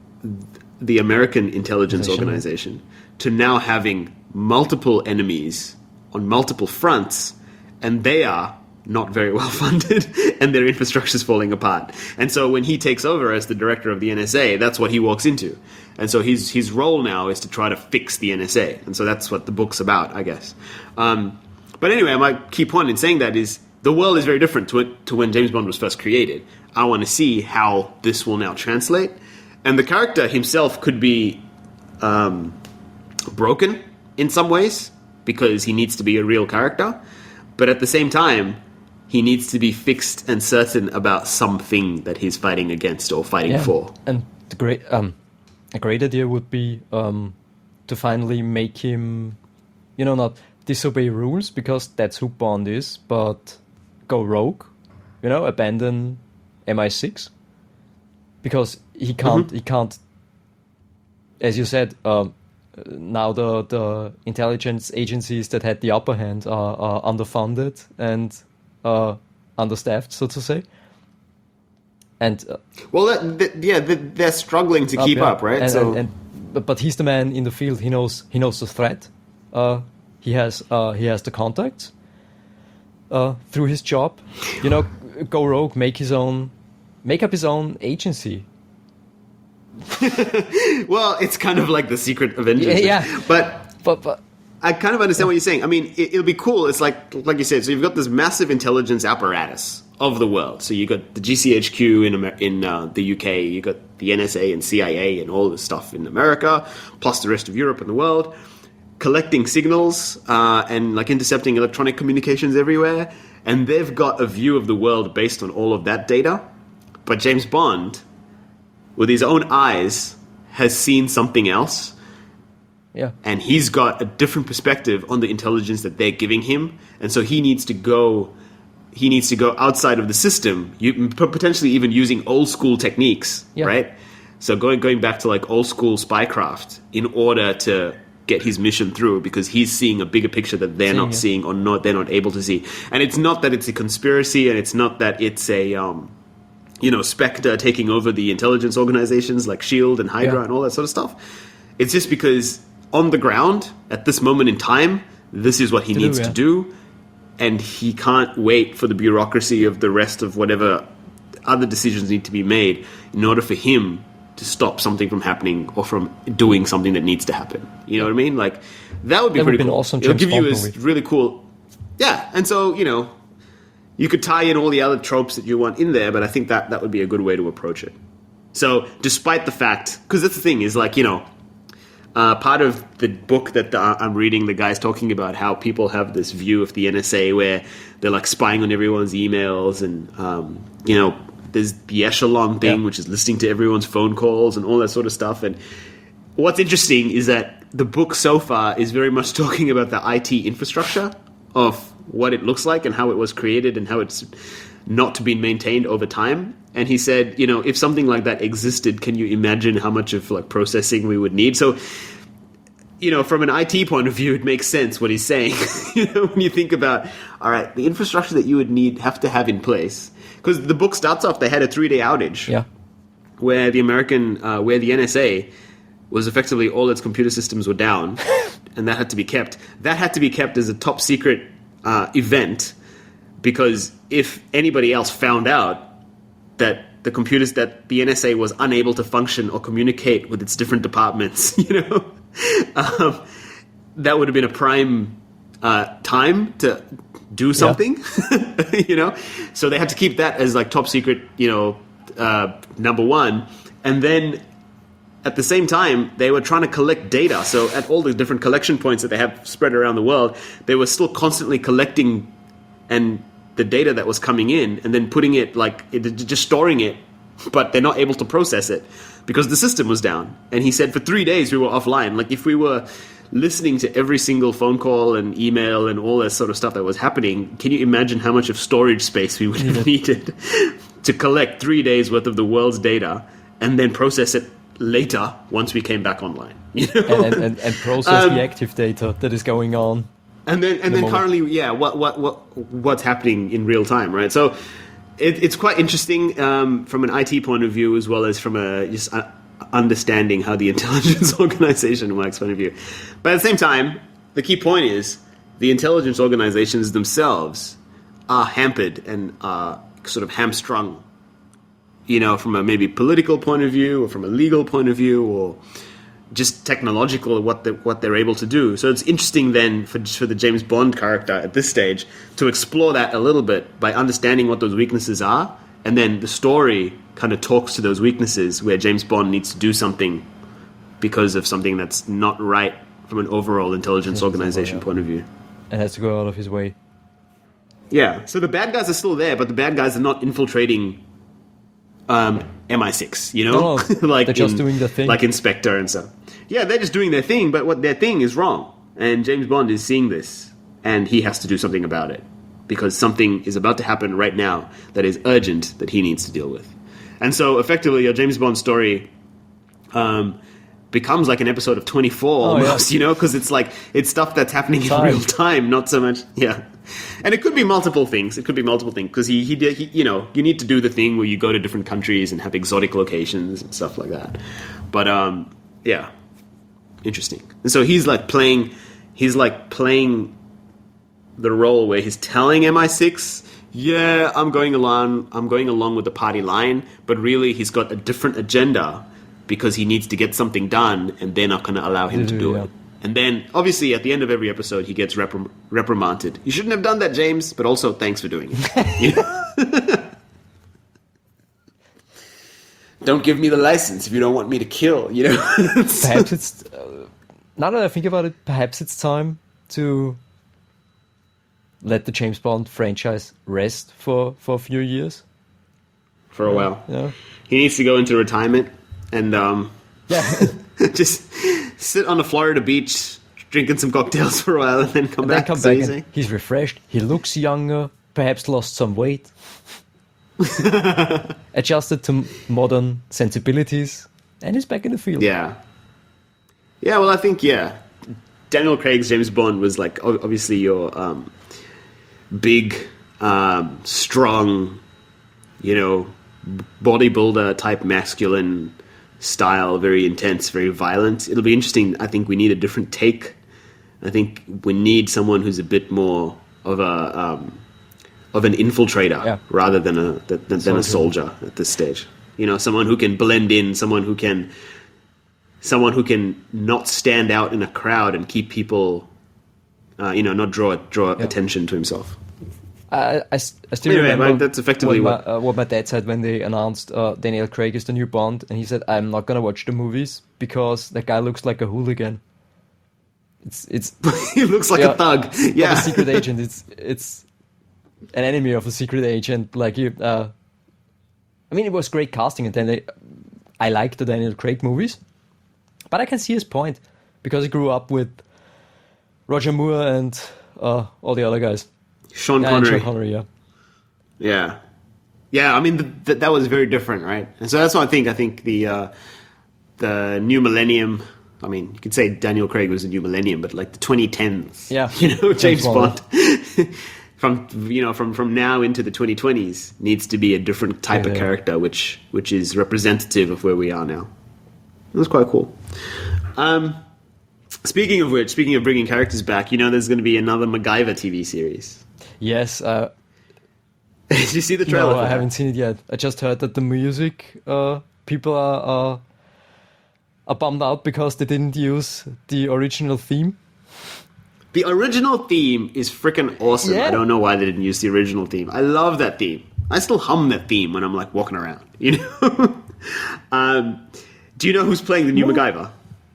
the American intelligence
Organization.
organization, to now having multiple enemies on multiple fronts, and they are not very well funded, and their infrastructure is falling apart. And so when he takes over as the director of the N S A, that's what he walks into. And so his his role now is to try to fix the N S A. And so that's what the book's about, I guess. Um, but anyway, my key point in saying that is the world is very different to, it, to when James Bond was first created. I want to see how this will now translate. And the character himself could be um, broken in some ways because he needs to be a real character. But at the same time, he needs to be fixed and certain about something that he's fighting against or fighting
Yeah.
for.
And the great, um, a great idea would be um, to finally make him, you know, not disobey rules because that's who Bond is, but go rogue, you know, abandon M I six because he can't. He can't. As you said, um, now the the intelligence agencies that had the upper hand are, are underfunded and uh, understaffed, so to say. And uh,
Well, that, that, yeah, that, they're struggling to keep
yeah.
up, right?
And,
so
and, and, but, but he's the man in the field. He knows he knows the threat. Uh, he has uh, he has the contacts uh, through his job. You know, go rogue, make his own, make up his own agency.
well, it's kind of like the secret Avengers.
Yeah, yeah.
But
But but
I kind of understand what you're saying. I mean, it, it'll be cool. It's like, like you said. So you've got this massive intelligence apparatus of the world. So you got the G C H Q in Amer- in uh, the U K. You got the N S A and C I A and all this stuff in America, plus the rest of Europe and the world, collecting signals uh, and like intercepting electronic communications everywhere. And they've got a view of the world based on all of that data. But James Bond, with his own eyes, has seen something else.
Yeah.
And he's got a different perspective on the intelligence that they're giving him, and so he needs to go. He needs to go outside of the system, you, potentially even using old school techniques,
Yeah.
right? So going going back to like old school spycraft in order to get his mission through, because he's seeing a bigger picture that they're
Seeing
not
it.
seeing or not they're not able to see. And it's not that it's a conspiracy, and it's not that it's a um, you know, Spectre taking over the intelligence organizations like SHIELD and Hydra
Yeah.
and all that sort of stuff. It's just because on the ground at this moment in time, this is what he
To
needs
do,
to
yeah.
do, and he can't wait for the bureaucracy of the rest of whatever other decisions need to be made in order for him to stop something from happening or from doing something that needs to happen. You know what I mean? Like, that would be
That would
pretty
be an
cool.
awesome
It'll
James
give you
Bond
a
movie.
really cool... Yeah, and so, you know, you could tie in all the other tropes that you want in there, but I think that that would be a good way to approach it. So, despite the fact... Because that's the thing, is like, you know, uh, part of the book that the, I'm reading, the guy's talking about how people have this view of the N S A where they're like spying on everyone's emails, and, um, you know, there's the echelon thing,
Yeah.
which is listening to everyone's phone calls and all that sort of stuff. And what's interesting is that the book so far is very much talking about the I T infrastructure of what it looks like and how it was created and how it's not been maintained over time. And he said, you know, if something like that existed, can you imagine how much of like processing we would need? So, you know, from an I T point of view, it makes sense what he's saying. You know, when you think about, all right, the infrastructure that you would need, have to have in place. Because the book starts off, they had a three-day outage
Yeah.
where the American, uh, where the N S A was effectively all its computer systems were down, and that had to be kept. That had to be kept as a top secret uh, event, because if anybody else found out that the computers, that the N S A was unable to function or communicate with its different departments, you know, um, that would have been a prime uh, time to do something, you know. So they had to keep that as like top secret, you know, uh, number one, and then at the same time, they were trying to collect data. So at all the different collection points that they have spread around the world, they were still constantly collecting and the data that was coming in, and then putting it like it, just storing it, but they're not able to process it because the system was down. And he said for three days we were offline. Like if we were listening to every single phone call and email and all that sort of stuff that was happening, can you imagine how much of storage space we would have needed to collect three days worth of the world's data and then process it later once we came back online, you know?
And, and, and process
Um,
the active data that is going on.
And then, and then
moment.
currently, yeah, what, what, what, what's happening in real time, right? So, it, it's quite interesting um, from an I T point of view, as well as from a just uh, understanding how the intelligence organization works point of view. But at the same time, the key point is the intelligence organizations themselves are hampered and are sort of hamstrung, you know, from a maybe political point of view, or from a legal point of view, or just technological, what they, what they're able to do. So it's interesting then for for the James Bond character at this stage to explore that a little bit by understanding what those weaknesses are, and then the story kind of talks to those weaknesses where James Bond needs to do something because of something that's not right from an overall intelligence organization
yeah.
point of view.
And has to go out of his way.
Yeah, so the bad guys are still there, but the bad guys are not infiltrating um, M I six, you know?
No, no,
like
they're just
in,
doing their thing.
Like in Spectre and stuff. Yeah, they're just doing their thing, but what their thing is wrong. And James Bond is seeing this, and he has to do something about it. Because something is about to happen right now that is urgent that he needs to deal with. And so, effectively, a James Bond story um, becomes like an episode of twenty-four
Oh,
almost,
yeah.
you know? Because it's like, it's stuff that's happening in
Time.
real time, not so much, yeah. And it could be multiple things. It could be multiple things because he, he did, he, you know, you need to do the thing where you go to different countries and have exotic locations and stuff like that. But um, yeah, interesting. And so he's like playing, he's like playing the role where he's telling M I six, yeah, I'm going along, I'm going along with the party line, but really he's got a different agenda because he needs to get something done, and they're not going to allow him to do
Yeah.
it. And then, obviously, at the end of every episode, he gets reprim- reprimanded. You shouldn't have done that, James, but also thanks for doing it. You know? Don't give me the license if you don't want me to kill, you know?
Perhaps it's, uh, now that I think about it, perhaps it's time to let the James Bond franchise rest for, for a few years.
For a while.
Yeah.
He needs to go into retirement and um,
Yeah.
just sit on a Florida beach, drinking some cocktails for a while, and then come
And
back.
then come
so
back
you
and
say?
he's refreshed. He looks younger, perhaps lost some weight, adjusted to modern sensibilities, and he's back in the field.
Yeah. Yeah, well, I think, yeah. Daniel Craig's James Bond was, like, ob- obviously your um, big, um, strong, you know, bodybuilder type masculine style, very intense, very violent. It'll be interesting. I think we need a different take. I think we need someone who's a bit more of a um, of an infiltrator
Yeah.
rather than a than, than a soldier at this stage. You know, someone who can blend in, someone who can someone who can not stand out in a crowd and keep people, uh, you know, not draw draw attention to himself.
I, I, s- I still
Anyway,
remember
but that's effectively
what,
what-
my, uh, what my dad said when they announced uh, Daniel Craig is the new Bond, and he said, "I'm not gonna watch the movies because that guy looks like a hooligan. It's it's
He looks like
yeah,
a thug.
not
Yeah,
a secret agent. It's it's an enemy of a secret agent like you." Uh, I mean, it was great casting, and then they, I like the Daniel Craig movies, but I can see his point because he grew up with Roger Moore and uh, all the other guys.
Sean
Yeah, and
Connery.
Sean Connery, yeah.
Yeah, yeah. I mean, th- th- that was very different, right? And so that's what I think. I think the uh, the new millennium. I mean, you could say Daniel Craig was the new millennium, but like the twenty tens.
Yeah.
you know, James,
James Bond.
Bond. from you know from from now into the twenty twenties needs to be a different type
Yeah,
of
yeah.
character, which which is representative of where we are now. It was quite cool. Um, speaking of which, speaking of bringing characters back, you know, there's going to be another MacGyver T V series.
Yes, uh,
Did you see the trailer?
no,
for
I
that?
haven't seen it yet. I just heard that the music uh, people are, are are bummed out because they didn't use the original theme.
The original theme is freaking awesome.
Yeah.
I don't know why they didn't use the original theme. I love that theme. I still hum that theme when I'm like walking around. You know. um, do you know who's playing the new MacGyver?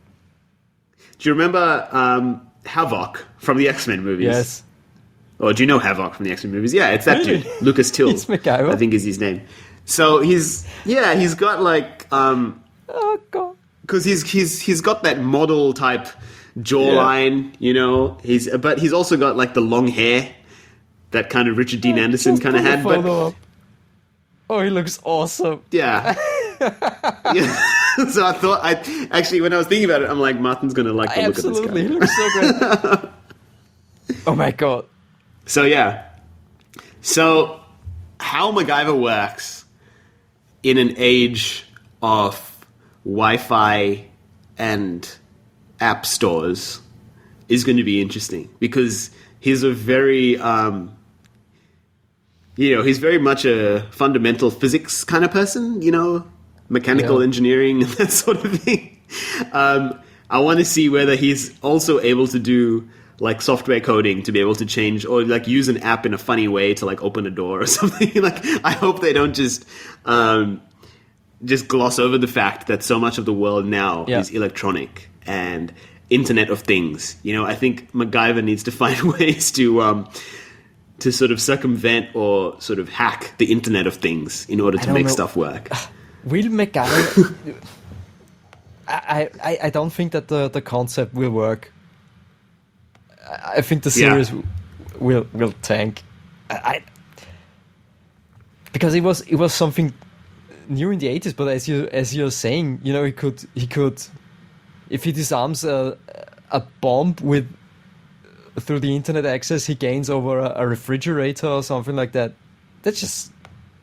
Do you remember um, Havoc from the X-Men movies?
Yes,
Or do you know Havoc from the X-Men movies? Yeah, it's that
Really?
dude, Lucas Till.
He's MacGyver?
I think is his name. So he's yeah, he's got like um,
oh god,
because he's he's he's got that model type jawline, you know. He's but he's also got like the long hair that kind of Richard Dean Anderson
Just
kind of
put the
had. But
photo up. Oh, he looks awesome.
yeah, yeah. So I thought I actually when I was thinking about it, I'm like Martin's gonna like the look of
Absolutely, he
this guy.
looks so great. Oh my god.
So yeah, so how MacGyver works in an age of Wi-Fi and app stores is going to be interesting because he's a very, um, you know, he's very much a fundamental physics kind of person, you know, mechanical
Yeah.
engineering and that sort of thing. Um, I want to see whether he's also able to do like software coding to be able to change or like use an app in a funny way to like open a door or something. Like, I hope they don't just, um, just gloss over the fact that so much of the world now
Yeah.
is electronic and Internet of Things. You know, I think MacGyver needs to find ways to um, to sort of circumvent or sort of hack the Internet of Things in order to
don't
make
know.
stuff work.
Will MacGyver? I, I I don't think that the, the concept will work. I, I think the
Yeah.
series w will will tank. I, I because it was it was something new in the eighties, but as you as you're saying, you know, he could he could if he disarms a a bomb with through the internet access, he gains over a, a refrigerator or something like that. That's just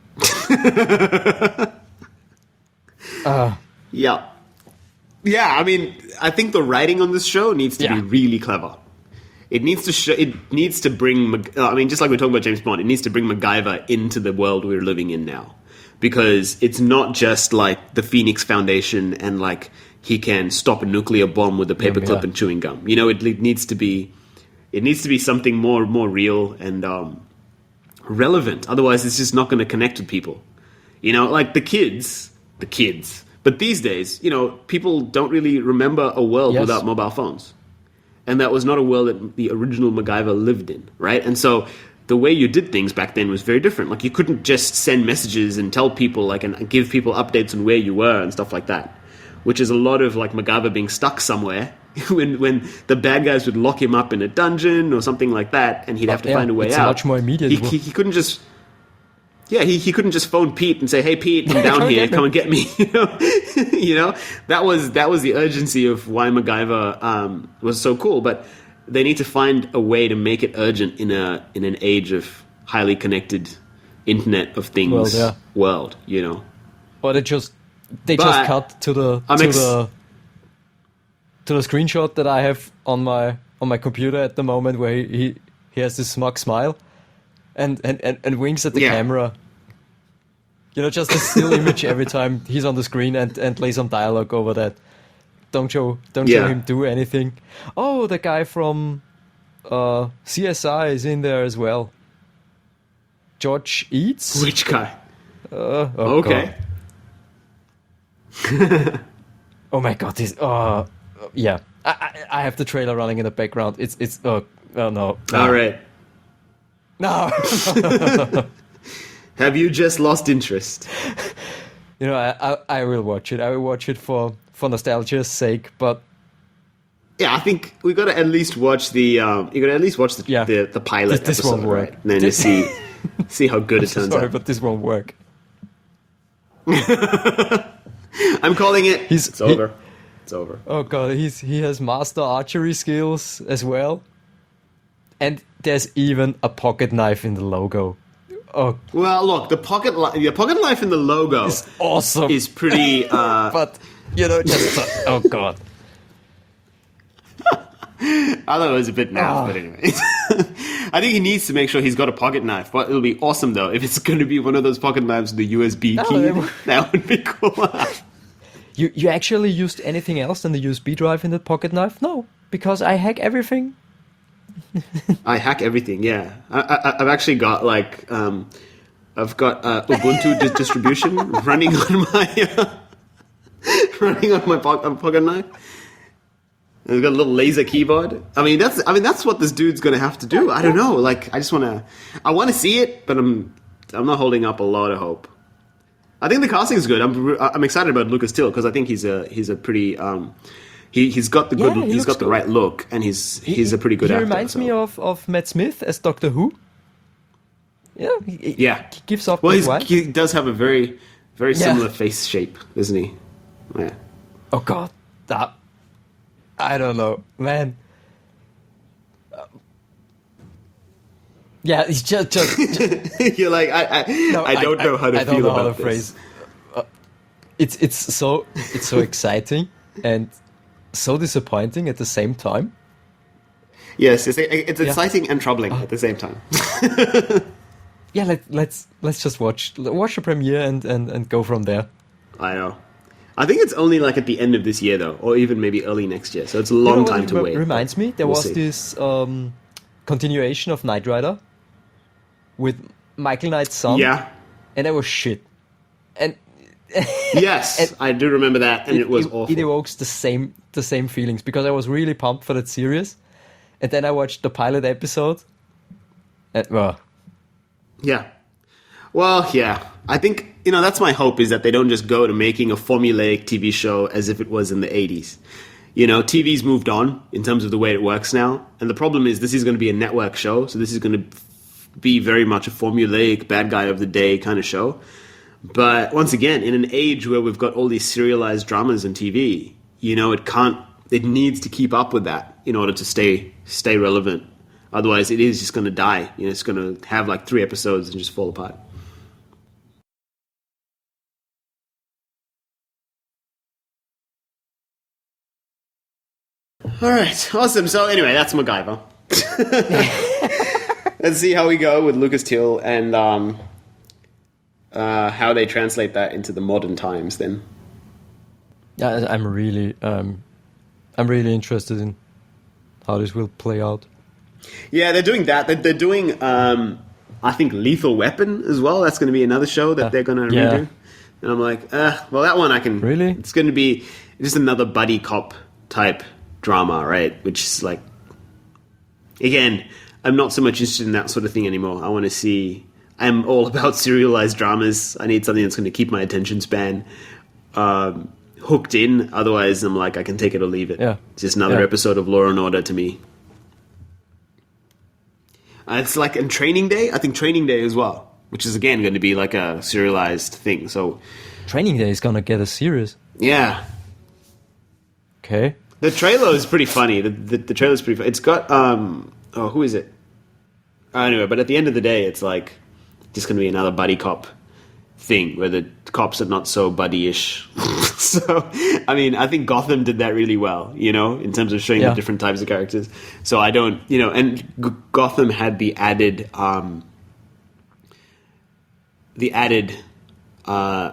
uh,
Yeah. Yeah, I mean, I think the writing on this show needs to
Yeah.
be really clever. It needs to show, it needs to bring, Mac- uh, I mean, just like we're talking about James Bond, it needs to bring MacGyver into the world we're living in now. Because it's not just like the Phoenix Foundation and like he can stop a nuclear bomb with a paperclip
yeah.
and chewing gum. You know, it, it needs to be, it needs to be something more, more real and um, relevant. Otherwise, it's just not going to connect with people. You know, like the kids, the kids. But these days, you know, people don't really remember a world
Yes.
without mobile phones. And that was not a world that the original MacGyver lived in, right? And so the way you did things back then was very different. Like, you couldn't just send messages and tell people, like, and give people updates on where you were and stuff like that. which is a lot of like MacGyver being stuck somewhere. when when the bad guys would lock him up in a dungeon or something like that, and he'd have to
yeah,
find a way
it's
out.
much more immediate.
He, he, he couldn't just. Yeah, he, he couldn't just phone Pete and say, "Hey, Pete, I'm down
Come
here.
get me."
Come and get me." You know, you know that was that was the urgency of why MacGyver um, was so cool. But they need to find a way to make it urgent in a in an age of highly connected Internet of Things
World, yeah.
world. You know,
Or they just they
But
just cut to the
I'm
to
ex-
the to the screenshot that I have on my on my computer at the moment, where he he, he has this smug smile, and and, and, and winks at the
Yeah.
camera. You know, just a still image every time he's on the screen, and, and lay some dialogue over that. Don't show don't show
Yeah.
him do anything. Oh, the guy from uh, C S I is in there as well. George Eats.
which guy?
Uh, oh
Okay.
God. Oh my god! This. Uh, yeah. I, I I have the trailer running in the background. It's it's. Oh, oh no. no.
All right.
No.
Have you just lost interest?
You know, I, I I will watch it. I will watch it for for nostalgia's sake. But
Yeah, I think we got to at least watch the. Um, you got to at least watch the
Yeah.
the, the pilot
This- this
episode,
won't work.
right? And then just see see how good it turns
sorry,
out.
but this won't work.
I'm calling it.
He's-
it's
he-
over. It's over.
Oh god, he's he has master archery skills as well, and there's even a pocket knife in the logo. Oh,
Well, look, the pocket li- the pocket knife in the logo
it's awesome.
is pretty. Uh,
but you know, just oh god.
I thought it was a bit naff,
Ah.
but anyway. I think he needs to make sure he's got a pocket knife. But it'll be awesome though if it's going to be one of those pocket knives with the U S B
Oh,
key.
they were-
That would be cool.
You you actually used anything else than the U S B drive in the pocket knife? No, because I hack everything.
I hack everything. Yeah, I, I, I've actually got like um, I've got uh, Ubuntu di- distribution running on my uh, running on my po- uh, pocket knife. And I've got a little laser keyboard. I mean, that's I mean that's what this dude's gonna have to do. I don't know. Like, I just wanna I want to see it, but I'm I'm not holding up a lot of hope. I think the casting is good. I'm I'm excited about Lucas Till because I think he's a he's a pretty um, he he's got the good
Yeah, he
he's
looks
got the
good.
right look and he's he's a pretty good
He
actor.
reminds
so.
me of, of Matt Smith as Doctor Who. Yeah, he, he-
Yeah.
he gives off
Well,
that
he's,
vibe.
he does have a very, very
Yeah.
similar face shape, doesn't he? Yeah.
Oh god, that I don't know, man. Uh, Yeah, it's just just, just
You're like, I, I,
no,
I don't know how to
I don't
feel
know how
about
to
this.
phrase. Uh, it's it's so it's so exciting and so disappointing at the same time.
Yes, it's, it's
Yeah.
exciting and troubling at the same time.
Yeah, let, let's let's just watch watch the premiere and, and, and go from there.
I know. I think it's only like at the end of this year, though, or even maybe early next year. So it's a
You
long
know what
time
it
to
re-
wait.
Reminds me, there
We'll
was
see.
this um, continuation of Knight Rider with Michael Knight's son,
Yeah.
and that was shit. And
Yes,
And-
I do remember that, and it, was
it,
awful.
it evokes the same the same feelings because I was really pumped for that series, and then I watched the pilot episode, and well,
Yeah. Well, yeah. I think, you know, that's my hope is that they don't just go to making a formulaic T V show as if it was in the eighties. You know, T V's moved on in terms of the way it works now. And the problem is this is going to be a network show. So this is going to be very much a formulaic bad guy of the day kind of show. But once again, in an age where we've got all these serialized dramas on T V, you know, it can't, it needs to keep up with that in order to stay, stay relevant. Otherwise, it is just going to die. You know, it's going to have like three episodes and just fall apart. All right, awesome. So anyway, that's MacGyver. Let's see how we go with Lucas Till and um, uh, how they translate that into the modern times. Then,
yeah, I'm really um, I'm really interested in how this will play out.
yeah, they're doing that. They're, they're doing, um, I think, Lethal Weapon as well. That's going to be another show that they're going to
Yeah.
redo. And I'm like, uh, well, that one I can.
Really?
It's going to be just another buddy cop type drama, right? Which is like, again, I'm not so much interested in that sort of thing anymore. I want to see. I'm all about serialized dramas. I need something that's going to keep my attention span. Um, hooked in. Otherwise, I'm like, I can take it or leave it.
Yeah.
It's just another
Yeah.
episode of Law and Order to me. Uh, it's like in Training Day. I think Training Day as well, which is again going to be like a serialized thing. So,
Training Day is gonna get a series.
yeah,
Okay.
the trailer is pretty funny. The the, the trailer is pretty. Funny. It's got um oh who is it? Uh, anyway, but at the end of the day, it's like just going to be another buddy cop thing where the cops are not so buddy-ish. So, I mean, I think Gotham did that really well, you know, in terms of showing
Yeah.
the different types of characters. So I don't, you know, and G- Gotham had the added, um, the added, uh,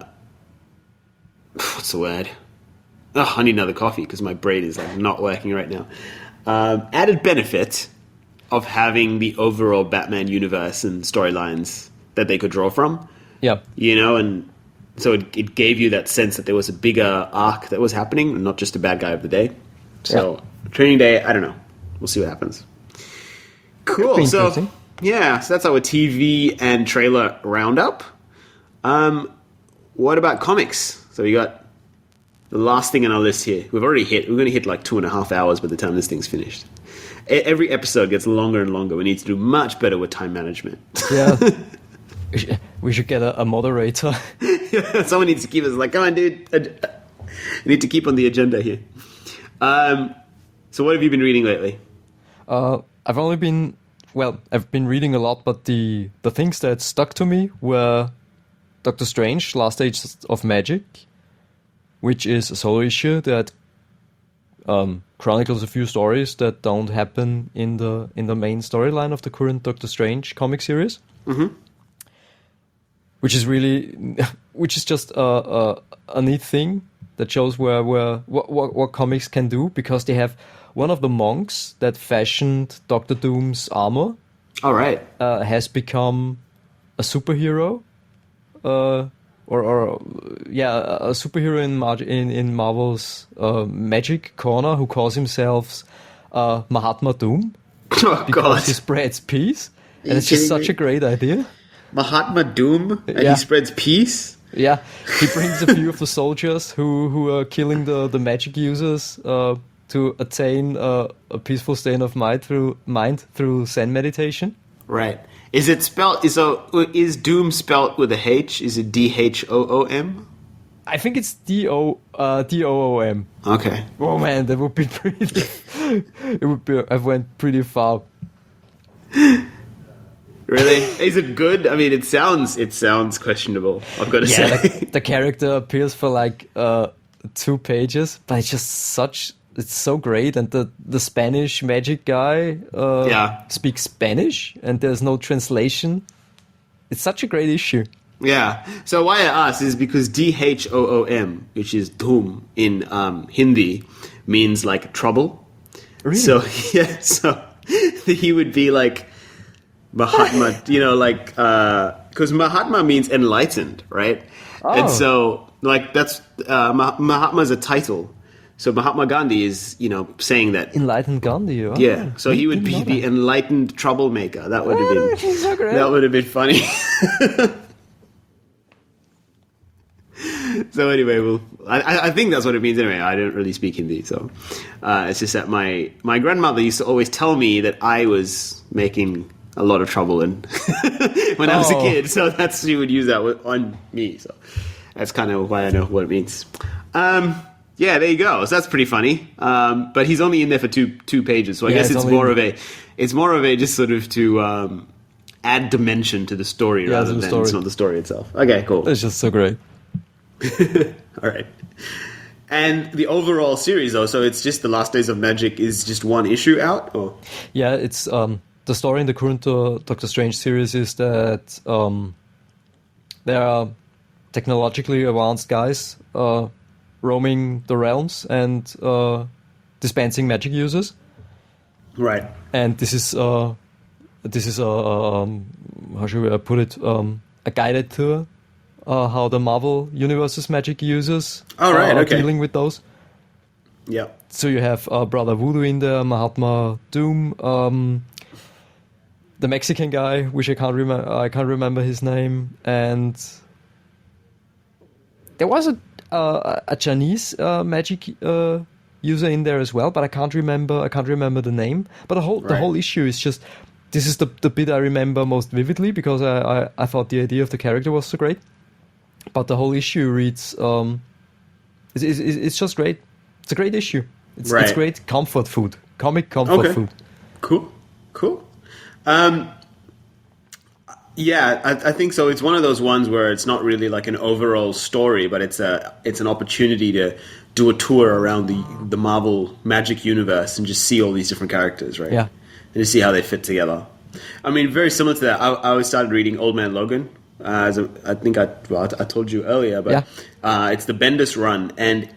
what's the word? Oh, I need another coffee because my brain is like not working right now. Um, added benefit of having the overall Batman universe and storylines that they could draw from.
Yeah.
You know, and so it, it gave you that sense that there was a bigger arc that was happening, and not just a bad guy of the day. So, Training Day, I don't know. We'll see what happens. Cool.
be
So,
interesting.
yeah, so that's our T V and trailer roundup. Um, what about comics? So we got the last thing on our list here. We've already hit. We're going to hit like two and a half hours by the time this thing's finished. E- Every episode gets longer and longer. We need to do much better with time management.
Yeah. we, should, we should get a, a moderator.
Someone needs to keep us like, come on, dude. I need to keep on the agenda here. Um, so what have you been reading lately?
Uh, I've only been, well, I've been reading a lot, but the, the things that stuck to me were Doctor Strange, Last Age of Magic, which is a solo issue that um, chronicles a few stories that don't happen in the in the main storyline of the current Doctor Strange comic series.
Mm-hmm.
Which is really, which is just a, a, a neat thing that shows where where what, what what comics can do, because they have one of the monks that fashioned Doctor Doom's armor
All right.
uh, has become a superhero, uh, or or yeah, a superhero in Mar- in in Marvel's uh, Magic Corner, who calls himself uh, Mahatma Doom
Oh,
because
God.
he spreads peace,
you
and it's just
kidding
such
me?
a great idea.
Mahatma Doom, and
Yeah.
he spreads peace?
Yeah, he brings a few of the soldiers who, who are killing the, the magic users uh, to attain uh, a peaceful state of mind through mind through Zen meditation.
Right. Is it spelled, is, so, is Doom spelled with a H? Is it D H O O M?
I think it's D O uh, D O O M.
Okay.
Oh man, that would be pretty. It would be. I went pretty far.
Really? Is it good? I mean, it sounds it sounds questionable, I've got to
Yeah,
say.
the, the character appears for like uh, two pages, but it's just such. It's so great, and the the Spanish magic guy uh,
Yeah.
speaks Spanish, and there's no translation. It's such a great issue.
Yeah. So why I asked is because D H O O M, which is Dhoom in um, Hindi, means like trouble.
Really?
So yeah, so he would be like Mahatma, you know, like because Mahatma means enlightened, right?
Oh.
And so like that's uh, Mah- Mahatma is a title. So Mahatma Gandhi is, you know, saying that.
Enlightened Gandhi. Oh,
Yeah, so he would be
didn't know
the
that.
enlightened troublemaker. That would have been
He's so great.
that would have been funny. So anyway, well, I, I think that's what it means anyway. I don't really speak Hindi, so uh, it's just that my my grandmother used to always tell me that I was making a lot of trouble and when I was a
Oh.
kid. So that's she would use that with- on me. So that's kind of why I know what it means. Um, yeah, there you go. So that's pretty funny. Um, but he's only in there for two two pages, so I
Yeah,
guess
it's
it's
only
more
in-
of a it's more of a just sort of to um, add dimension to the story
Yeah,
rather
to the
than
story.
it's not the story itself. Okay, cool.
It's just so great.
All right. And the overall series, though, so it's just The Last Days of Magic is just one issue out? Or
Yeah, it's um, the story in the current uh, Doctor Strange series is that um, there are technologically advanced guys uh, roaming the realms and uh, dispensing magic users,
Right.
and this is uh, this is a um, how should I put it um, a guided tour. Uh, how the Marvel Universe's magic users
Oh, right,
are
okay.
dealing with those.
Yeah.
So you have uh, Brother Voodoo in there, Mahatma Doom, um, the Mexican guy, which I can't remember. I can't remember his name, and there was a uh, a Chinese uh, magic uh, user in there as well, but I can't remember. I can't remember the name. But the whole the
Right.
whole issue is just this is the the bit I remember most vividly because I, I I thought the idea of the character was so great. But the whole issue reads um, it's, it's, it's just great. It's a great issue. It's,
Right.
it's great comfort food, comic comfort
Okay.
food.
Cool, cool. Um, yeah, I, I think so. It's one of those ones where it's not really like an overall story, but it's a it's an opportunity to do a tour around the the Marvel Magic universe and just see all these different characters, right?
Yeah.
And to see how they fit together. I mean, very similar to that. I, I always started reading Old Man Logan. Uh, as a, I think I well, I, I told you earlier, but
Yeah.
uh, it's the Bendis run, and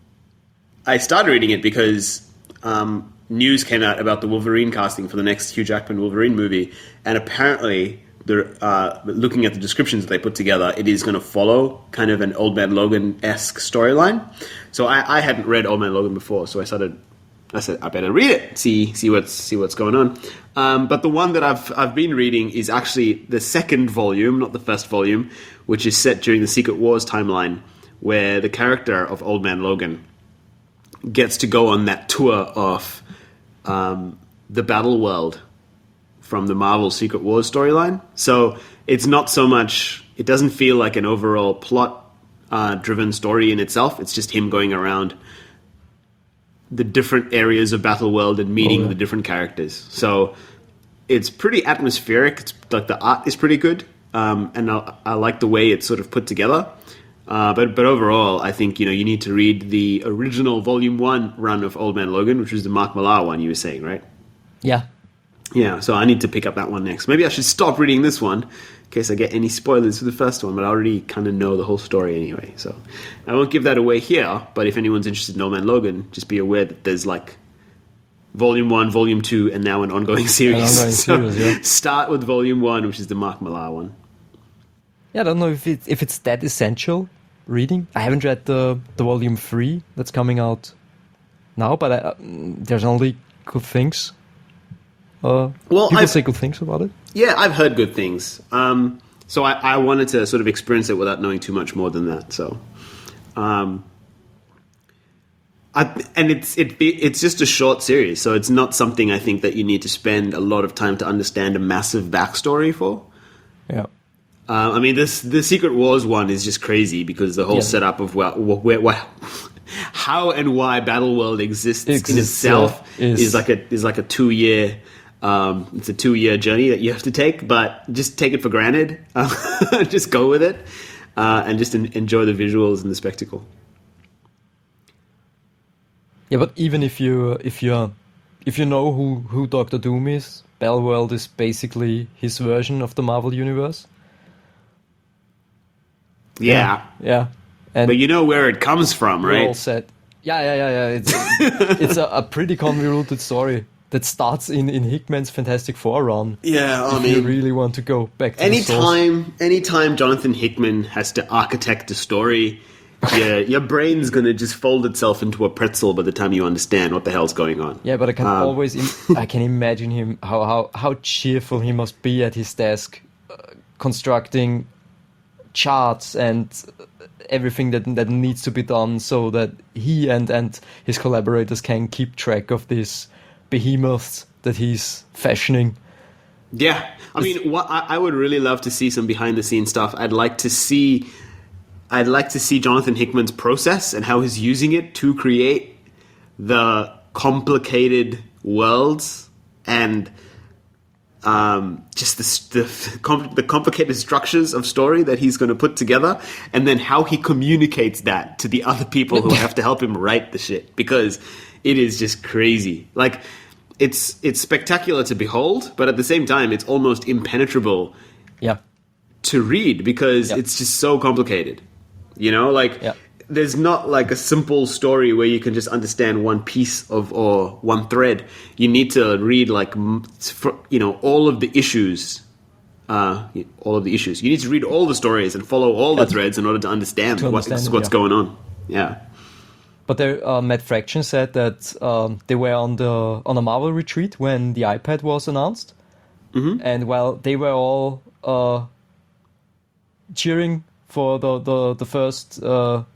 I started reading it because um, news came out about the Wolverine casting for the next Hugh Jackman Wolverine movie, and apparently, the, uh, looking at the descriptions that they put together, it is going to follow kind of an Old Man Logan-esque storyline. So I, I hadn't read Old Man Logan before, so I started. I said I better read it, see see what's see what's going on. Um, but the one that I've I've been reading is actually the second volume, not the first volume, which is set during the Secret Wars timeline, where the character of Old Man Logan gets to go on that tour of um, the battle world from the Marvel Secret Wars storyline. So it's not so much, it doesn't feel like an overall plot uh, driven story in itself. It's just him going around the different areas of battle world and meeting
Oh, yeah.
the different characters. So it's pretty atmospheric. It's like the art is pretty good. Um, and I, I like the way it's sort of put together. Uh, but but overall, I think you know you need to read the original Volume One run of Old Man Logan, which was the Mark Millar one you were saying, right?
Yeah.
Yeah. So I need to pick up that one next. Maybe I should stop reading this one in case I get any spoilers for the first one. But I already kind of know the whole story anyway, so I won't give that away here. But if anyone's interested in Old Man Logan, just be aware that there's like Volume One, Volume Two, and now an ongoing series.
ongoing
So
series, yeah.
Start with Volume One, which is the Mark Millar one.
Yeah, I don't know if it if it's that essential reading. I haven't read the the volume three that's coming out now, but I, uh, there's only good things. Uh,
Well,
people
I've-
say good things about it.
Yeah, I've heard good things. Um, so I, I wanted to sort of experience it without knowing too much more than that. So, um, I, and it's it it's just a short series, so it's not something I think that you need to spend a lot of time to understand a massive backstory for.
Yeah.
Uh, I mean, this the Secret Wars one is just crazy because the whole
Yeah.
setup of where, where, where, how and why Battleworld exists, in
Exists,
itself
yeah, is-
is like a is like a two year. Um, it's a two year journey that you have to take, but just take it for granted. Uh, just go with it, uh, and just en- enjoy the visuals and the spectacle.
Yeah, but even if you if you if you know who who Doctor Doom is, Battleworld is basically his version of the Marvel universe.
Yeah,
Yeah. And
but you know where it comes from,
we're all
right?
set. Yeah, yeah, yeah, yeah. It's it's a, a pretty convoluted story that starts in, in Hickman's Fantastic Four run.
Yeah, I
If you
mean,
really want to go back to the source.
anytime, anytime Jonathan Hickman has to architect a story, your your brain's gonna just fold itself into a pretzel by the time you understand what the hell's going on.
Yeah, but I can
Um,
always Im- I can imagine him how, how how cheerful he must be at his desk, uh, constructing charts and everything that that needs to be done so that he and and his collaborators can keep track of these behemoths that he's fashioning.
Yeah, I mean, what I, I would really love to see some behind the scenes stuff. I'd like to see, I'd like to see Jonathan Hickman's process and how he's using it to create the complicated worlds and um, just the the, com- the complicated structures of story that he's going to put together, and then how he communicates that to the other people who have to help him write the shit, because it is just crazy. Like, it's it's spectacular to behold, but at the same time, it's almost impenetrable
Yeah.
to read because
Yep.
it's just so complicated. You know, like
Yep.
there's not like a simple story where you can just understand one piece of or one thread. You need to read like m- for, you know all of the issues, uh, all of the issues. You need to read all the stories and follow all the
Yes.
threads in order to understand,
To
what,
understand them,
what's
yeah.
going on. Yeah.
But there, uh, Matt Fraction said that um, they were on the on a Marvel retreat when the iPad was announced, mm-hmm. and while they were all uh, cheering for the the the first uh,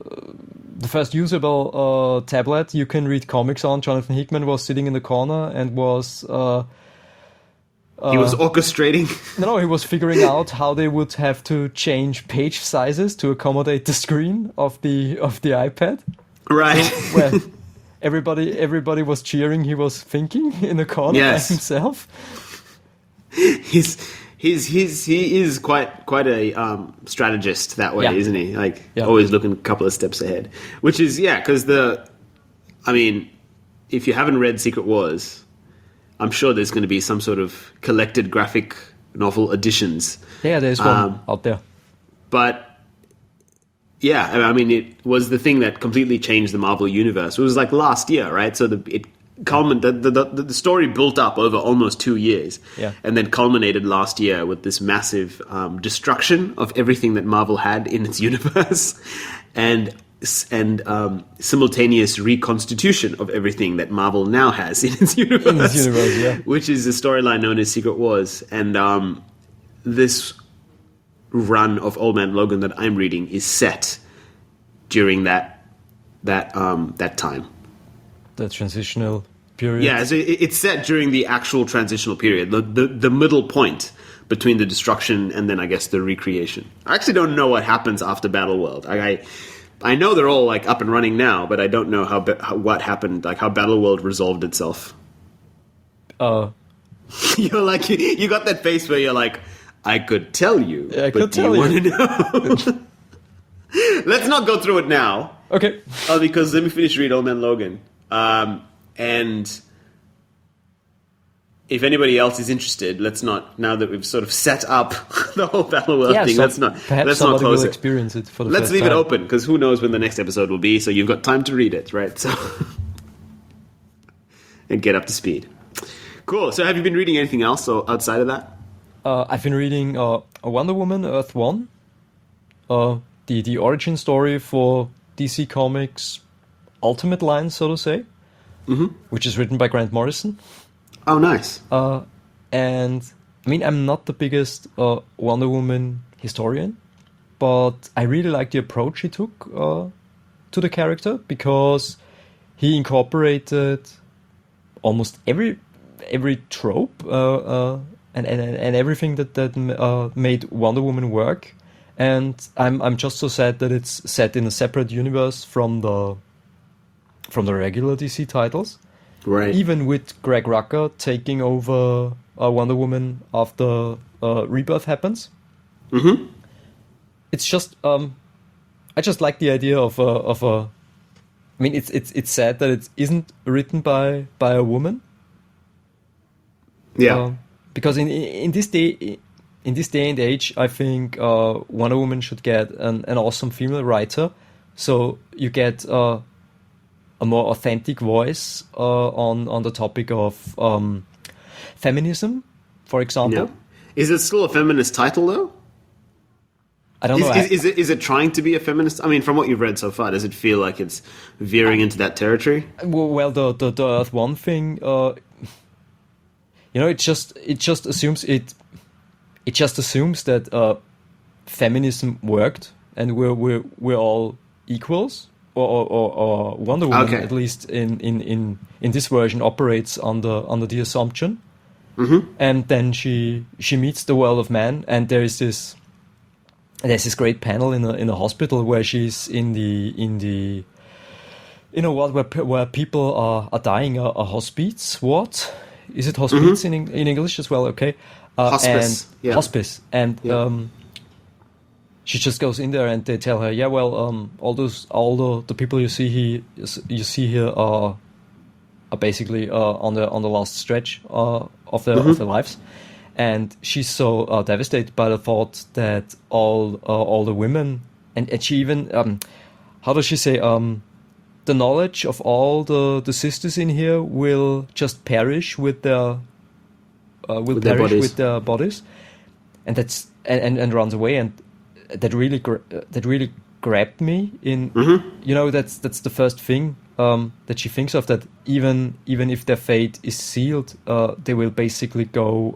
the first usable uh, tablet you can read comics on. Jonathan Hickman was sitting in the corner and was. Uh,
he was orchestrating.
No, no, he was figuring out how they would have to change page sizes to accommodate the screen of the of the iPad.
Right.
Where everybody everybody was cheering. He was thinking in the corner
Yes.
by himself.
he's he's he's he is quite quite a um, strategist that way,
Yeah.
isn't he? Like
Yeah.
always looking a couple of steps ahead. Which is yeah, because the, I mean, if you haven't read Secret Wars, I'm sure there's going to be some sort of collected graphic novel editions.
Yeah, there's one
Um,
out there.
But yeah, I I mean, it was the thing that completely changed the Marvel universe. It was like last year, right? So the it culminated. The, the, the story built up over almost two years,
Yeah.
and then culminated last year with this massive um, destruction of everything that Marvel had in its universe, and and um, simultaneous reconstitution of everything that Marvel now has in its universe.
In its universe, yeah.
Which is a storyline known as Secret Wars, and um, this run of Old Man Logan that I'm reading is set during that that um, that time.
The transitional period.
Yeah, so it, it's set during the actual transitional period, the, the the middle point between the destruction and then I guess the recreation. I actually don't know what happens after Battleworld. I I, I know they're all like up and running now, but I don't know how, how what happened, like how Battleworld resolved itself.
Uh,
You're like you, you got that face where you're like, I could tell you,
Yeah, I
but
could
do
tell
you
you.
want to know? Let's not go through it now.
okay.
Oh, because let me finish read Old Man Logan. Um, and if anybody else is interested, let's not, now that we've sort of set up the whole Battleworld
Yeah,
thing,
so
let's not,
perhaps
let's not
somebody
close
will
it.
experience it for the
Let's
first
leave
time.
it open, because who knows when the next episode will be, so you've got time to read it, right? So and get up to speed. Cool. So have you been reading anything else or outside of that?
Uh, I've been reading uh, Wonder Woman Earth One, uh, the the origin story for D C Comics Ultimate line, so to say, mm-hmm. which is written by Grant Morrison.
Oh, nice.
Uh, and I mean, I'm not the biggest uh, Wonder Woman historian, but I really like the approach he took uh, to the character because he incorporated almost every every trope uh, uh, and, and and everything that that uh, made Wonder Woman work. And I'm I'm just so sad that it's set in a separate universe from the from the regular D C titles.
Right.
Even with Greg Rucka taking over uh, Wonder Woman after uh, Rebirth happens.
Mm-hmm.
It's just um, I just like the idea of a of a. I mean, it's it's it's sad that it isn't written by by a woman.
Yeah.
Um, because in in this day in this day and age, I think uh, Wonder Woman should get an, an awesome female writer, so you get uh, a more authentic voice uh, on on the topic of um, feminism, for example.
Yeah. Is it still a feminist title, though?
I don't
Is,
know.
is,
I-
is it is it trying to be a feminist? I mean, from what you've read so far, does it feel like it's veering into that territory?
Well, well, the the, the Earth One thing, uh, you know, it just it just assumes it it just assumes that uh, feminism worked and we're we're we're all equals, or or, or, or Wonder Woman
Okay.
at least in, in, in, in this version operates under under the assumption,
Mm-hmm.
and then she she meets the world of man, and there is this there's this great panel in a in a hospital where she's in the in the in a ward where pe- where people are, are dying, a, a hospice ward. Is it hospice in Eng- in English as well? Okay, uh,
Hospice,
and
yeah.
hospice, and
Yeah.
um, she just goes in there and they tell her, yeah, well, um, all those all the, the people you see here you see here are are basically uh, on the on the last stretch uh, of their of their lives. And she's so uh, devastated by the thought that all uh, all the women, and, and she even, um, how does she say, um, the knowledge of all the, the sisters in here will just perish with their uh, will
With their
perish
bodies.
with their bodies, and that's and, and, and runs away, and that really gra- that really grabbed me. In you know that's that's the first thing um, that she thinks of, that even even if their fate is sealed, uh, they will basically go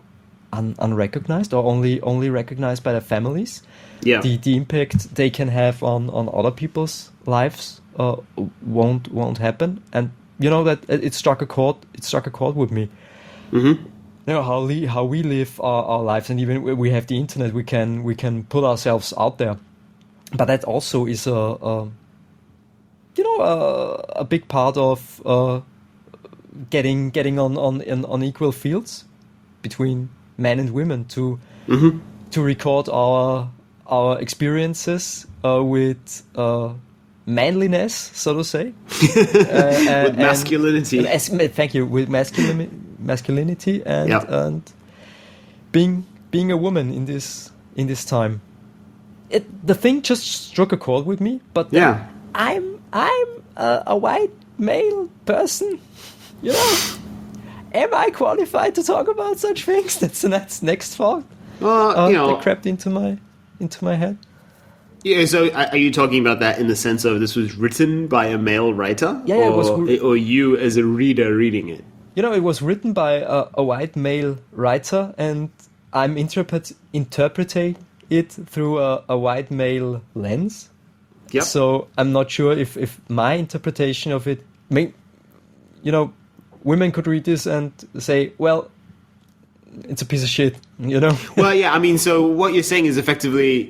un- unrecognized or only only recognized by their families.
Yeah.
The the impact they can have on, on other people's lives uh, won't won't happen. And you know that it, it struck a chord. It struck a chord with me.
Mm-hmm.
You know how we how we live our, our lives, and even when we have the internet, we can we can put ourselves out there. But that also is a, a you know a, a big part of uh, getting getting on on in, on equal fields between men and women to
Mm-hmm.
to record our our experiences uh, with uh, manliness, so to say, uh,
With masculinity.
And, and, thank you, with masculinity, masculinity, and
Yep.
and being being a woman in this in this time. It, the thing just struck a chord with me, but then
Yeah.
I'm I'm a, a white male person, you know. Am I qualified to talk about such things? That's the next next thought
Well,
uh,
you know,
that crept into my into my head.
yeah. So, are are you talking about that in the sense of this was written by a male writer,
Yeah, yeah, it
or,
was-
or you as a reader reading it?
You know, it was written by a, a white male writer, and I'm interpret interpreting it through a, a white male lens.
Yep.
So I'm not sure if, if my interpretation of it, may, you know, women could read this and say, well, it's a piece of shit, you know?
Well, yeah. I mean, so what you're saying is effectively,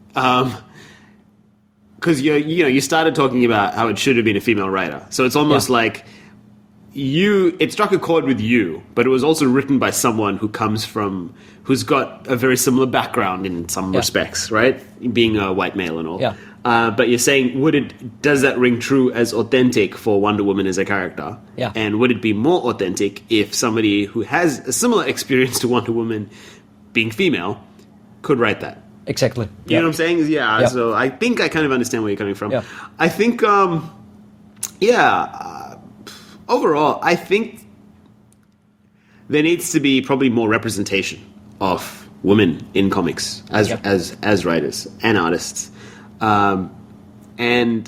because you you know you started talking about how it should have been a female writer. So it's almost
Yeah.
like you it struck a chord with you, but it was also written by someone who comes from who's got a very similar background in some
Yeah.
respects, right? Being a white male and all.
Yeah.
Uh, but you're saying, would it does that ring true as authentic for Wonder Woman as a character?
Yeah.
And would it be more authentic if somebody who has a similar experience to Wonder Woman, being female, could write that?
Exactly.
You know what I'm saying? Yeah,
Yeah.
So I think I kind of understand where you're coming from.
Yeah.
I think, um, yeah, uh, overall, I think there needs to be probably more representation of women in comics as
Yeah.
as as writers and artists, um, and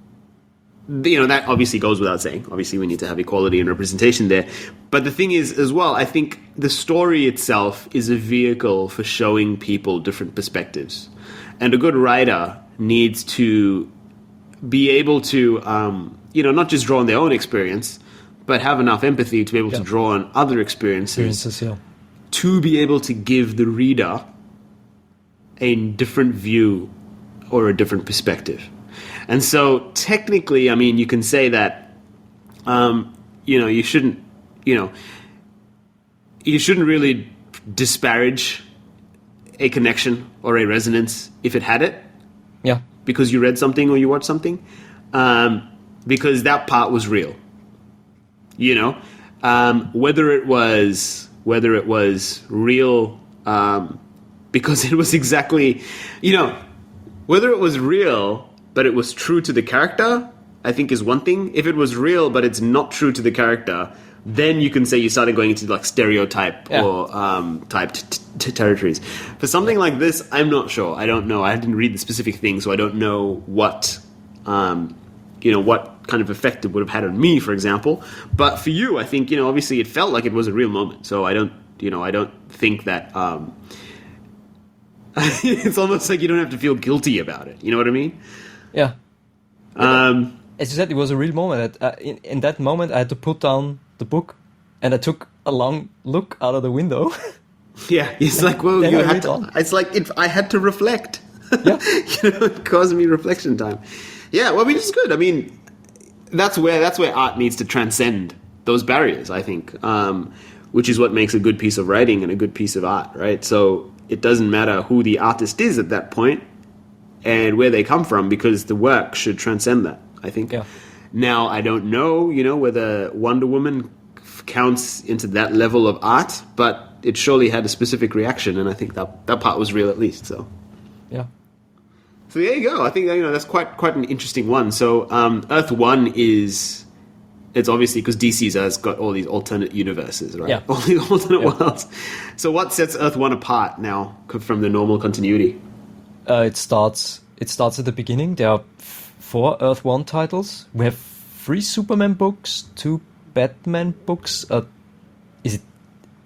you know that obviously goes without saying. Obviously, we need to have equality and representation there. But the thing is, as well, I think the story itself is a vehicle for showing people different perspectives, and a good writer needs to be able to, um, you know, not just draw on their own experience, but have enough empathy to be able
Yeah.
to draw on other experiences
Experiences, yeah.
to be able to give the reader a different view or a different perspective. And so technically, I mean, you can say that, um, you know, you shouldn't, you know, you shouldn't really disparage a connection or a resonance if it had it,
Yeah.
because you read something or you watched something, um, because that part was real. You know, um, whether it was whether it was real, um, because it was exactly, you know, whether it was real but it was true to the character, I think is one thing. If it was real but it's not true to the character, then you can say you started going into like stereotype
Yeah.
or um, type t- t- territories. For something like this, I'm not sure. I don't know. I didn't read the specific thing, so I don't know what, um, you know, what kind of effect it would have had on me, for example. But for you, I think, you know, obviously it felt like it was a real moment. So I don't, you know, I don't think that. Um, it's almost like you don't have to feel guilty about it. You know what I mean?
Yeah.
Um,
As you said, it was a real moment. Uh, in, in that moment, I had to put down the book, and I took a long look out of the window.
yeah, it's like, well,
Then
you
I
had
read
to.
on.
It's like it, I had to reflect.
Yeah.
You know, it caused me reflection time. Yeah, well, I mean, it's good. I mean, that's where that's where art needs to transcend those barriers, I think, um, which is what makes a good piece of writing and a good piece of art, right? So it doesn't matter who the artist is at that point and where they come from, because the work should transcend that, I think.
Yeah.
Now, I don't know, you know, whether Wonder Woman f- counts into that level of art, but it surely had a specific reaction, and I think that that part was real at least, so...
Yeah.
So there you go. I think, you know, that's quite quite an interesting one. So um, Earth One is, it's obviously because D C's has got all these alternate universes, right?
Yeah.
All these alternate
Yeah.
worlds. So what sets Earth One apart now co- from the normal continuity?
Uh, it starts. It starts at the beginning. There are f- four Earth One titles. We have three Superman books, two Batman books. Uh, is it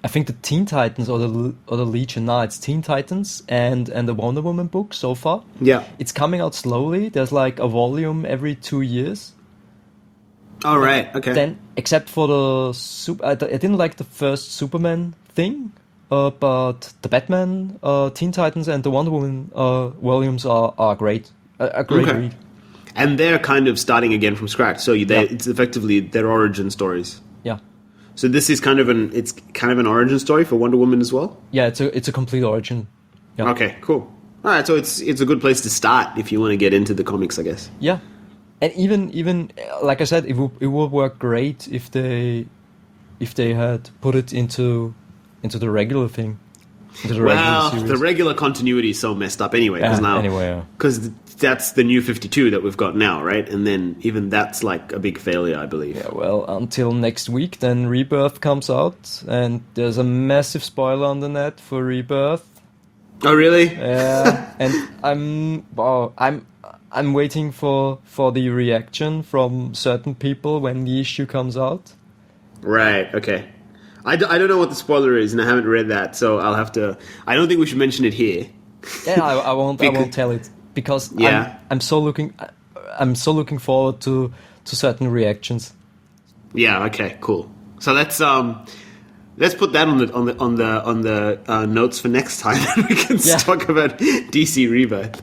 I think the Teen Titans or the or the Legion. Now it's Teen Titans and and the Wonder Woman book so far.
Yeah.
It's coming out slowly. There's like a volume every two years.
All right. Okay.
Then, except for the super, I, I didn't like the first Superman thing, uh, but the Batman, uh, Teen Titans, and the Wonder Woman uh, volumes are are great. A, a great
Okay.
read.
And they're kind of starting again from scratch. So they,
Yeah.
it's effectively their origin stories.
Yeah,
So this is kind of an it's kind of an origin story for Wonder Woman as well.
yeah. It's a it's a complete origin. Yeah.
Okay, cool. All right, so it's it's a good place to start if you want to get into the comics, I guess.
Yeah, and even even uh, like I said, it would it would work great if they if they had put it into into the regular thing, into the
Well,
regular series.
the regular continuity is so messed up anyway. Because
Yeah,
now,
anyway, yeah.
because that's the new fifty-two that we've got now, right? And then even that's like a big failure, I believe.
Yeah, well, until next week, then Rebirth comes out, and there's a massive spoiler on the net for Rebirth.
Oh, really?
Yeah, and I'm wow, I'm I'm waiting for for the reaction from certain people when the issue comes out.
Right. Okay. I, d- I don't know what the spoiler is, and I haven't read that, so I'll have to. I don't think we should mention it here.
Yeah, I, I won't. I
Because-
won't tell it because
Yeah.
I'm, I'm so looking. I'm so looking forward to to certain reactions.
Yeah. Okay. Cool. So let's um, let's put that on the on the on the on the uh, notes for next time. We can
Yeah.
talk about D C Rebirth.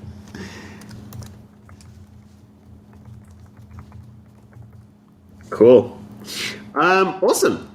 Cool. Um, awesome.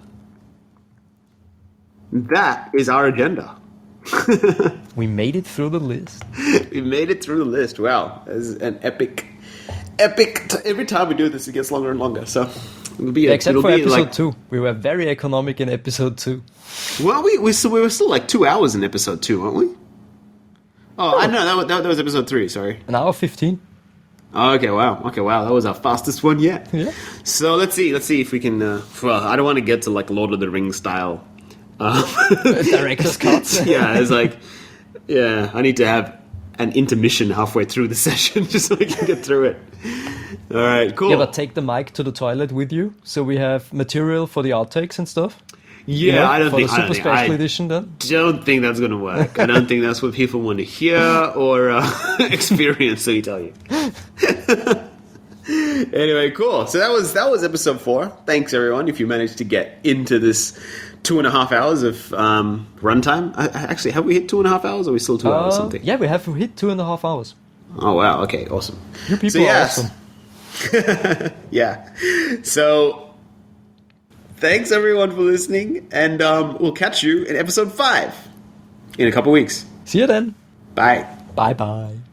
That is our agenda.
We made it through the list.
We made it through the list. Wow, this is an epic, epic. T- every time we do this, it gets longer and longer. So it'll be a,
Except
it'll
for
be
episode
like,
two, we were very economic in episode two.
Well, we we, still, we were still like two hours in episode two, weren't we? Oh, I know that was, that, that was episode three. Sorry.
An hour fifteen.
Oh, okay, wow. Okay, wow. That was our fastest one yet.
Yeah.
So let's see. Let's see if we can. Uh, well, I don't want to get to like Lord of the Rings style. Uh,
Director's cut.
yeah, it's like, yeah, I need to have an intermission halfway through the session just so I can get through it. All right, cool.
Yeah, but take the mic to the toilet with you, so we have material for the outtakes and stuff.
Yeah,
You know,
I don't
for
think
the
I
super
don't think-
special
I
edition. Then
don't think that's going to work. I don't think that's what people want to hear or uh, experience. Let me tell you. Anyway, cool. So that was that was episode four. Thanks everyone if you managed to get into this two and a half hours of um, runtime. I, I- actually, have we hit two and a half hours? Or are we still two hours
Uh,
something?
yeah, we have hit two and a half hours.
Oh wow. Okay. Awesome.
You people
So,
are
yes.
awesome.
Yeah. So thanks everyone for listening, and um, we'll catch you in episode five in a couple weeks.
See you then.
Bye.
Bye bye.